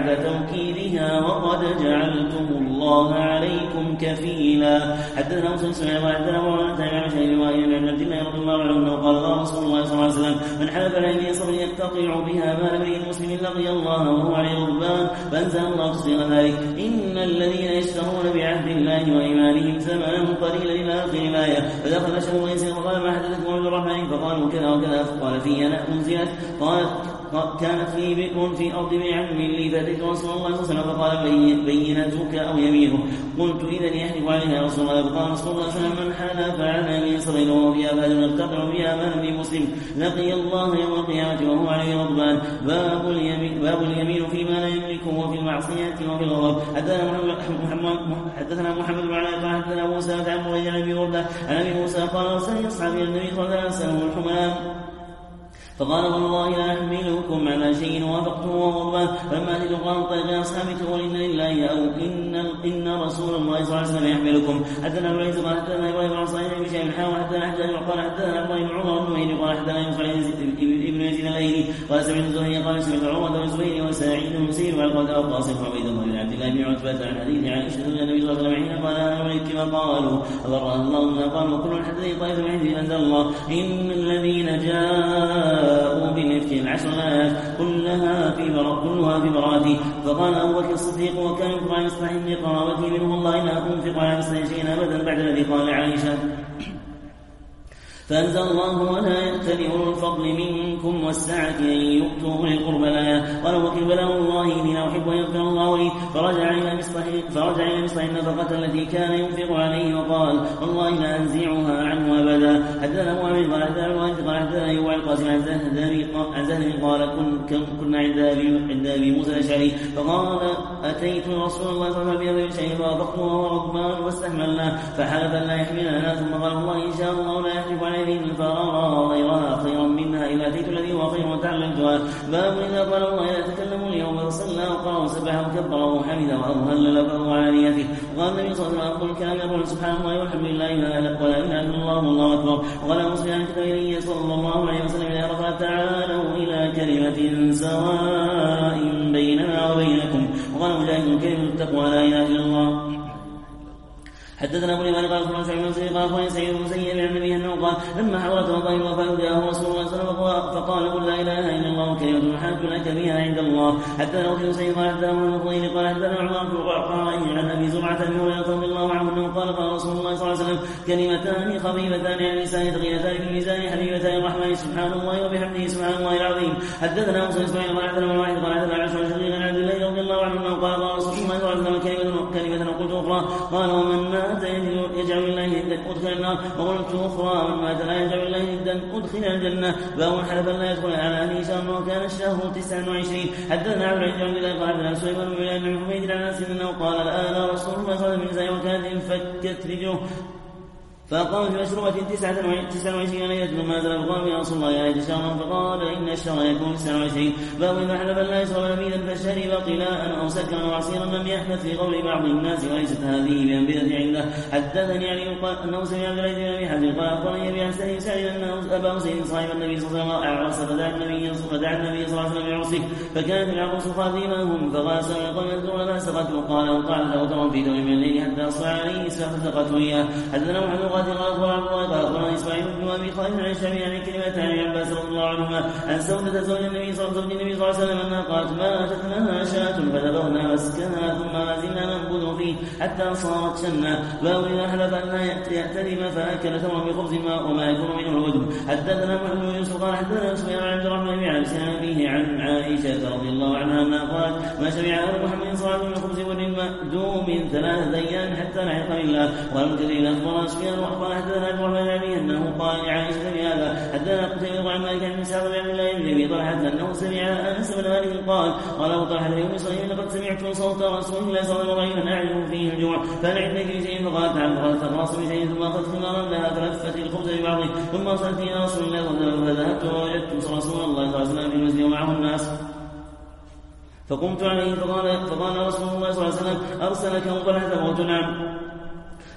بعد توكيدها وقد جعلتم الله عليكم كفيلا. حدثنا موسى بن سليمان حدثنا مولانا تابع شيء وائل عن عبد الله رضي الله عنه قال رسول الله صلى الله عليه وسلم من حلف على صبر يقتطع بها مال امرئ مسلم لقي الله وهو عليه غضبان فانزل الله تصديق ذلك ان الذين يشترون بعهد الله وايمانهم ثمنا قليلا الى اخر الايه. فدخل شهر ويسير فقال ما حدثكم عبد الرحمن فقالوا كذا وكذا فقال في انا انزلت قالت كانت لي بئر في أرض بعم لي فأتيت رسول الله صلى الله عليه وسلم فقال بينتك أو يمينه. قلت إذن يحلف عليها يا رسول الله. فقال رسول الله صلى الله عليه وسلم من حلف على يمين صغير وهو فيها فهل يقتطع بها مال لمسلم لقي الله يوم القيامة وهو عليه غضبان. باب اليمين فيما لا يملكه وفي المعصية وفي الغضب. حدثنا محمد بن علاء حدثنا موسى عن مريج عن أبي وردة عن أبي موسى قال أرسلني أصحابي النبي صلى الله عليه وسلم الحمام فقال والله لا أحملكم على شيء وافقته وغضبان. فلما أتيت قال طيب أصحابي تقول إن لله أو إن رسول الله صلى الله عليه وسلم يحملكم. حدثنا ابن عيسى قال حدثنا إبراهيم بن صالح بن شيخ حاول حدثنا أحد قال حدثنا إبراهيم بن عمر بن مهدي قال حدثنا يوسف ابن يزيد الايلي قال سمعت الزهري قال سمعت عروة بن الزبير وسعيد بن مسير وعلقمة القاسم وعبيد الله بن عبد الله بن عتبة عن حديث عائشة أن النبي صلى الله عليه وسلم حين قال أنا أملك كما قالوا أبرأ الله ما قالوا وكل حدث طائفة من حديث أنزل الله إن الذين جاءوا بالإفك العشر الآيات كلها في براءته. فقال أبو بكر الصديق وكان ينفق عن مصلح لقرابته منه والله لا أنفق على مصلح شيئا أبدا بعد الذي قال عائشة. فأنزل الله ولا يأتل أولو الفضل منكم والسعة أن يؤتوا أولي القربى الآية. قال وكيل بلغ الله إني لا أحب أن يغفر الله لي فرجع إلى مصلح النفقة التي كان ينفق عليه وقال والله لا أنزعها عنه أبدا. حدثنا معاوية قال حدثنا الوالد قال حدثنا أيوب عن القاسم عن زهد قال كنا عند أبي موسى الأشعري فقال أتيت رسول الله صلى الله عليه وسلم بشيء فوافقته وهو غضبان واستحملنا فحلف أن لا يحملنا ثم قال والله إن شاء الله لا يحلف عليه فأرى غيرها خيرا منها إلا أتيت الذي هو خير وتعلمتها. باب إذا قال الله لا يتكلم اليوم فصلى وقرأ وسبح وكبر وحمد وهلل فهو على نيته. وقال النبي صلى الله عليه وسلم أقول الكلام يقول سبحان الله والحمد لله ولا إله إلا الله والله أكبر. وقال مسلم عن كتابه صلى الله عليه وسلم إذا رفع تعالوا إلى كلمة سواء بيننا وبينكم. وقال مجاهد كلمة التقوى لا إله إلا الله. حدثنا ابو اليمان قال اخبرنا سعيد بن مسيب قال اخبرني سعيد بن مسيب عن النبي انه قال لما حضرت وقال الوفاه جاءه رسول الله صلى الله عليه وسلم فقال قل لا اله الا الله كلمه حاج لك بها عند الله. حدثنا ابو سعيد قال حدثنا ابن الفضيل قال حدثنا عمر بن القعقاع عن ابي زرعه بن هريره رضي الله عنه انه قال رسول الله صلى الله عليه وسلم كلمتان خفيفتان على اللسان ثقيلتان في الميزان حبيبتان الرحمن سبحان الله وبحمده سبحان الله العظيم. حدثنا موسى اسماعيل قال حدثنا واحد قال حدثنا عائشه عن شقيق عن عبد الله رضي الله عنه انه قال رسول الله صلى الله عليه وسلم كلمه قلت اخرى قال ومن مات يجعل الله ندا أدخل النار. وقلت أخرى من مات لا يجعل الله ندا أدخل الجنة. باب حلف لا يدخل على أهله شهر وكان الشهر 29. حدثنا عبد العزيز بن الله قال حدثنا سليمان بن بلال بن حميد عن أنس أنه قال الآن رسول الله صلى الله عليه وسلم وكانت انفكت رجله فقام في مشروبة 29 ليلة ثم نزل فقال يا رسول الله يا ليت شهرا فقال إن الشهر يكون 29. باب إذا حلف لا يشرب نبيذا فشرب قلاء أو سكرا أو عصيرا لم يحدث في قول بعض الناس وليست هذه بأنبذة عنده. حدثني علي أنه سمع عبد العزيز بن أبي حاتم قال أخبرني أبي عن سعيد أن أبا حسين صاحب النبي صلى الله عليه وسلم أعرس فدعا النبي صلى الله عليه وسلم بعرسه فكانت العروس خادمهم فغاسل القوم يذكرون ما سقط وقال وقعد أوترا في دم من الليل حتى أصبح عليه فسقته إياه. حدثنا محمد قال أخبر عبد الله قال أخبرنا إسماعيل بن أبي خالد عن الشافعي عن كلمة عن عباس رضي الله عنهما عن سودة زوج النبي صلى الله عليه وسلم أنها قالت ماتت لها شاة فذبحنا مسكنها ثم ما زلنا ننبذ فيه حتى صارت شنة. باب إذا حلف أن لا يأتلم فأكل تمرا بخبز وما يكون منه الودم. حدثنا محمد بن يوسف قال حدثنا سفيان عن عبد الرحمن بن عبس عن أبيه عن عائشة رضي الله عنها أنها قالت ما شبع آل محمد صلى الله عليه وسلم خبز مأدوم 3 أيام حتى لحق بالله. ولم تدري أخبرنا سفيان وأخبرنا حدثنا عبد الرحمن عليه أنه قال لعائشة بهذا. حدثنا قتيبة عن مالك عن سعد بن عبد الله بن أبي طلحة أنه سمع أنس بن مالك قال أبو طلحة لأم سليم لقد سمعت صوت رسول الله صلى الله عليه وسلم أعلم فيه الجوع فهل عندك بشيء فقالت نعم فقالت تخلص بشيء ثم أخذت خمارا لها فلفت الخبز ببعضه ثم أرسلت إلى رسول الله صلى الله عليه وسلم فذهبت ووجدت رسول الله صلى الله عليه وسلم في المسجد ومعه الناس فقمت عليه فقال رسول الله صلى الله عليه وسلم أرسلك أبو طلحة فقلت نعم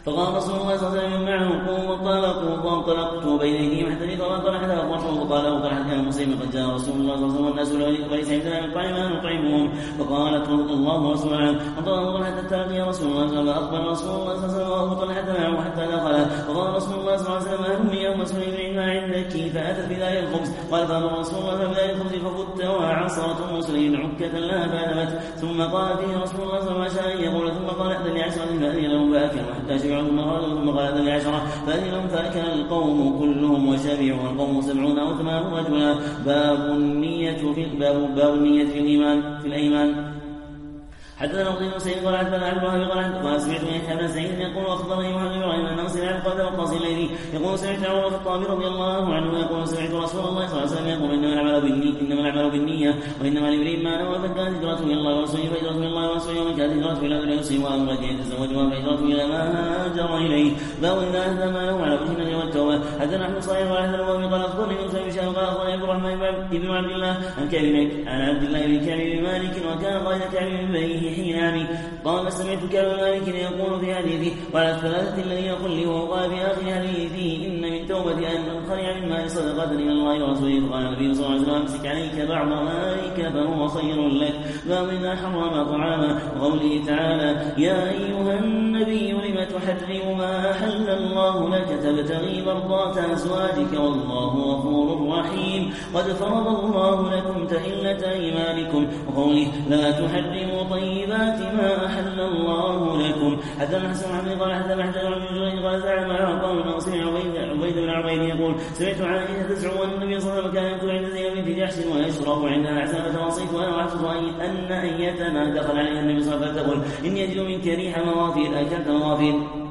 فقال رسول الله صلى الله عليه وسلم معه قوموا وانطلقت بين ايديهم حتى اذا طلع حتى اطرحوا فقال ابو طلحه كان مسلم قد جاء رسول الله صلى الله عليه وسلم والناس وليس عندنا من طعام ما نطعمهم فقالت الله ورسوله اعلم انطلق ابو طلحه حتى لقي رسول الله صلى الله عليه وسلم فاقبل رسول الله صلى الله عليه وسلم وابو طلحه معه حتى دخل فقال رسول الله صلى الله عليه وسلم هلمي يوم مسلم ما عندك فاتت بذلك الخبز قال فامر رسول الله بذلك الخبز ففت وعصرت مسلم عكه لها فادمت ثم قال فيه رسول الله صلى الله عليه وسلم يقول ثم قال اذن لعشره فاذن لهم فاكلوا حتى شبعوا ثم قال اذن لعشره فاذن لهم فاكل القوم كلهم وشبعوا والقوم 70 أو 80 رجلا. باب النية في الأيمان. حدثنا ابن سعيد قال حدثنا عبد الله قال سمعت يحيى بن سعيد يقول اخبرني محمد بن ابراهيم انه سمع قال وقاص الليثي يقول سمعت عمر بن الخطاب رضي الله عنه يقول سمعت رسول الله صلى الله عليه وسلم يقول انما الاعمال بالنية وانما لامرئ ما نوى فكانت هجرته الى الله ورسوله فهجرته الى الله ورسوله ومن كانت هجرته الى دنيا يصيبها او امرأة يتزوجها فهجرته الى ما هاجر اليه. باب اذا اهدى ماله على وجه النبي والتوبه. حدثنا احمد صالح قال حدثنا ابو قال اخبرني موسى بن شهاب قال اخبرني عبد الرحمن بن عبد الله عن عبد الله بن كعب بن مالك وكان قائد كعب بن بنيه حين قال سمعت كعب بن مالك يقول في حديثه وعلى الثلاثة الذين قل وقال في آخر حديثه إن من توبة أن أنخلع من مال صدقة إلى الله ورسوله. فقال النبي صلى الله عليه وسلم امسك عليك بعض مالك فهو خير لك. باب إذا حرم طعاما. وقوله تعالى يا أيها النبي لم تحرم ما أحل الله لك تبتغي مرضات أزواجك والله غفور رحيم قد فرض الله لكم تحلة أيمانكم. وقوله لا تحرموا طيبات ما أحل الله لكم. حدثنا حسن محمد قال حدثنا حجاج بن جريج قال زعم قال انه سمع عبيد بن عبيد يقول سمعت عائشة تزعم ان النبي صلى الله عليه وسلم كان يكون عند زينب بنت جحش ويشرب عندها عسل فتوصيت وانا احفظ ان ايتنا دخل عليها النبي صلى الله عليه وسلم فتقول اني اجد منك ريح موافير اكلت موافير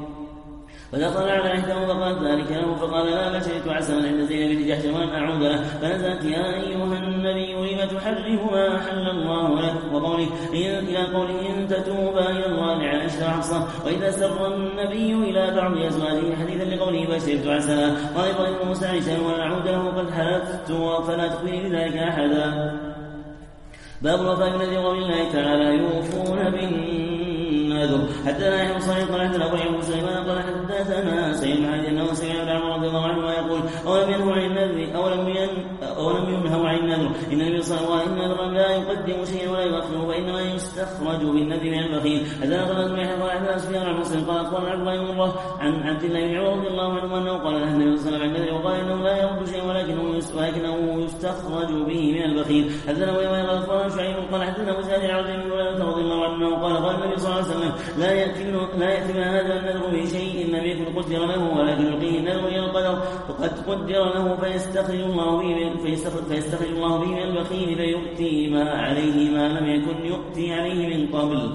فدخل على احدهم فقال ذلك له فقال لا شربت عسلا عند زينب بنت جحش ولن اعود له. فنزلت يا ايها النبي لم تحرم ما احل الله لك. وقوله الى قوله ان تتوبا الى الله لعائشه وحفصه. واذا سر النبي الى بعض ازواجه حديثا لقوله فشربت عسلا. قال ابراهيم موسى عائشه ولن اعود له قد حلفت فلا تخبرني بذلك احدا. باب الوفاء بالنذر وقول الله تعالى يوفون بالنذر. حدثنا يحيى بن صالح قال حدثنا ابو عيسى سليمان قال حدثنا سعيد بن حديث انه سمع ابن عمر رضي الله عنه يقول اولم ينهوا عن النذر اولم ينهوا عن النذر ان النبي صلى الله عليه وسلم النذر لا يقدم شيئا ولا يؤخره فانما يستخرج بالنذر من البخيل. حدثنا خالد بن يحيى قال حدثنا سفيان عن مسلم قال اخبرنا عبد الله بن مره عن عبد الله بن عمر رضي الله عنه انه قال له النبي صلى الله عليه وسلم عن النذر وقال انه لا يرد شيئا ولكنه يستخرج به من البخيل. حدثنا ابو يومين قال اخبرنا شعيب قال حدثنا وزاد عن عبد الله رضي الله عنه قال النبي صلى الله عليه وسلم لا يأتي من هذا النذر بشيء لم يكن قدر له ولكن يلقيه النذر إلى القدر فقد قدر له فيستخرج الله به من البخيل فيؤتي ما عليه ما لم يكن يؤتي عليه من قبل.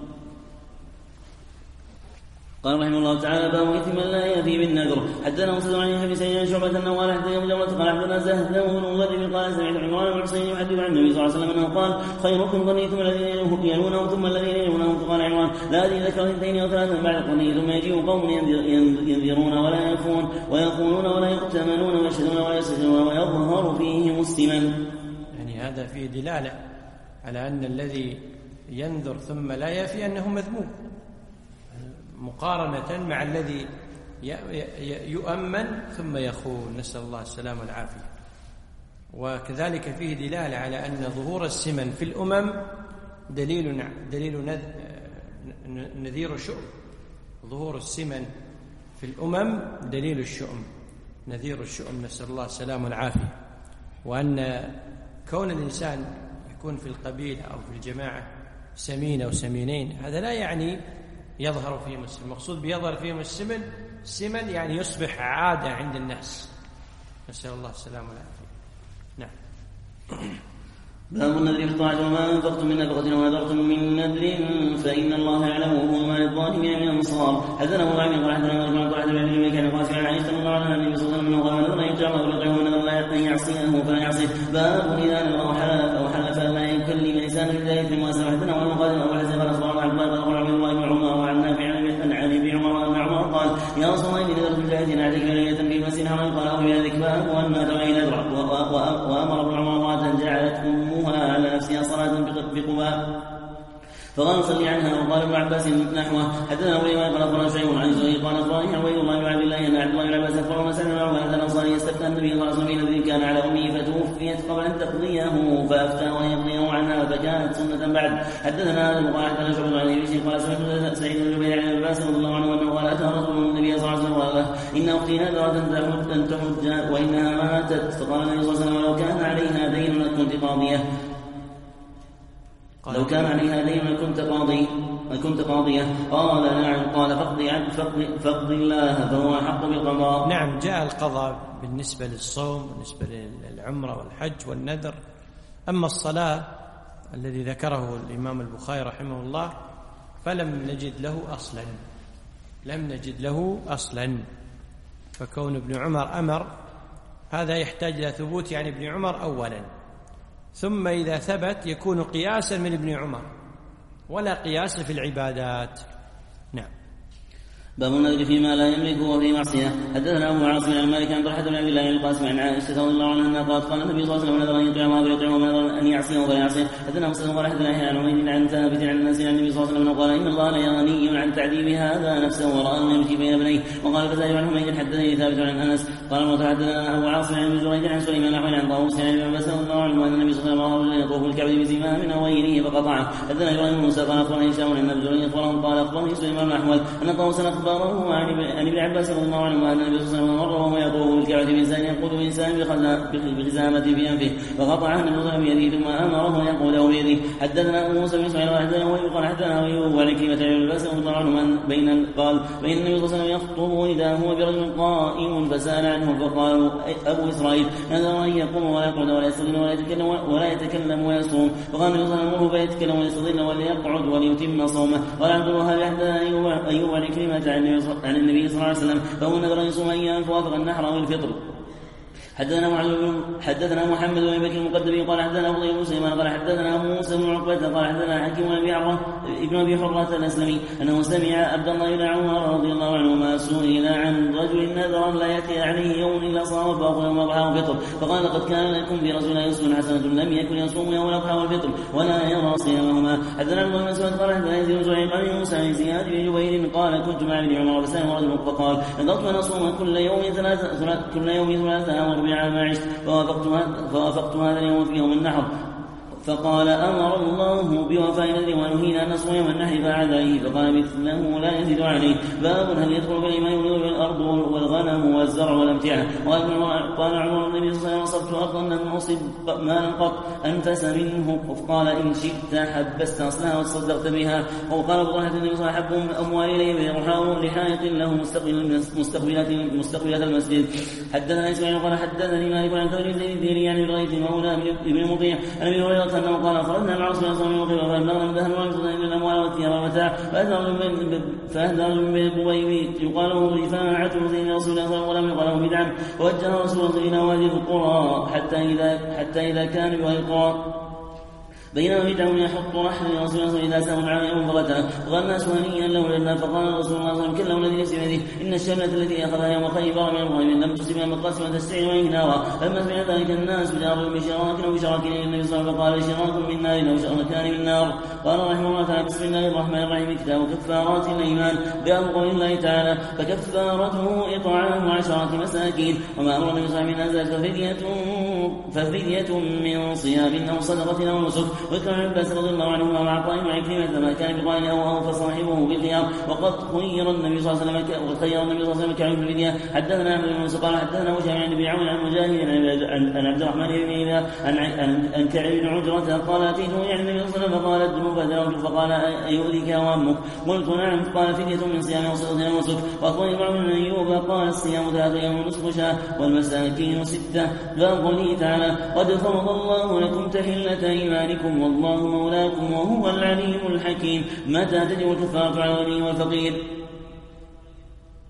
قال رحمه الله تعالى باب إثم لا يأتي بالنذر. حدثنا مسدد عن يحيى بن سعيد شعبة أنه قال حدثنا أبو جمرة قال حدثنا زهد بن مغرب قال سمعت عمران بن حسين يحدث عن النبي صلى الله عليه وسلم أنه قال خيركم قرني ثم الذين يلونهم ثم الذين يلونهم. فقال عمران لا أدري ذكر اثنين أو ثلاثة بعد القرني ثم يجيء قوم ينذرون ولا يفون ويقولون ولا يؤتمنون ويشهدون ولا يستجيبون ويظهر فيهم السمن. يعني هذا فيه دلالة على أن الذي ينذر ثم لا يفي أنه مذموم مقارنة مع الذي يؤمن ثم يخون نسأل الله السلامة والعافية. وكذلك فيه دلالة على أن ظهور السمن في الأمم دليل نذير الشؤم. ظهور السمن في الأمم دليل الشؤم نذير الشؤم نسأل الله السلامة والعافية. وأن كون الإنسان يكون في القبيلة أو في الجماعة سمين أو سمينين هذا لا يعني يظهر فيهم السمن. المقصود بيظهر فيهم السمن يعني يصبح عادة عند الناس نسأل الله السلامة والعافية. نعم. باب النذر في الطاعة وما أنفقتم من نفقة وما نذرتم من نذر فإن الله يعلمه وما للظالمين من أنصار. حدثنا أبو عامر قال حدثنا أبو قال حدثنا ابن كان قاسم عن عائشة رضي الله عنها النبي صلى الله عليه وسلم قال نذر يطعم أو يطعم ونذر لا يعصيه فلا يعصيه. باب إذا نذر أو حلف لا يكلم لسانه إلا إثم وأسر. حدثنا أبو قال أبو حسن قال أخبرنا عن عبد الله بن عمر وعن نافع عن علي بن عمر أن عمر قال يا رسول الله إني نذرت بالله أعتك ليلة في المسجد الحرام قال أو إلى ذكبان وأن ترى نذر وأمر ابن عمر امرأة جعلت أمها على نفسها صلاة بقباء. فقال صلي عنها. وقال ابن عباس نحوه. حدثنا ابو قال اخبرنا شيء عن زهير قال اخبرني عبيد الله بن عبد الله ان عبد الله بن عباس اخبره ما سمع هذا الانصاري يستفتى النبي صلى الله عليه وسلم الذي كان على امه فتوفيت قبل ان تقضيه فافتى وان يقضيه عنها فكانت سنه بعد. حدثنا ابو قال حدثنا شعبة عن ابي قال سمعت سعيد بن جبير عن عباس رضي الله عنه انه قال اتى رجل النبي صلى الله عليه وسلم وقال ان اختي نذرت ان تحج وانها ماتت. فقال النبي صلى الله عليه وسلم لو كان عليها دين لكنت قاضيه لو كان عليها دين لكنت قاضية. قال نعم. قال فاقض الله فهو أحق بالقضاء. نعم. جاء القضاء بالنسبة للصوم بالنسبة للعمرة والحج والنذر. أما الصلاة الذي ذكره الإمام البخاري رحمه الله فلم نجد له أصلا فكون ابن عمر أمر هذا يحتاج إلى ثبوت يعني ابن عمر أولا، ثم إذا ثبت يكون قياسا من ابن عمر ولا قياس في العبادات. نعم. باب النذر فيما لا يملك وفي معصيه. حدثنا ابو عاصم عن مالك عن طلحه بن عبد الله بن القاسم عن عائشه رضي الله عنها انها قالت قال النبي صلى الله عليه وسلم نذر ان يطعمه فيطعمه ونذر ان يعصيه فلا يعصيه. حدثنا مسلم قال حدثنا يحيى عن عميد عن ثابت عن الناس عن النبي صلى الله عليه وسلم قال ان الله ليغني عن تعذيب هذا نفسه ورآه يمشي بين ابنيه. وقال فزاد عن حميد حدثني ثابت عن انس قال حدثنا ابو عاصم عن جريج عن سليمان عن طاووس عن ابن عباس رضي الله عنه ان النبي صلى الله عليه وسلم يطوف الكعبه بزمام او غيره فقطعه. حدثنا ابراهيم بن موسى قال اخبرني هشام عن ابي جريج قال اخبرني سليمان بن احمد ان طاووس اخبره عن ابن عباس رضي الله عنه ان النبي صلى الله عليه وسلم مر وهو يطوف بالكعبه بانسان ينقض بانسان بخزامه في انفه فقطعه النبي صلى الله عليه وسلم بيده ثم امره ينقضه بيده. حدثنا ابو موسى بن اسماعيل وحدثنا وهيب قال حدثنا ايوب وعن كلمه عن عباس رضي الله عنه بين النبي صلى الله عليه وسلم يخطب اذا هو برجل قائم فسال عنه فقال ابو اسرائيل نذر ان يقوم ولا يقعد ولا يستظل ولا يتكلم ويصوم. فقال النبي صلى الله عليه وسلم فيتكلم ويستظل وليقعد وليتم صومه. قال عبد الوهاب حدثنا ايوب عن كلمه عن النبي صلى الله عليه وسلم فهو نذر ان يصوم ايام فوافق النحر او الفطر. حدثنا محمد بن بكر المقدمي قال حدثنا ابو بن سليمان قال حدثنا موسى بن عقبة قال حدثنا حكيم بن ابي حرة الاسلمي انه سمع عبد الله بن عمر رضي الله عنهما سئل عن رجل نذر لا ياتي عليه يوم الا صام فاخذ يوم الاضحى والفطر فقال لقد كان لكم في رسول الله اسوة حسنة لم يكن يصوم يوم الاضحى والفطر ولا يرى صيامهما. حدثنا ابن مسعود قال حدثنا يزيد بن زهير قال موسى بن زياد بن جبير قال كنت مع ابن عمر فسأله رجل فقال نذرت ان اصوم كل يوم ثلاثة وربيع ما عشت فوافقت هذا اليوم في يوم النحر. فقال أمر الله بوفاء نذر ونهينا أن نصوم يوم النحر فعاد عليه فقال مثله لا يزيد عليه. باب هل يدخل بالإيمان ينذر الأرض والغنم والزرع والأمتعة. قال عمر النبي صلى الله عليه وسلم أصبت أرضا لم أصب مالا قط أنفس منه فقال إن شئت حبست أصلها وتصدقت بها. وقال أبو طلحة النبي صلى الله عليه وسلم حب أموال إليه لحائط له مستقبلات المسجد. حدثنا إسماعيل قال حدثني مالك عن ثور زيد الديني عن الرئيس مولى ابن مطيع عن أبي هريرة أنه قال خرجنا مع رسول الله صلى الله عليه وسلم فبلغنا من ذهب ويقصد إلى الأموال والثياب والمتاع فأهدى من بين القبيب يقال له رفاعة زين رسول الله صلى الله عليه وسلم ولم يقل له بدعا. ووجه رسول الله إلى وادي القرى حتى إذا كان بوادي القرى بينما بدعون يحط رحل رسول الله إذا سام عام يوم فغتاه فقال الناس هنيئا له لنا. فقال رسول الله صلى الله عليه وسلم كله الذي نفسي بيده إن الشملة التي أخذها يوم خيبر من المغرب لم تصبها مقاس وتستعين عليه نارا. فلما سمع ذلك الناس جاروا بشراك أو بشراك إلى النبي صلى الله عليه وسلم فقال شراك من نار أو شراكان من نار. قال رحمه الله تعالى بسم الله الرحمن الرحيم كتاب كفارات الأيمان. باب قول الله تعالى فكفارته إطعام 10 مساكين. وما أمر النبي صلى الله عليه وسلم ففدية من صيام أو صدقة أو نسك. وذكر ابن عباس رضي الله عنهما مع طائم وعكرمة ما كان بقائل أو فصاحبه بالخيار. وقد خير النبي صلى الله عليه وسلم كعب الفدية. حدثنا أحمد بن موسى قال حدثنا وشام عن ابن عون عن مجاهد عن عبد الرحمن بن إذا عن كعب بن عجرة قال أتيته يعني النبي صلى الله عليه وسلم فقال الذنوب فأدرمت فقال أيؤذيك وأمك؟ قلت نعم. قال فدية من صيام أو صدقة أو نسك. وأخبرني بعض من أيوب قال الصيام 3 أيام ونصف شهر والمساكين 6. باب قوله تعالى قد فرض الله لكم تحلة أيمانكم والله مولاكم وهو العليم الحكيم. متى تجب الكفارة على الغني والفقير؟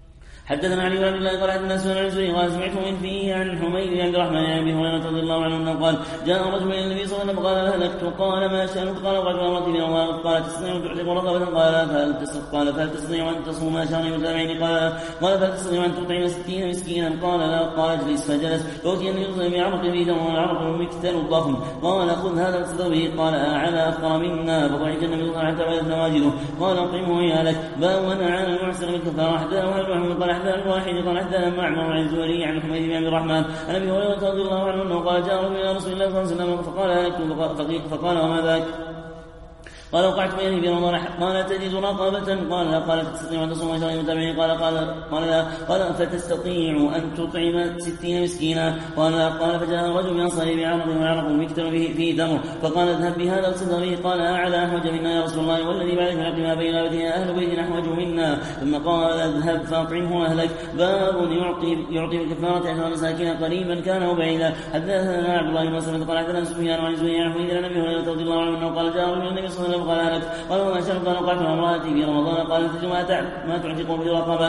حدثنا علي بن عبد الله قال حدثنا سفيان عن الزهري قال سمعت من فيه عن حميد بن عبد الرحمن عن ابي هريره رضي الله عنه انه قال جاء رجل الى النبي صلى الله عليه وسلم قال هلكت قال ما شانك قال وقعت امرتي بن الله قال تستطيع ان تعتق رقبه قال فهل تستطيع ان تصوم شهرين متابعين قال فهل تستطيع ان تطعم 60 مسكينا قال لا قال اجلس فجلس فأتي النبي صلى الله عليه وسلم بعرق فيه دم والعرق مكتل الضخم قال خذ هذا واتصدق به قال على افقر منا فضحك النبي صلى الله عليه وسلم حتى بدت نواجذه قال اطعمه عيالك باب وانا عن المعسر بالكفاره حدثنا محمد قال حدثنا الواحد قال حدثنا معمر عن الزهري عن حميد بن عبد الرحمن عن ابي هريره رضي الله عنه انه قال جاء رجل الى رسول الله صلى الله عليه وسلم فقال هلكت فقال وما ذاك قال وقعت بيني في رمضان قال تجد رقبة قال لا قال تستطيع أن تصوم شهرين متابعين قال لا قال فتستطيع أن تطعم 60 مسكينا قال لا قال فجاء رجل من أنصاره بعرق وعرق مكتل فيه دمه فقال اذهب بهذا واتصدق به قال أعلى أحوج منا يا رسول الله والذي بعد في الحق ما بين أبدنا أهل بيت أحوج منا ثم قال اذهب فأطعمه أهلك باب يعطي بكفارة 10 مساكين قريبا كان وبعيدا حدثنا عبد الله بن مسلم قال حدثنا سفيان عن الزهري عن حميد بن أبي هريرة رضي الله عنه انه قال جاء رجل النبي صلى الله عليه وسلم قال هلك قال وما شأنك قال وقعت مع امرأتي في رمضان قال تجد ما تعتق برقبة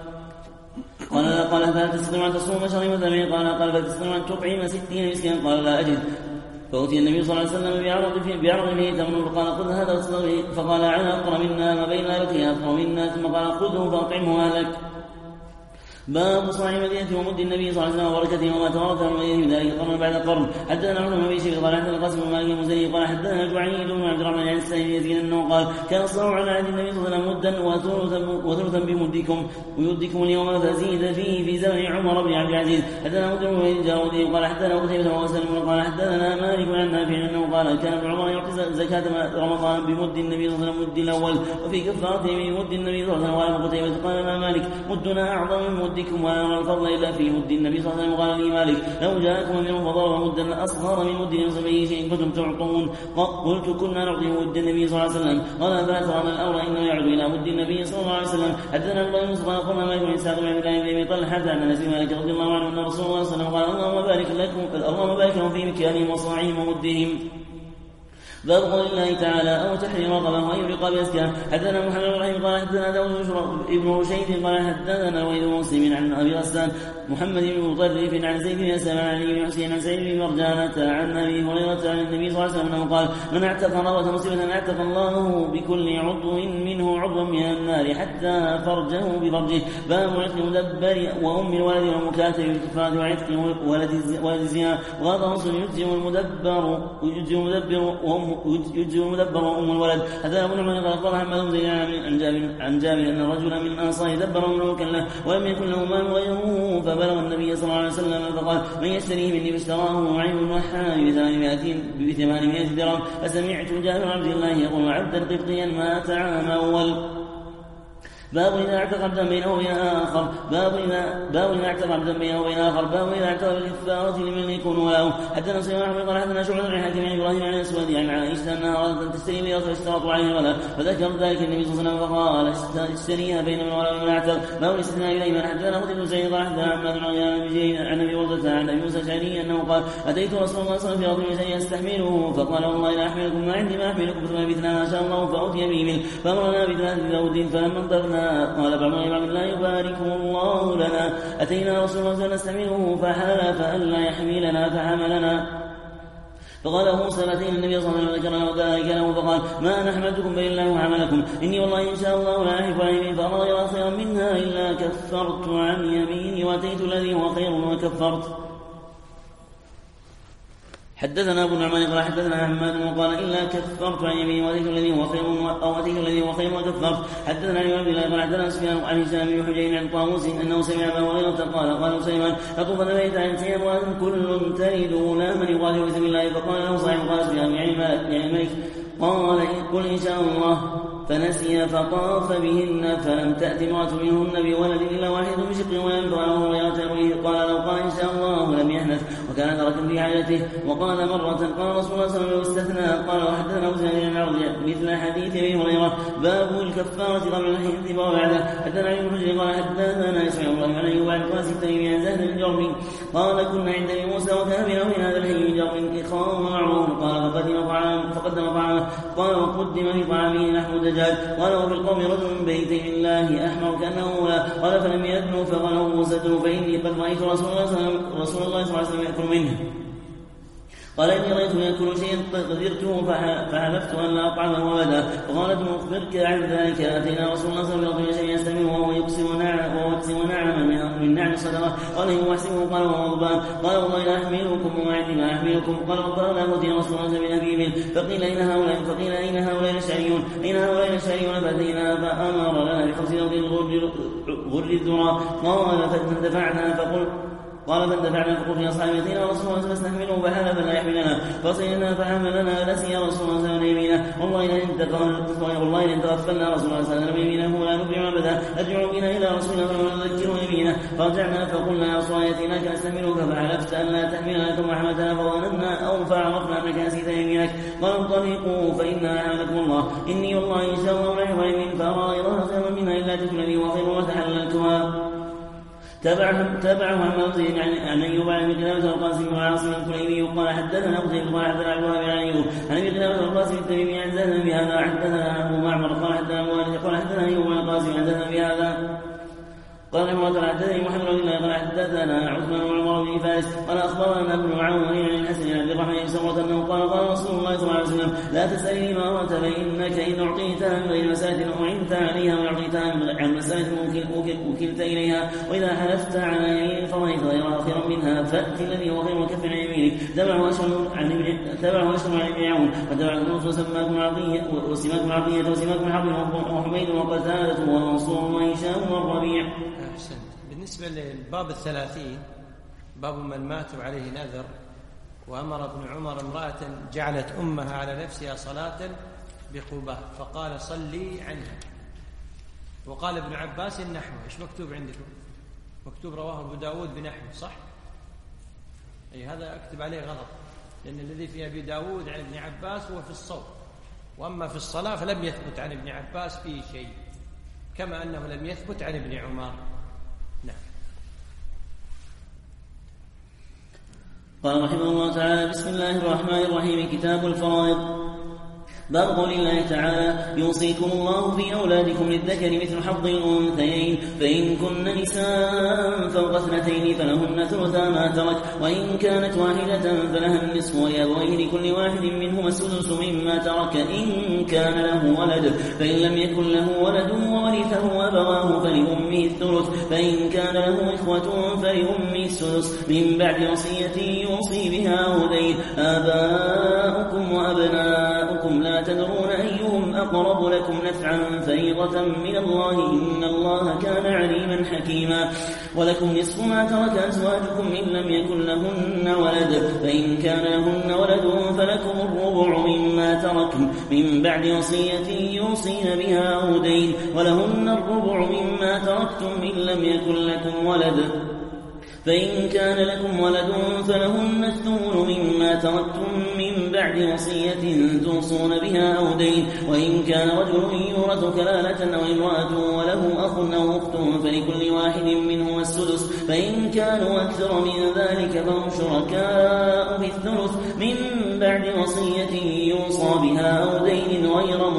قال لا قال فهل تستطيع أن تصوم شهرين متابعين قال فهل تستطيع أن تطعم 60 مسكينا قال لا أجد فأتي النبي صلى الله عليه وسلم بعرض فيه تمر فقال خذ هذا واتصدق به فقال على أقرى منا ما بين أبكي أقرى منا ثم قال خذه فأطعمه أهلك باب صاع المدينة ومد النبي صلى الله عليه وسلم وبركته وما تورث من المدينة بذلك قرن بعد قرن حدثنا عمر بن ابي شيبه قال حدثنا القاسم بن مالك المزني قال حدثنا جعيد بن عبد الرحمن عن السائب يزيد انه قال كان الصاع على عهد النبي صلى الله عليه وسلم مدا وثلثا بمدكم اليوم فزيد فيه في زمن عمر بن عبد العزيز حدثنا مسلم بن الجارودي قال حدثنا قتيبة وسلم قال حدثنا مالك عن نافع انه قال كان ابن عمر يعطي زكاة رمضان بمد النبي صلى الله عليه وسلم مد الاول وفي كفارته بمد النبي صلى الله عليه وسلم. قال قتيبة قال مالك مدنا اعظم من مدكم ولا نرى الفضل الا في مد النبي صلى الله عليه وسلم. قال لي مالك لو جاءكم امير فضرب مدا اصغر من مد يوسف باي شيء كنتم تعطون قلت كنا نعطي مد النبي صلى الله عليه وسلم. قال فلا ترى من الامر انه يعود الى مد النبي صلى الله عليه وسلم. حدثنا الله بن سفيان قال مالك بن اسحاق بن عبد الله بن ابي طلحه عن انس بن مالك رضي الله عنه ان رسول الله صلى الله عليه وسلم قال اللهم بارك لهم في مكيالهم وصاعهم ومدهم. باب قول الله تعالى او تحرير رقبه واي رقاب اسكان. حدثنا محمد بن ابراهيم قال حدثنا داود بن رشيد قال حدثنا وليد بن مسلم عن ابي غسان محمد بن مطرف عن زيد بن اسلم عن علي بن حسين عن سعيد بن مرجانة عن ابي هريره عن النبي صلى الله عليه وسلم قال من اعتق رقبه مسلمه اعتق الله بكل عضو منه عضوا من النار حتى فرجه بفرجه. باب عتق المدبر وام الولد والمكاتب بالكفاره وعتق ولد الزنا. وهذا مسلم يجزي المدبر وام الولد. هذا ابن عمر قال اخبر محمد بن زيد عن جابر ان رجلا من الانصار دبر مملوكا له ولم يكن له مال غيره فبلغ النبي صلى الله عليه وسلم فقال من يشتريه مني فاشتراه عين الرحال ب800 درهم. فسمعت جابر عبد الله يقول عبدا قبطيا مات عام اول. باب إذا اعتق عبدا بينه وبين آخر. باب إذا اعتق عبدا بينه وبين آخر. باب إذا اعتق بالكفارة لمن يكون وله. حدثنا سليمان بن قال حدثنا شعبة عن حكيم عن إبراهيم عن الأسود عن عائشة أنها أرادت أن تشتري ميراث فاشترطوا عليه الولاء فذكر ذلك النبي صلى الله عليه وسلم فقال اشتريها بين من ولا ومن اعتق. باب الاستثناء بالأيمان. حدثنا قتيبة بن سعيد قال حدثنا عماد بن عن أبي بردة عن أبي موسى الأشعري أنه قال أتيت رسول الله صلى الله عليه وسلم في رجل يستحمله فقال والله لا أحملكم ما عندي ما أحملكم ثم بثنا ما شاء الله فأتي به فأمرنا بثلاثة ذود فلما انطلقنا قال بعض لا يباركه الله لنا أتينا رسول الله نستعمله فحلف ألا يحملنا فحملنا فقال موسى فأتينا النبي صلى الله عليه وسلم وذلك له فقال ما أنا حملتكم بل الله وحملكم إني والله إن شاء الله لا أحب عن يمين فأرى غير خيرا منها إلا كفرت عن يميني وأتيت الذي هو خير وكفرت. حدثنا ابو النعمان قال حدثنا حماد وقال الا كفرت عن يميني واتيت الذي هو خير وكفرت. حدثنا علي بن عبد الله قال حدثنا سفيان عن هشام بن حجين عن طاووس انه سمع ابا هريره قال سليمان اطوف البيت عن سيام كل تلد غلاما يقاتل في سبيل الله فقال له صاحب قال سفيان يعني الملك قال قل ان شاء الله فنسي فطاف بهن فلم تأت امرأة منهن بولد إلا واحد بشق وينفع ويغيرته قال لو قال إن شاء الله لم يحنث وكان تركا في حاجته. وقال مرة قال رسول الله صلى الله عليه وسلم استثنى قال وحدثنا مسلم بن عرض مثل حديث أبي هريرة باب الكفارة قبل الحنث وبعده. حدثنا علي بن حجر قال حدثنا إسماعيل بن إبراهيم عن أيوب عن قاسم التميمي عن زهد الجرمي قال كنا عند أبي موسى وكان بينه من هذا الحي جرم إخاء معروف قال فقدم طعامه قال وقدم في طعامه لحم دجاج. قال وفي القوم رجل من بيت الله أحمر كأنه أولى. قال فلم يدنوا فقالوا موسى فإني قد رأيت رسول الله صلى الله عليه وسلم يأكل منه. قال إني رأيت يأكل شيئا قدرته فحلفت أن لا أطعمه أبدا. فقالت أخبرك عن ذلك أتينا رسول الله صلى الله عليه وسلم يستمع وهو يقسم نعما من نعم الصدقة. قال هو أحسبه. قال وهو غضبان. قال والله لا أحملكم وما عندي ما أحملكم. قال وقال أتينا رسول الله من أبيهم فقيل أين هؤلاء الأشعريون فأتينا فأمر لنا بخمس غر الذرى. قال فاندفعنا فقلت لأصحابي أتينا رسول الله فاستحمله فحلف لا يحملنا فصينا فحملنا نسي رسول الله صلى الله عليه وسلم والله إن تغفلنا رسول الله صلى الله عليه وسلم يمينه لا نبيع أبدا أرجع بنا إلى رسول الله ونذكره يمينه. فرجعنا فقلنا يا رسول الله أتيناك نستحملك فحلفت أن لا تحملنا ثم حملتنا فظننا أو فعرفنا أنك نسيت يمينك. قال انطلقوا فإنا حملكم الله إني والله إن شاء الله لا يحمل من فرائضها خيرا منها إلا تكملني وخير وتحللتها. تابعه عن موزين عن أيوب عن قلابة القاسم وعاصم الكليبي قال حدثنا قتيبة قال حدثنا عبد الله بن أيوب عن قلابة القاسم التميمي عن زهد بهذا حدثنا أبو معمر قال حدثنا أبو قال حدثنا أيوب عن القاسم عن زهد بهذا. قال رحمه حدثني محمد بن الله قال حدثنا عثمان بن عمر بن فارس قال اخبرنا ابن معاويه عن الحسن بن عبد الرحمن بن سمره انه قال رسول الله صلى الله عليه وسلم لا تسالني ما امرت فانك ان اعطيتها من غير مساله اعنت عليها وان اعطيتها عن مساله وكلت اليها واذا حلفت على يمين فرايت غيرها خيرا منها فات الذي هو خير وكف عن يمينك. تبعه اشهر عن ابن عون وتبعه يونس وسماك عطيه وسماك حرب وحميد وقتاده ومنصور وهشام والربيع. بالنسبة للباب 30 باب من مات عليه نذر وأمر ابن عمر امرأة جعلت أمها على نفسها صلاة بقباء فقال صلي عنها. وقال ابن عباس النحو. إيش مكتوب عندكم؟ مكتوب رواه أبو داود بنحو صح؟ أي هذا أكتب عليه غلط لأن الذي في أبي داود عن ابن عباس هو في الصوت وأما في الصلاة فلم يثبت عن ابن عباس فيه شيء كما أنه لم يثبت عن ابن عمر. نعم. قال رحمه الله تعالى بسم الله الرحمن الرحيم كتاب الفرائض. باب قول الله تعالى يوصيكم الله في أولادكم للذكر مثل حظ الأنثيين فإن كن نساء فوق اثنتين فلهن ثلثا ما ترك وإن كانت واحدة فلها النصف ولأبويه لكل واحد منهما السدس مما ترك إن كان له ولد فإن لم يكن له ولد وورثه أبواه فلأمه الثلث فإن كان له إخوة فلأمه السدس من بعد وصية يوصي بها أو دين. آباؤكم وأبناؤكم لا تدرون أيهم أقرب لكم نفعا فريضة من الله إن الله كان عليما حكيما. ولكم نصف ما ترك أزواجكم إن لم يكن لهن ولد فإن كان لهن ولد فلكم الربع مما تركن من بعد وصية يوصين بها أو دين ولهن الربع مما تركتم إن لم يكن لكم ولد فإن كان لكم ولد فلهن الثمن مما تركتم من بعد وصية توصون بها أو دين. وإن كان رجل يورث كلالة أو امرأة وله أخ أو أخت فلكل واحد منهما السدس فإن كانوا أكثر من ذلك فهم شركاء في الثلث من بعد وصية يوصى بها أو دين غير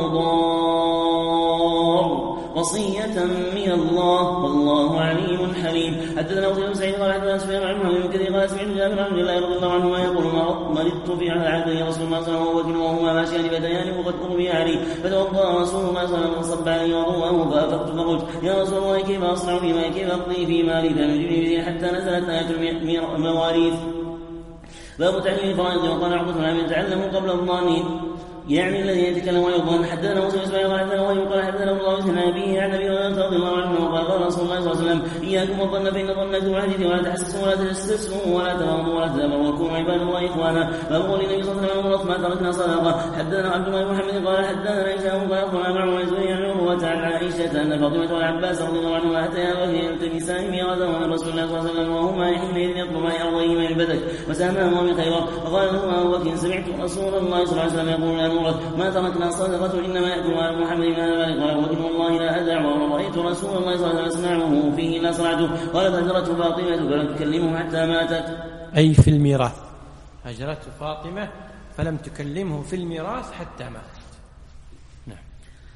مضار وصية من الله والله عليم حليم. حدثنا أبو بن سعيد قال حدثنا سفيان عن محمد بن كثير قال سمعت جابر بن عبد الله رضي الله عنهما يقول مرضت في عهد رسول الله صلى الله عليه وسلم وهما ماشيان بديان وقد أغمي علي فتوضأ رسول الله صلى الله عليه وسلم صب علي وضوءه فأفقت فقلت يا رسول الله كيف أصنع فيما كيف أقضي في مالي فنجني حتى نزلت آية المواريث. باب تعليم الفرائض. وقال عبد الله تعلموا قبل الظانين يعني الذي يتكلم ويظن. حدثنا موسى اسماعيل قال حدثنا وهي قال حدثنا الله بن ابي عن ابي هريره رضي الله عنه قال رسول الله صلى الله عليه وسلم اياكم والظن فان الظن ذو حديث ولا تحسسوا ولا تجسسوا ولا تبغضوا ولا تدابروا وكونوا عباد الله اخوانا. فقول النبي صلى الله عليه وسلم ما تركنا صدقه. حدثنا عبد الله بن محمد قال حدثنا هشام قال اخبرنا معه عن زهير عن عروه عن عائشه ان فاطمه والعباس رضي الله عنهما اتيا وهي يلتمسان ميراثا من رسول الله صلى الله عليه وسلم وهما حينئذ يطلبان ارضيهما من بدك وسامهما من خيبر. فقال لهما ابو بكر سمعت رسول الله صلى الله عليه وسلم يقول لا نورث ما تركنا صدقة إنما يأكل آل محمد من هذا ذلك. قال وإن والله لا أدع ورأيت رسول الله صلى الله عليه وسلم يصنعه فيه لا صنعته. قال فهجرته فاطمة فلم تكلمه حتى ماتت أي في الميراث. هجرته فاطمة فلم تكلمه في الميراث حتى ماتت.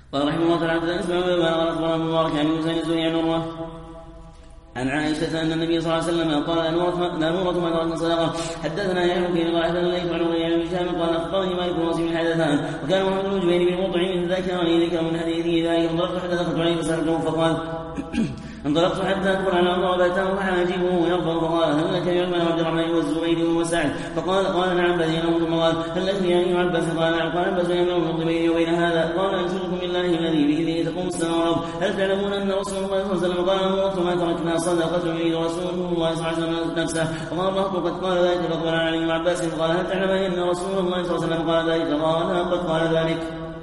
قال رحمه الله تعالى حدثنا اسماعيل بن قال اخبرنا مبارك عن موسى بن الزهري عن عروة عن عائشة أن النبي صلى الله عليه وسلم قال لا نورة ما تركنا صدقة. حدثنا يحيى بن قال حدثنا الليث عن عبيد بن هشام قال أخبرني مالك بن مسلم حدثان وكان محمد بن جبير بن مطعم ذكرني ذكر من حديثه ذلك انطلقت حتى دخلت عليه فسألته فقال انطلقت حتى أدخل على عمر وباتاه فحاجبه يرفض فقال هل لك يا ابن عبد الرحمن والزبير وسعد فقال نعم بزينهم ثم قال هل لك يا أيها عباس قال نعم قال عباس يمنع من بيني وبين هذا قال أنشدكم بالله الذي بيده تقوم السماء والأرض هل تعلمون أن رسول الله صلى الله عليه وسلم قال نورة ما تركنا صدقة يريد رسول الله صلى الله عليه وسلم نفسه وقال الله قد قال ذلك فقال علي وعباس قال هل تعلم أن رسول الله صلى الله عليه وسلم قال ذلك قال قد قال ذلك.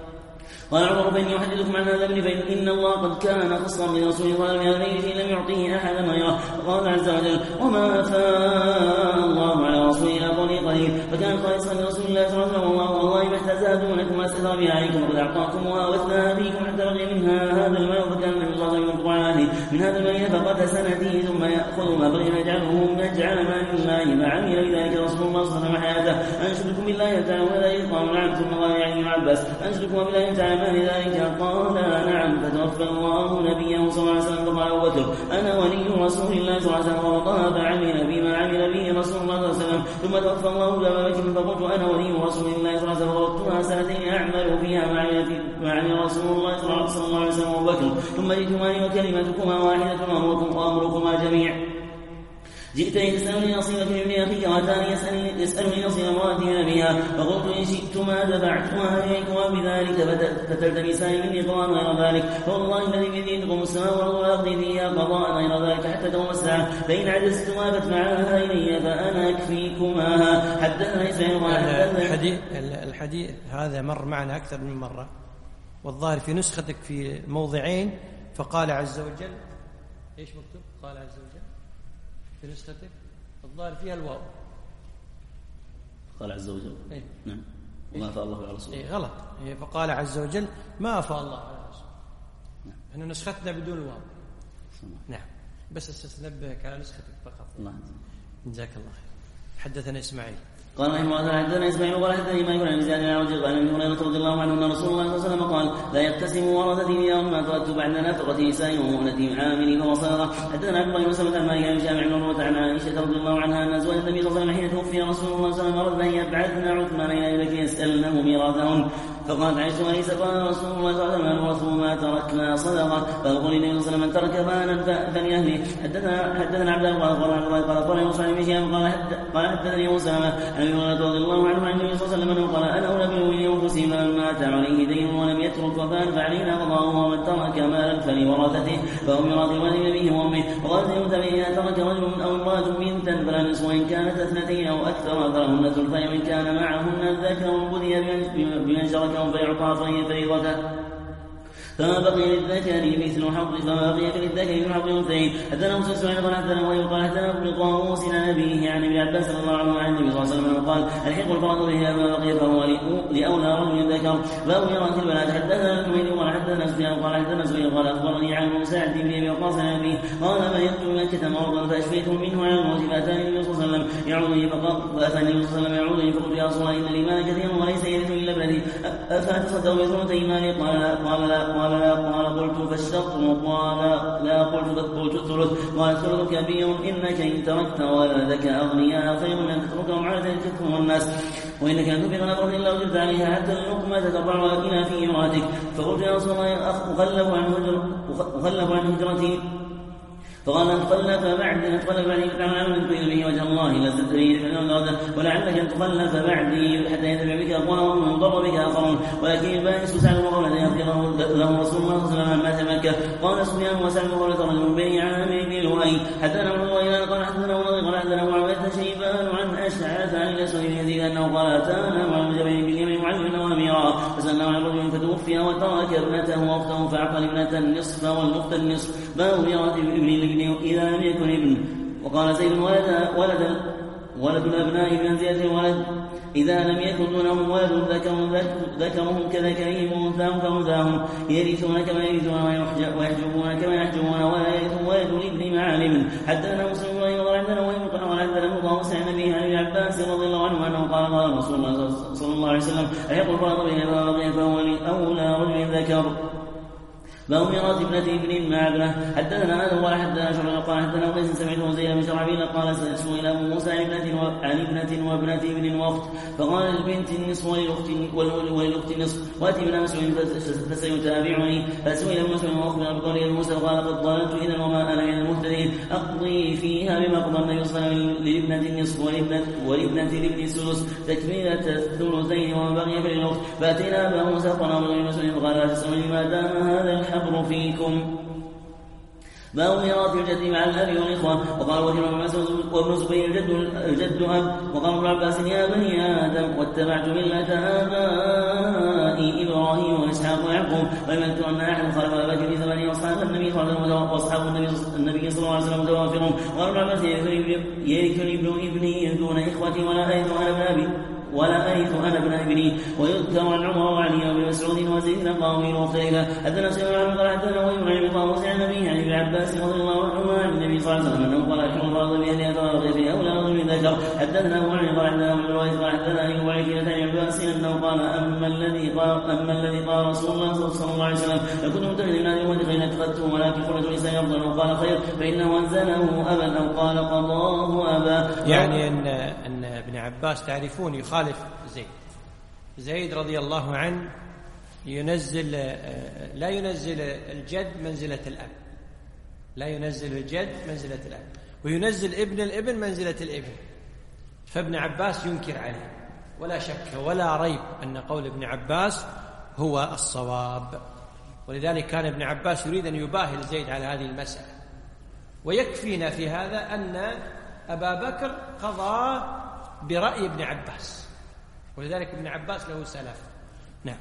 قال عمر فإني أحدثكم عن هذا ابن فإن الله قد كان خصا لرسول الله من هذا لم يعطيه أحد ما يراه فقال عز وجل وما أفاء الله على رسوله إلى قوله قليل فكان خالصا لرسول الله صلى الله عليه وسلم والله ما احتزى دونكم ما استثار بها عليكم وقد أعطاكمها واثنى فيكم حتى بقي منها هذا الماء فكان النبي صلى الله عليه وسلم عليه من هذا الماء فقد سنته ثم يأخذ ما بقي يجعل ما لله ما عمل بذلك رسول الله صلى الله عليه وسلم حياته أنشدكم بالله تعالى وذلك قال نعم ثم قال يعني عباس أنشدكم بالله تعالى لذلك قال نعم فتوفى الله نبيه صلى الله عليه وسلم فقال أبو بكر أنا ولي رسول الله صلى الله عليه وسلم ورضاه فعمل بما عمل به رسول الله صلى الله عليه وسلم ثم توفى الله أبا بكر فقلت أنا ولي رسول الله صلى الله عليه وسلم ووقتها سنتين أعمل فيها ما عمل رسول الله صلى الله عليه وسلم وأبو بكر ثم جئتماني وكلمتكما واحدة وأمركما جميع جئتني تسألني نصيبك من ابن أخيك وأتاني يسألني نصيب امرأتي بها فقلت إن شئتما دفعتما إليكما بذلك فتلتمسان مني قضاء غير ذلك فوالله الذي بيده تقوم السماء والأرض ولا أقضي فيها قضاء غير ذلك حتى تقوم الساعة فإن عجزتما فادفعاها إلي فأنا أكفيكماها. حدثنا إسماعيل الحديث هذا مر معنا أكثر من مرة والظاهر في نسختك في موضعين فقال عز وجل إيش مكتوب قال عز وجل في نسختك الظاهر فيها الواو قال عز وجل إيه؟ نعم وما أفاء الله على رسوله غلط فقال عز وجل ما أفاء الله على رسوله نعم. احنا نسختنا بدون الواو نعم بس استنبهك على نسختك فقط الله جزاك الله خير. حدثنا إسماعيل قال رحمه الله حدثنا اسماعيل وقال حدثني ما يكون عن زياد بن وجه قال ابن هريره رضي الله عنه ان رسول الله صلى الله عليه وسلم قال لا يقتسم ورثتي اليوم ما تركت بعد نفقه نساء ومؤنه عامل فوصاغه. حدثنا عبد الله بن مسلمة عن مالك بن جامع بن عروة عن عائشه رضي الله عنها ان ازواج النبي صلى الله عليه وسلم حين توفي رسول الله صلى الله عليه وسلم اردنا ان يبعثن عثمان الى ابي بكر يسالنه ميراثهن فقالت عائشه وليس قال رسول الله صلى الله عليه وسلم الرسول ما تركنا صدقه فقال النبي صلى الله عليه وسلم من ترك مالا فلاهله. حدثنا عبد الله قال قال موسى بن هشام قال حدثني موسى عن ابي هريره رضي الله عنه عن النبي صلى الله عليه وسلم انه قال انا اولى بانفسهم من مات عليه دين ولم يترك وفان فعلينا قضاؤه ومن ترك مالا فلورثته فهم يراثي والد به وامه. وقال زيد اذا ترك رجل او امراه بنتا فلا نصف وان كانت اثنتين او اكثر فلهن ثلثين وان كان معهن الذكر وبذي بمن شركهم فيعطى فريضته فما بقي للذكر مثل حظ الانثيين. حدثنا موسى اسماعيل قال حدثنا وهو قال حدثنا ابن طاووس عن ابيه عن ابن عباس رضي الله عنه عن النبي صلى الله عليه وسلم قال الحق الفرض به ما بقي فهو لاولى رجل ذكر باب ميراث البنات. حدثنا الحميد قال حدثنا سفيان قال حدثنا زهير قال اخبرني عن مساعد بن ابي وقاص عن ابيه قال ما يكتب مكه مرضا فاشفيته منه على الموت فاتاني النبي صلى الله عليه وسلم يعودني فقلت يا رسول الله ان لي مالا كثيرا وليس يرث الا ابنتي افاتصدق بثلثي مالي قال قلت فالشطر قال لا قلت الثلث قال الثلث كبير انك ان تركت ولدك اغنياء خير من ان تتركهم على تلكتهم الناس وانك ان تنفق نفقه الا وجدت عليها حتى اللقمه تضرعها الى في امراتك. فقلت يا رسول الله اخلف عن هجرتي فقال نتخلف بعدي فعمل تريد به وجه الله لست تريد ولعلك ان تخلف بعدي حتى يتبع بك اقوام ويضر بك اخرون ولكن البائس سعد وقال يغفر له رسول الله صلى الله عليه وسلم مات مكه. قال سفيان وسعد وقال رجل بني عامر بن لؤي حتى نعم الله قال حدثنا قال حدثنا معاويه شيبان عن اشعث عن الاسود بن يزيد انه قال اتانا معاذ بن اليمن يعلمنا اميرا فسالنا عن رجل فتوفي وترك ابنته واخته فعقل ابنه النصف والمخت النصف باب ميراث ابن إذا لم يكن ابن. وقال زيد ولد الأبناء بمنزلة الولد إذا لم يكن دونهم ولد ذكرهم كذكرهم وأنثاهم كأنثاهم يرثون كما يرثون ويحجبون كما يحجبون ولا يرث ولد لابن معالم. حدثنا مسلم وقال عندنا وقال عندنا مطاوس عن النبي عن ابن عباس رضي الله عنه أنه قال رسول الله صلى الله عليه وسلم أيقول فرض بين فهو أولى رجل ذكر. باب ميراث ابنة ابن المعبنة. حدثنا آدم قال حدثنا شعبة قال حدثنا قيس سمعته زيد بن شرحبيل قال سئل أبو موسى عن ابنة وابنة ابن وقت فقال للبنت النصف وللأخت النصف وأتي بن مسعود فسيتابعني. فسئل ابن مسعود وأخبر بقوله موسى قال قد ضللت إذا وما أنا من المهتدين أقضي فيها بما قضى النبي صلى الله عليه وسلم للابنة النصف ولابنة الابن السدس تكملة الثلثين وما بقي فللأخت. فأتينا أبا موسى فقال ابن مسعود فقال لا تسألني ما دام هذا الحبر فيكم. باب ميراث الجد مع الأب والإخوة. وقال وابن زبير الجد أب. وقال ابن عباس يا بني آدم واتبعت ملة آبائي إبراهيم وإسحاق ويعقوب ويملت أن أحد خلف أباك في زمانه وأصحاب النبي صلى الله عليه وسلم وأصحاب النبي صلى الله عليه وسلم متوافرون. وقال ابن عباس يرثني ابن ابني دون إخوتي ولا أيت أنا ابن ابني. ويذكر عن عمر وعلي وابن مسعود وزيد القاوي وقتيلة. حدثنا سليمان قال حدثنا وابن عن طاووس عن النبي عن ابن عباس رضي الله عنهما عن النبي صلى الله عليه وسلم انه قال احكم الفرض بأن يتوارث في أولاد من ذكر. حدثنا ابو علي قال حدثنا ابن الوارث قال حدثنا ايوب عن كلتا عن عباس انه قال اما الذي قال رسول الله صلى الله عليه وسلم لكنت متخذ من هذه الامه خيرا اتخذته ولكن خرج الانسان افضل. وقال خير فانه انزله ابا او قال قضاه ابا. يعني ان ابن عباس تعرفون يخالف زيد رضي الله عنه لا ينزل الجد منزلة الأب، لا ينزل الجد منزلة الأب، وينزل ابن الابن منزلة الابن. فابن عباس ينكر عليه ولا شك ولا ريب أن قول ابن عباس هو الصواب. ولذلك كان ابن عباس يريد أن يباهل زيد على هذه المسألة. ويكفينا في هذا أن أبا بكر قضى برأي ابن عباس، ولذلك ابن عباس له سلف. نعم.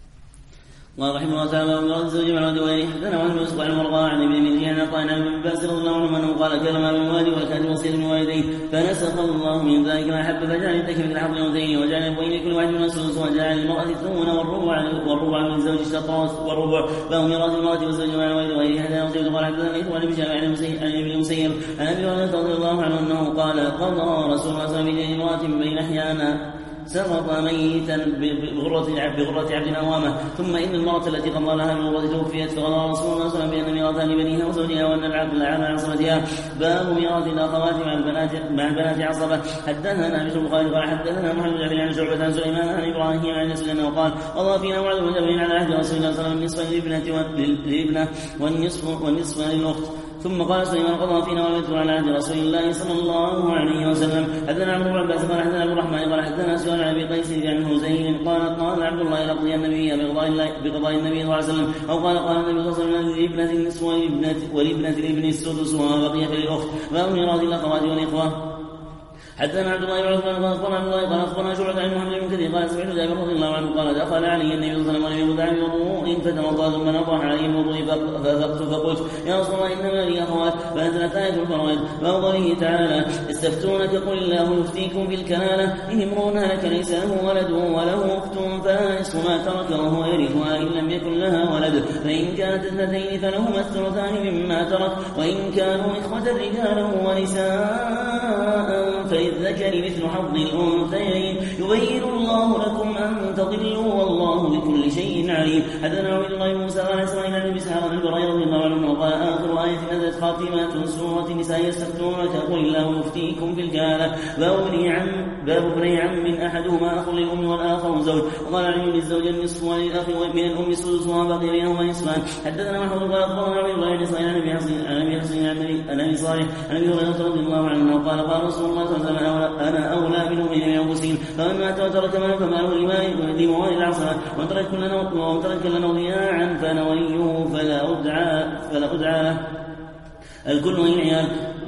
قال رحمه الله تعالى ومراد الزوج مع وغيره. حدثنا وعن يوسف عن المرغى عن ابن مهدي عن طعن ابن عباس رضي الله عنه انه قال كلم من والدي وكان وصيل من والديه فنسخ الله من ذلك ما احب فجعل يتكي مثل حظ الانثيين وجعل الابوين كل واحد من السدس وجعل للمراه الثمن والربع من الزوج الشطر والربع. فهو ميراث المراه والزوج مع الوالد وغيره. حدثنا وصيل قال حدثنا الاثم عن ابن شهاب عن ابن المسيب عن ابي هريره رضي الله عنه انه قال قضى رسول الله صلى الله عليه وسلم امراه بين احيانا سقط ميتا بغرة عبد أوامه. ثم إن المرأة التي قضى لها بالغرة توفيت فقضى رسول الله صلى الله عليه وسلم بأن ميراثها لبنيها وزوجها وأن العقل على عصبتها. باب ميراث الأخوات مع البنات عصبة. حدثنا بشر البخاري قال حدثنا محمد بن جعفر عن شعبة عن سليمان عن إبراهيم عن يسر أنه قال قضى فينا معاذ بن جبل على عهد رسول الله صلى الله عليه وسلم النصف للابنة والنصف للأخت. ثم قال سليمان قضى فينا ويذكر على عهد رسول الله صلى الله عليه وسلم. حدثنا عمرو بن عباس قال حدثنا ابو الرحمن قال حدثنا سؤال عن ابي قيس عن هزيل قال عبد الله يقضي النبي بقضاء النبي صلى الله عليه وسلم او قال النبي صلى الله عليه وسلم لابنة النصف ولابنة الابن السدس وما بقي فللأخت. باب ميراث الاخوات والاخوه. حدثنا عبد الله بن عثمان قال اخبرنا عبد الله قال اخبرنا شعبة عن محمد بن كثير قال سمعت جابر رضي الله عنه قال دخل علي النبي صلى الله عليه وسلم ولم يبدع بوضوء فتوضا ثم نضح عليه الوضوء فقلت يا رسول الله انما لي اخوات فنزلت آية الفرائض. وقوله تعالى استفتونك قل الله يفتيكم في الكلالة إن امرؤ هلك ليس له ولد وله أخت فلها نصف ما ترك وهو يرثها إن لم يكن لها ولد فإن كانت اثنتين فلهما الثلثان مما ترك وإن كانوا إخوة رجالا ونساء فللذكر مثل حظ الأنثيين يبين الله لكم أن تضلوا والله بكل شيء عليم. حدثنا عبد الله بن موسى قال اسماعيل عن ابي اسحاق عن البراء رضي الله عنه وقال آخر آية نزلت خاتمة سورة النساء يستفتونك قل الله يفتيكم في الكلالة. باب ابني عم أحدهما أخ للأم والآخر زوج. وقال علي للزوج النصف وللأخ من الأم السدس وما بقي بينهما نصفان. حدثنا محمود قال أخبرنا عبد الله بن اسماعيل عن ابي حصين عن ابي صالح عن ابي هريرة رضي الله عنه قال رسول الله صلى الله عليه وسلم أنا أولى منهم من أنفسهم فمن مات وترك مالا فماله لموالي العصبة ومن ترك لنا ضياعا فأنا وليه فلا أدعى له. الكل والعيال.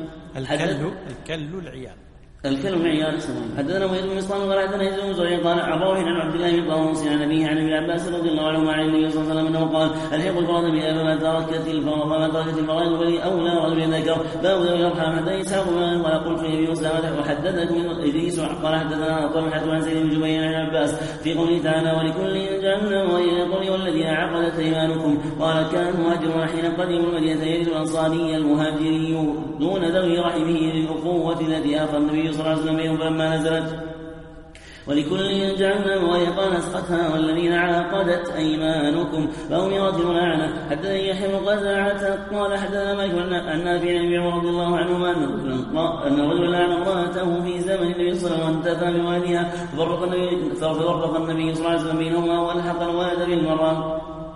الكلم العيال. حدثنا مهيد بن مصطفى قال حدثنا يزيد بن زريع قال عن روح عن عبد الله بن طاووس عن أبيه عن ابن عباس رضي الله عنهما عن النبي صلى الله عليه وسلم انه قال الحق الفرائض بها فما تركت الفرائض ولي اولى رجل ذكر. باب ذوي الارحام. حدثنا اسحاق قال قلت لابي اسامه وحدثت من ادريس قال حدثنا طلحه عن سيد بن جبير عن عباس في قوله تعالى ولكل جعلنا وليقل والذين عقدت ايمانكم. قال كان مهاجر حين قدموا المدينه يرث الانصاري المهاجري دون ذوي رحمه للاخوه التي اخى النبي صلى الله عليه وسلم فلما نزلت ولكل جعلنا موافقا نسختها والذين عقدت أيمانكم فأمرت الملاعنة. حتى يحيى بن قزعة قال حدثنا مالك عن نافع عن ابن عمر رضي الله عنهما أن رجلا لعن امرأته في زمن النبي صلى الله عليه وسلم وانتفى بوالدها ففرق النبي صلى الله عليه وسلم بينهما والحق الولد بالمرأة.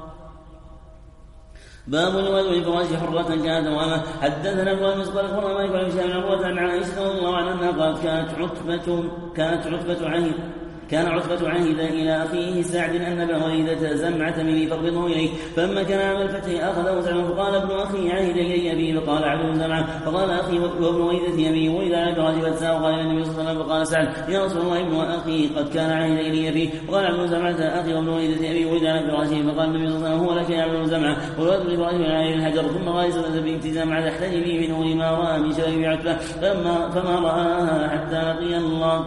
باب الولد لفراش حرة كانت وأما. حدثنا ابن المسقال اخبرنا مالك عن هشام بن عروة عن عائشة رضي الله عنها قالت كان عتبة عهد إلى أخيه سعد أن بريدة زمعة مني فاقبضه إليه. فلما كان عام الفتح أخذه سعد فقال ابن أخي عهد إلي أبي فقال عبد زمعة فقال أخي وابن وليدة أبي ولد على فراش فتساء وقال النبي صلى الله عليه وسلم فقال سعد يا رسول الله ابن أخي قد كان عهد إلي أبي فقال عبد زمعة أخي وابن وليدة أبي ولد على فراشه فقال النبي صلى الله عليه وسلم هو لك يا عبد زمعة والولد لفراش من عليه الحجر. ثم رأى سودة بنت زمعة تحتجبي منه لما رأى من شباب عتبة فما رآها حتى لقي الله.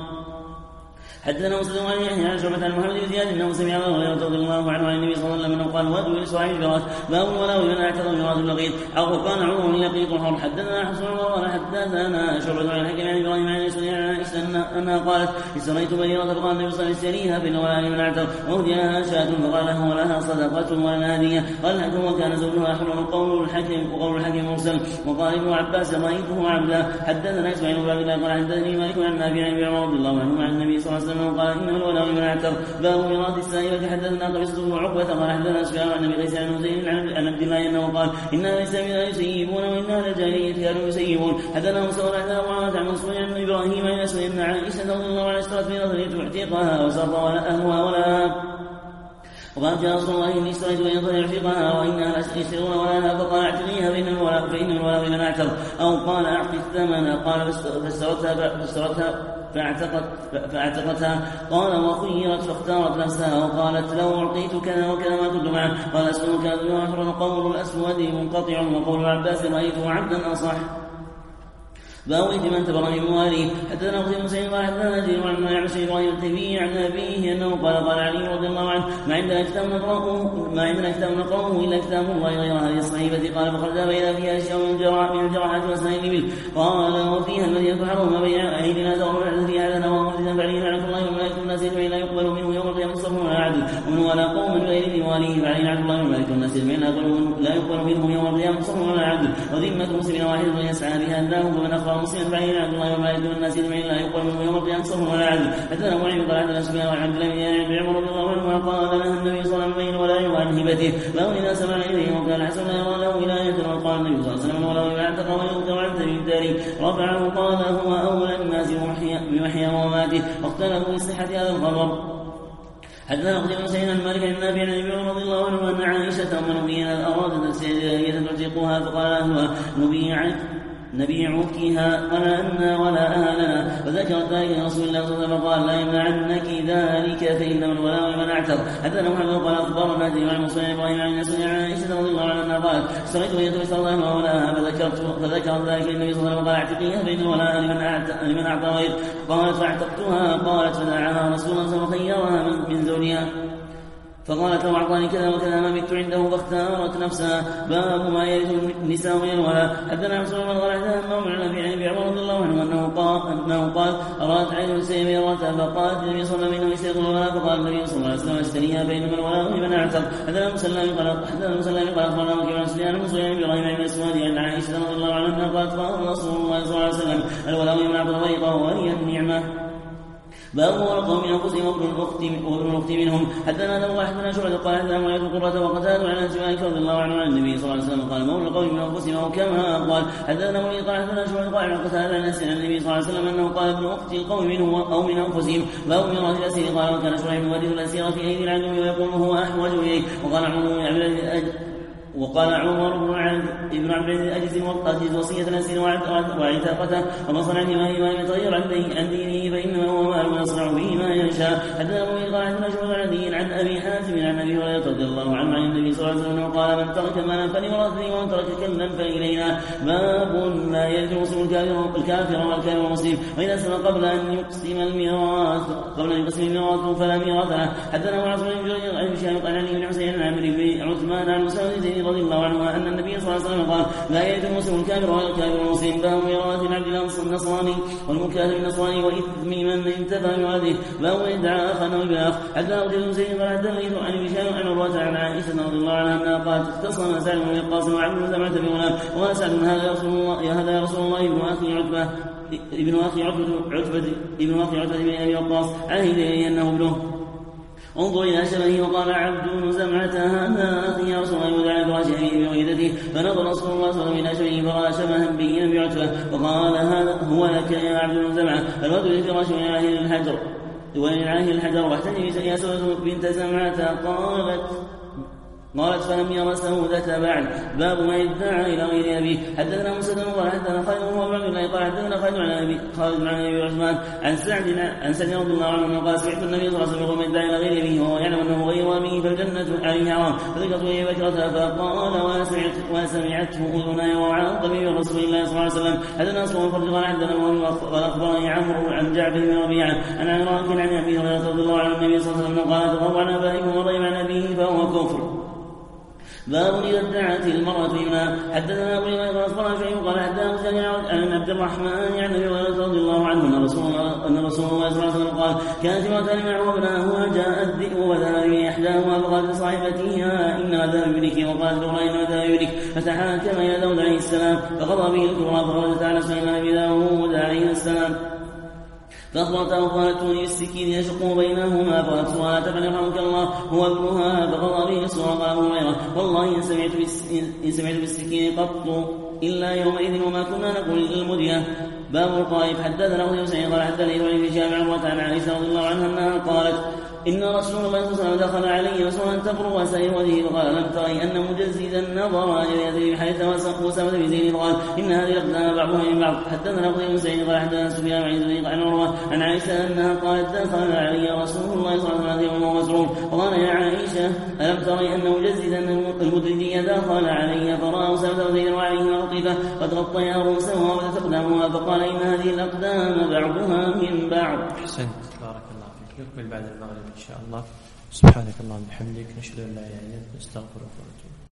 حدثنا مسلم عن يحيى عن شعبة عن محمد بن زياد انه سمع ابا هريرة رضي الله عنه عن النبي صلى الله عليه وسلم انه قال ودوا لصاحب الفراش باب الولاء لمن اعتقد ميراث اللقيط او كان عمره اللقيط الحر. حدثنا حسن وقال حدثنا شعبة عن الحكم عن ابراهيم عن يسري عن عائشة انها قالت اشتريت بريرة فقال النبي صلى الله عليه وسلم اشتريها بالولاء لمن اعتقد واهدي لها شاة فقال له ولها صدقة ولنا هدية. قال الحكم وكان زوجها حر وقول الحكم مرسل. وقال ابن عباس رايته عبدا. حدثنا اسماعيل بن عبد الله قال حدثني مالك عن نافع عن ابن عمر رضي الله عنه عن النبي صلى الله عليه وسلم قال انه الولاء لمن اعتقد. باب ميراث السائبة. حدثنا قبيصة بن عقبة قال حدثنا سفيان عن ابي قيس عن حسين عن عبد الله انه قال ان الاسلام لا يسيبون وان اهل الجاهلية كانوا يسيبون. حدثنا مسعود عن معاذ عن مسعود عن ابراهيم عن اسود ان عائشة رضي الله عنها اشترت بنظر تعتقها وسرط اهلها ولا. وقال جاء رسول الله اني اشتريت بنظر يعتقها وانها يشترون ولها فقال اعتقيها فان الولاء لمن اعتق او قال اعطي الثمن قال فاشترتها فاعتقتها. قال وخيرت فاختارت نفسها وقالت لو أعطيت كذا وكذا ما كنت معه. قال أسود كذا أحر قول الأسود منقطع وقول العباس رأيته عبدا أصح. باب من تبر من مواليه. حدثنا أخي مسلم قال حدثنا جرير عن يعمش إبراهيم التيمي عن أبيه أنه قال علي رضي الله عنه ما عندنا كتاب نقرأه إلا كتاب الله غير هذه الصحيفة. قال فخرج بين فيها أشياء من الجراحات وسائل الإبل. قال وفيها المدينة حرم بين أيدينا ثور العدل فيها لنا ومحدثا بعليه لعنة الله وملائكة الناس أجمعين لا يقبل منه يوم القيامة صرف ولا عدل ومن ولا قوم من غير مواليه فعليه لعنة الله وملائكة الناس أجمعين لا يقبل منه يوم القيامة صرف ولا عدل وذمة مسلم واحد يسعى بها أداه فمن أخبر مسلم فعليه لعنة الله وملائكة الناس أجمعين لا يقبل منه يوم القيامة صرف ولا عدل. حدثنا معين قال حدثنا سفيان عن عبد الله بن عمر رضي الله عنه قال نهى النبي صلى الله عليه وسلم ولا عن هبته له إذا سمع إليه وكان حسن لا يرى له ولاية. وقال النبي صلى الله عليه وسلم ولو يعتق ويؤتى عبد من داره رفعه قال هو أولى الناس بمحيا ومماته. واختلفوا في صحة هذا الخبر. حدثنا أخي بن سعيد عن مالك عن نافع عن ابي عمر رضي الله عنه أن عائشة أم المؤمنين أرادت أن تعتقها فقال أهلها نبيعكها ولا أهلنا. فذكرت ذلك رسول الله صلى الله عليه وسلم قال لا يمنعنك ذلك فإنما الولاء لمن اعتق. حدثنا محمد قال أخبرنا جرير عن مسلم إبراهيم عن يسوع عن عائشة رضي الله عنها قالت اشتريت بنت صلى الله عليه وسلم ولاها فذكرت ذلك النبي صلى الله عليه وسلم قال اعتقيها فإن الولاء لمن أعطى غير. قالت فاعتقتها قالت فدعاها رسول الله صلى الله عليه وسلم وخيرها من زوجها فقالت لو أعطاني كذا وكذا ما بت عنده فاختارت نفسها. باب ما يرث النساء من الولاء. حدثنا مسلم قال حدثنا عن ابي عمر رضي الله عنه انه قال ارادت عين سيميرة فقالت النبي صلى الله عليه وسلم يشترط الولاء فقال النبي صلى الله عليه وسلم اشتريها فإنما الولاء لمن اعتق. حدثنا مسلم قال اخبرنا وكيع عن سفيان بن سليمان بن ابراهيم بن اسود عن عائشة رضي الله عنها قالت قال رسول الله صلى الله عليه وسلم الولاء لمن اعتق غيره وهي النعمة. باب القوم من انفسهم وابن الاخت منهم. حدثنا ابو حدثنا شعبة قال حدثنا معاذ بن قرة وقتادة عن انس رضي الله عنه عن النبي صلى الله عليه وسلم قال مولى القوم من انفسهم وكما قال. حدثنا معاذ قال حدثنا شعبة قال عن قتادة عن انس عن النبي صلى الله عليه وسلم انه قال ابن اخت القوم منه او من انفسهم. باب ميراث الاسير. قال وكان شريح يورث الاسير في ايدي العدو ويقول هو احوج اليه. وقال عمر بن عبد العزيز أجز وصية الأسير وعتاقته وما صنع فيما يتغير عن دينه فإنما هو مال يصنع به ما يشاء. حدثنا أبو قال حدثنا شعبة عن أبي حاتم عن أبي هريرة رضي الله عنه عن النبي صلى الله عليه وسلم قال من ترك مالا فلورثته ومن ترك كلا فإلينا. باب لا يرث المسلم الكافر والكافر والمسلم وإذا أسلم قبل أن يقسم الميراث فلا ميراث له. حدثنا معاذ بن جبير عن هشام عن علي بن حسين عن عمرو بن عثمان عن مسعود زيد رضي الله عنهما أن النبي صلى الله عليه وسلم قال لا يجد المسلم الكافر ولا الكافر المسلم. باب ميراث العبد النصراني والمكاتب النصراني وإثم من انتفى بولده. باب ادعى أخا أو ابن أخ. حتى أوجد المسلم قال حدثني عن بشار عن عروة عن عائشة رضي الله عنها أنها قالت اختصم سعد بن وقاص وعبد بن زمعة بغلام وقال سعد هذا يا رسول الله ابن أخي عتبة بن أبي وقاص عهد إلي أنه ابنه انظر إلى شبهه. وقال عبد بن زمعة هذا أخي يا رسول الله ودعا فراش أبيه بوالدته. فنظر رسول الله صلى الله عليه وسلم إلى شبهه فرأى شبها بينا بعتبة وقال هذا هو لك يا عبد بن زمعة. الولد للفراش ولعاهل الحجر واحتجب يا سودة بنت زمعة قالت فلم ير سودة بعد. باب ما ادعى إلى غير أبيه. حدثنا مسدد قال حدثنا خالد وهو عبد الله قال حدثنا خالد عن أبي عثمان عن سعد رضي الله عنه قال سمعت النبي صلى الله عليه وسلم يقول من ادعى إلى غير أبيه وهو يعلم أنه غير أبيه فالجنة عليه حرام. فذكرت إليه بكرة فقال وسمعته أذناي وعن طبيب رسول الله صلى الله عليه وسلم. حدثنا أصبح الفرج قال حدثنا قال أخبرني عمرو عن جعفر بن ربيعة عن عراك عن أبي هريرة رضي الله عنه النبي صلى الله عليه وسلم قال تغضوا عن آبائكم ورضيم عن أبيه فهو كفر. باب إذا ادعت المرأة ابنها. حدثنا أبو إبراهيم قال أخبرنا شعيب قال حدثنا سفيان عن عبد الرحمن عن أبي هريرة رضي الله عنه أن رسول الله صلى الله عليه وسلم قال كانت امرأتان معه ابناهما جاء الذئب وذهب بإحداهما فقالت لصاحبتها إنما ذهب بابنك وقالت لأخرى إنما ذهب بابنك فتحاكم إلى داود عليه السلام فقضى به الكبرى فخرجت على سليمان بداود عليه السلام فأخبرته قالت بالسكين يشق بينهما فقالت سؤال تفعل يرحمك الله هو ابنها فقضى به الصورة. قال أبو هريرة والله إن سمعت بالسكين قط إلا يومئذ وما كنا نقول للمدية. باب القائب. حدثنا أبو سعيد قال حدثني إبراهيم بن شهاب عن عائشة رضي الله عنها أنها قالت إن رسول الله صلى الله عليه وسلم دخل علي رسولا تفرغ سائر وجهه فقال لم تري أن مجزدا نظر إلى يده بحيث وسامة بن زيد قال إن هذه الأقدام بعضها من بعض. حدثنا أبو سعيد قال حدثنا سفيان عن زيد عن عروة عن عائشة أنها قالت دخل علي رسول الله صلى الله عليه وسلم وهو مسروق وقال يا عائشة ألم تري أن مجزدا المدرجي دخل علي فرأى أسامة بن زيد وعليه مغطفة قد غطيا رؤوسهما وبدت أقدامها فقال إن هذه الأقدام بعضها من بعض. أحسنت بارك الله فيك. نكمل بعد المغرب إن شاء الله. سبحانك اللهم وبحمدك نشهد أن لا إله إلا أنت نستغفرك ونتوب.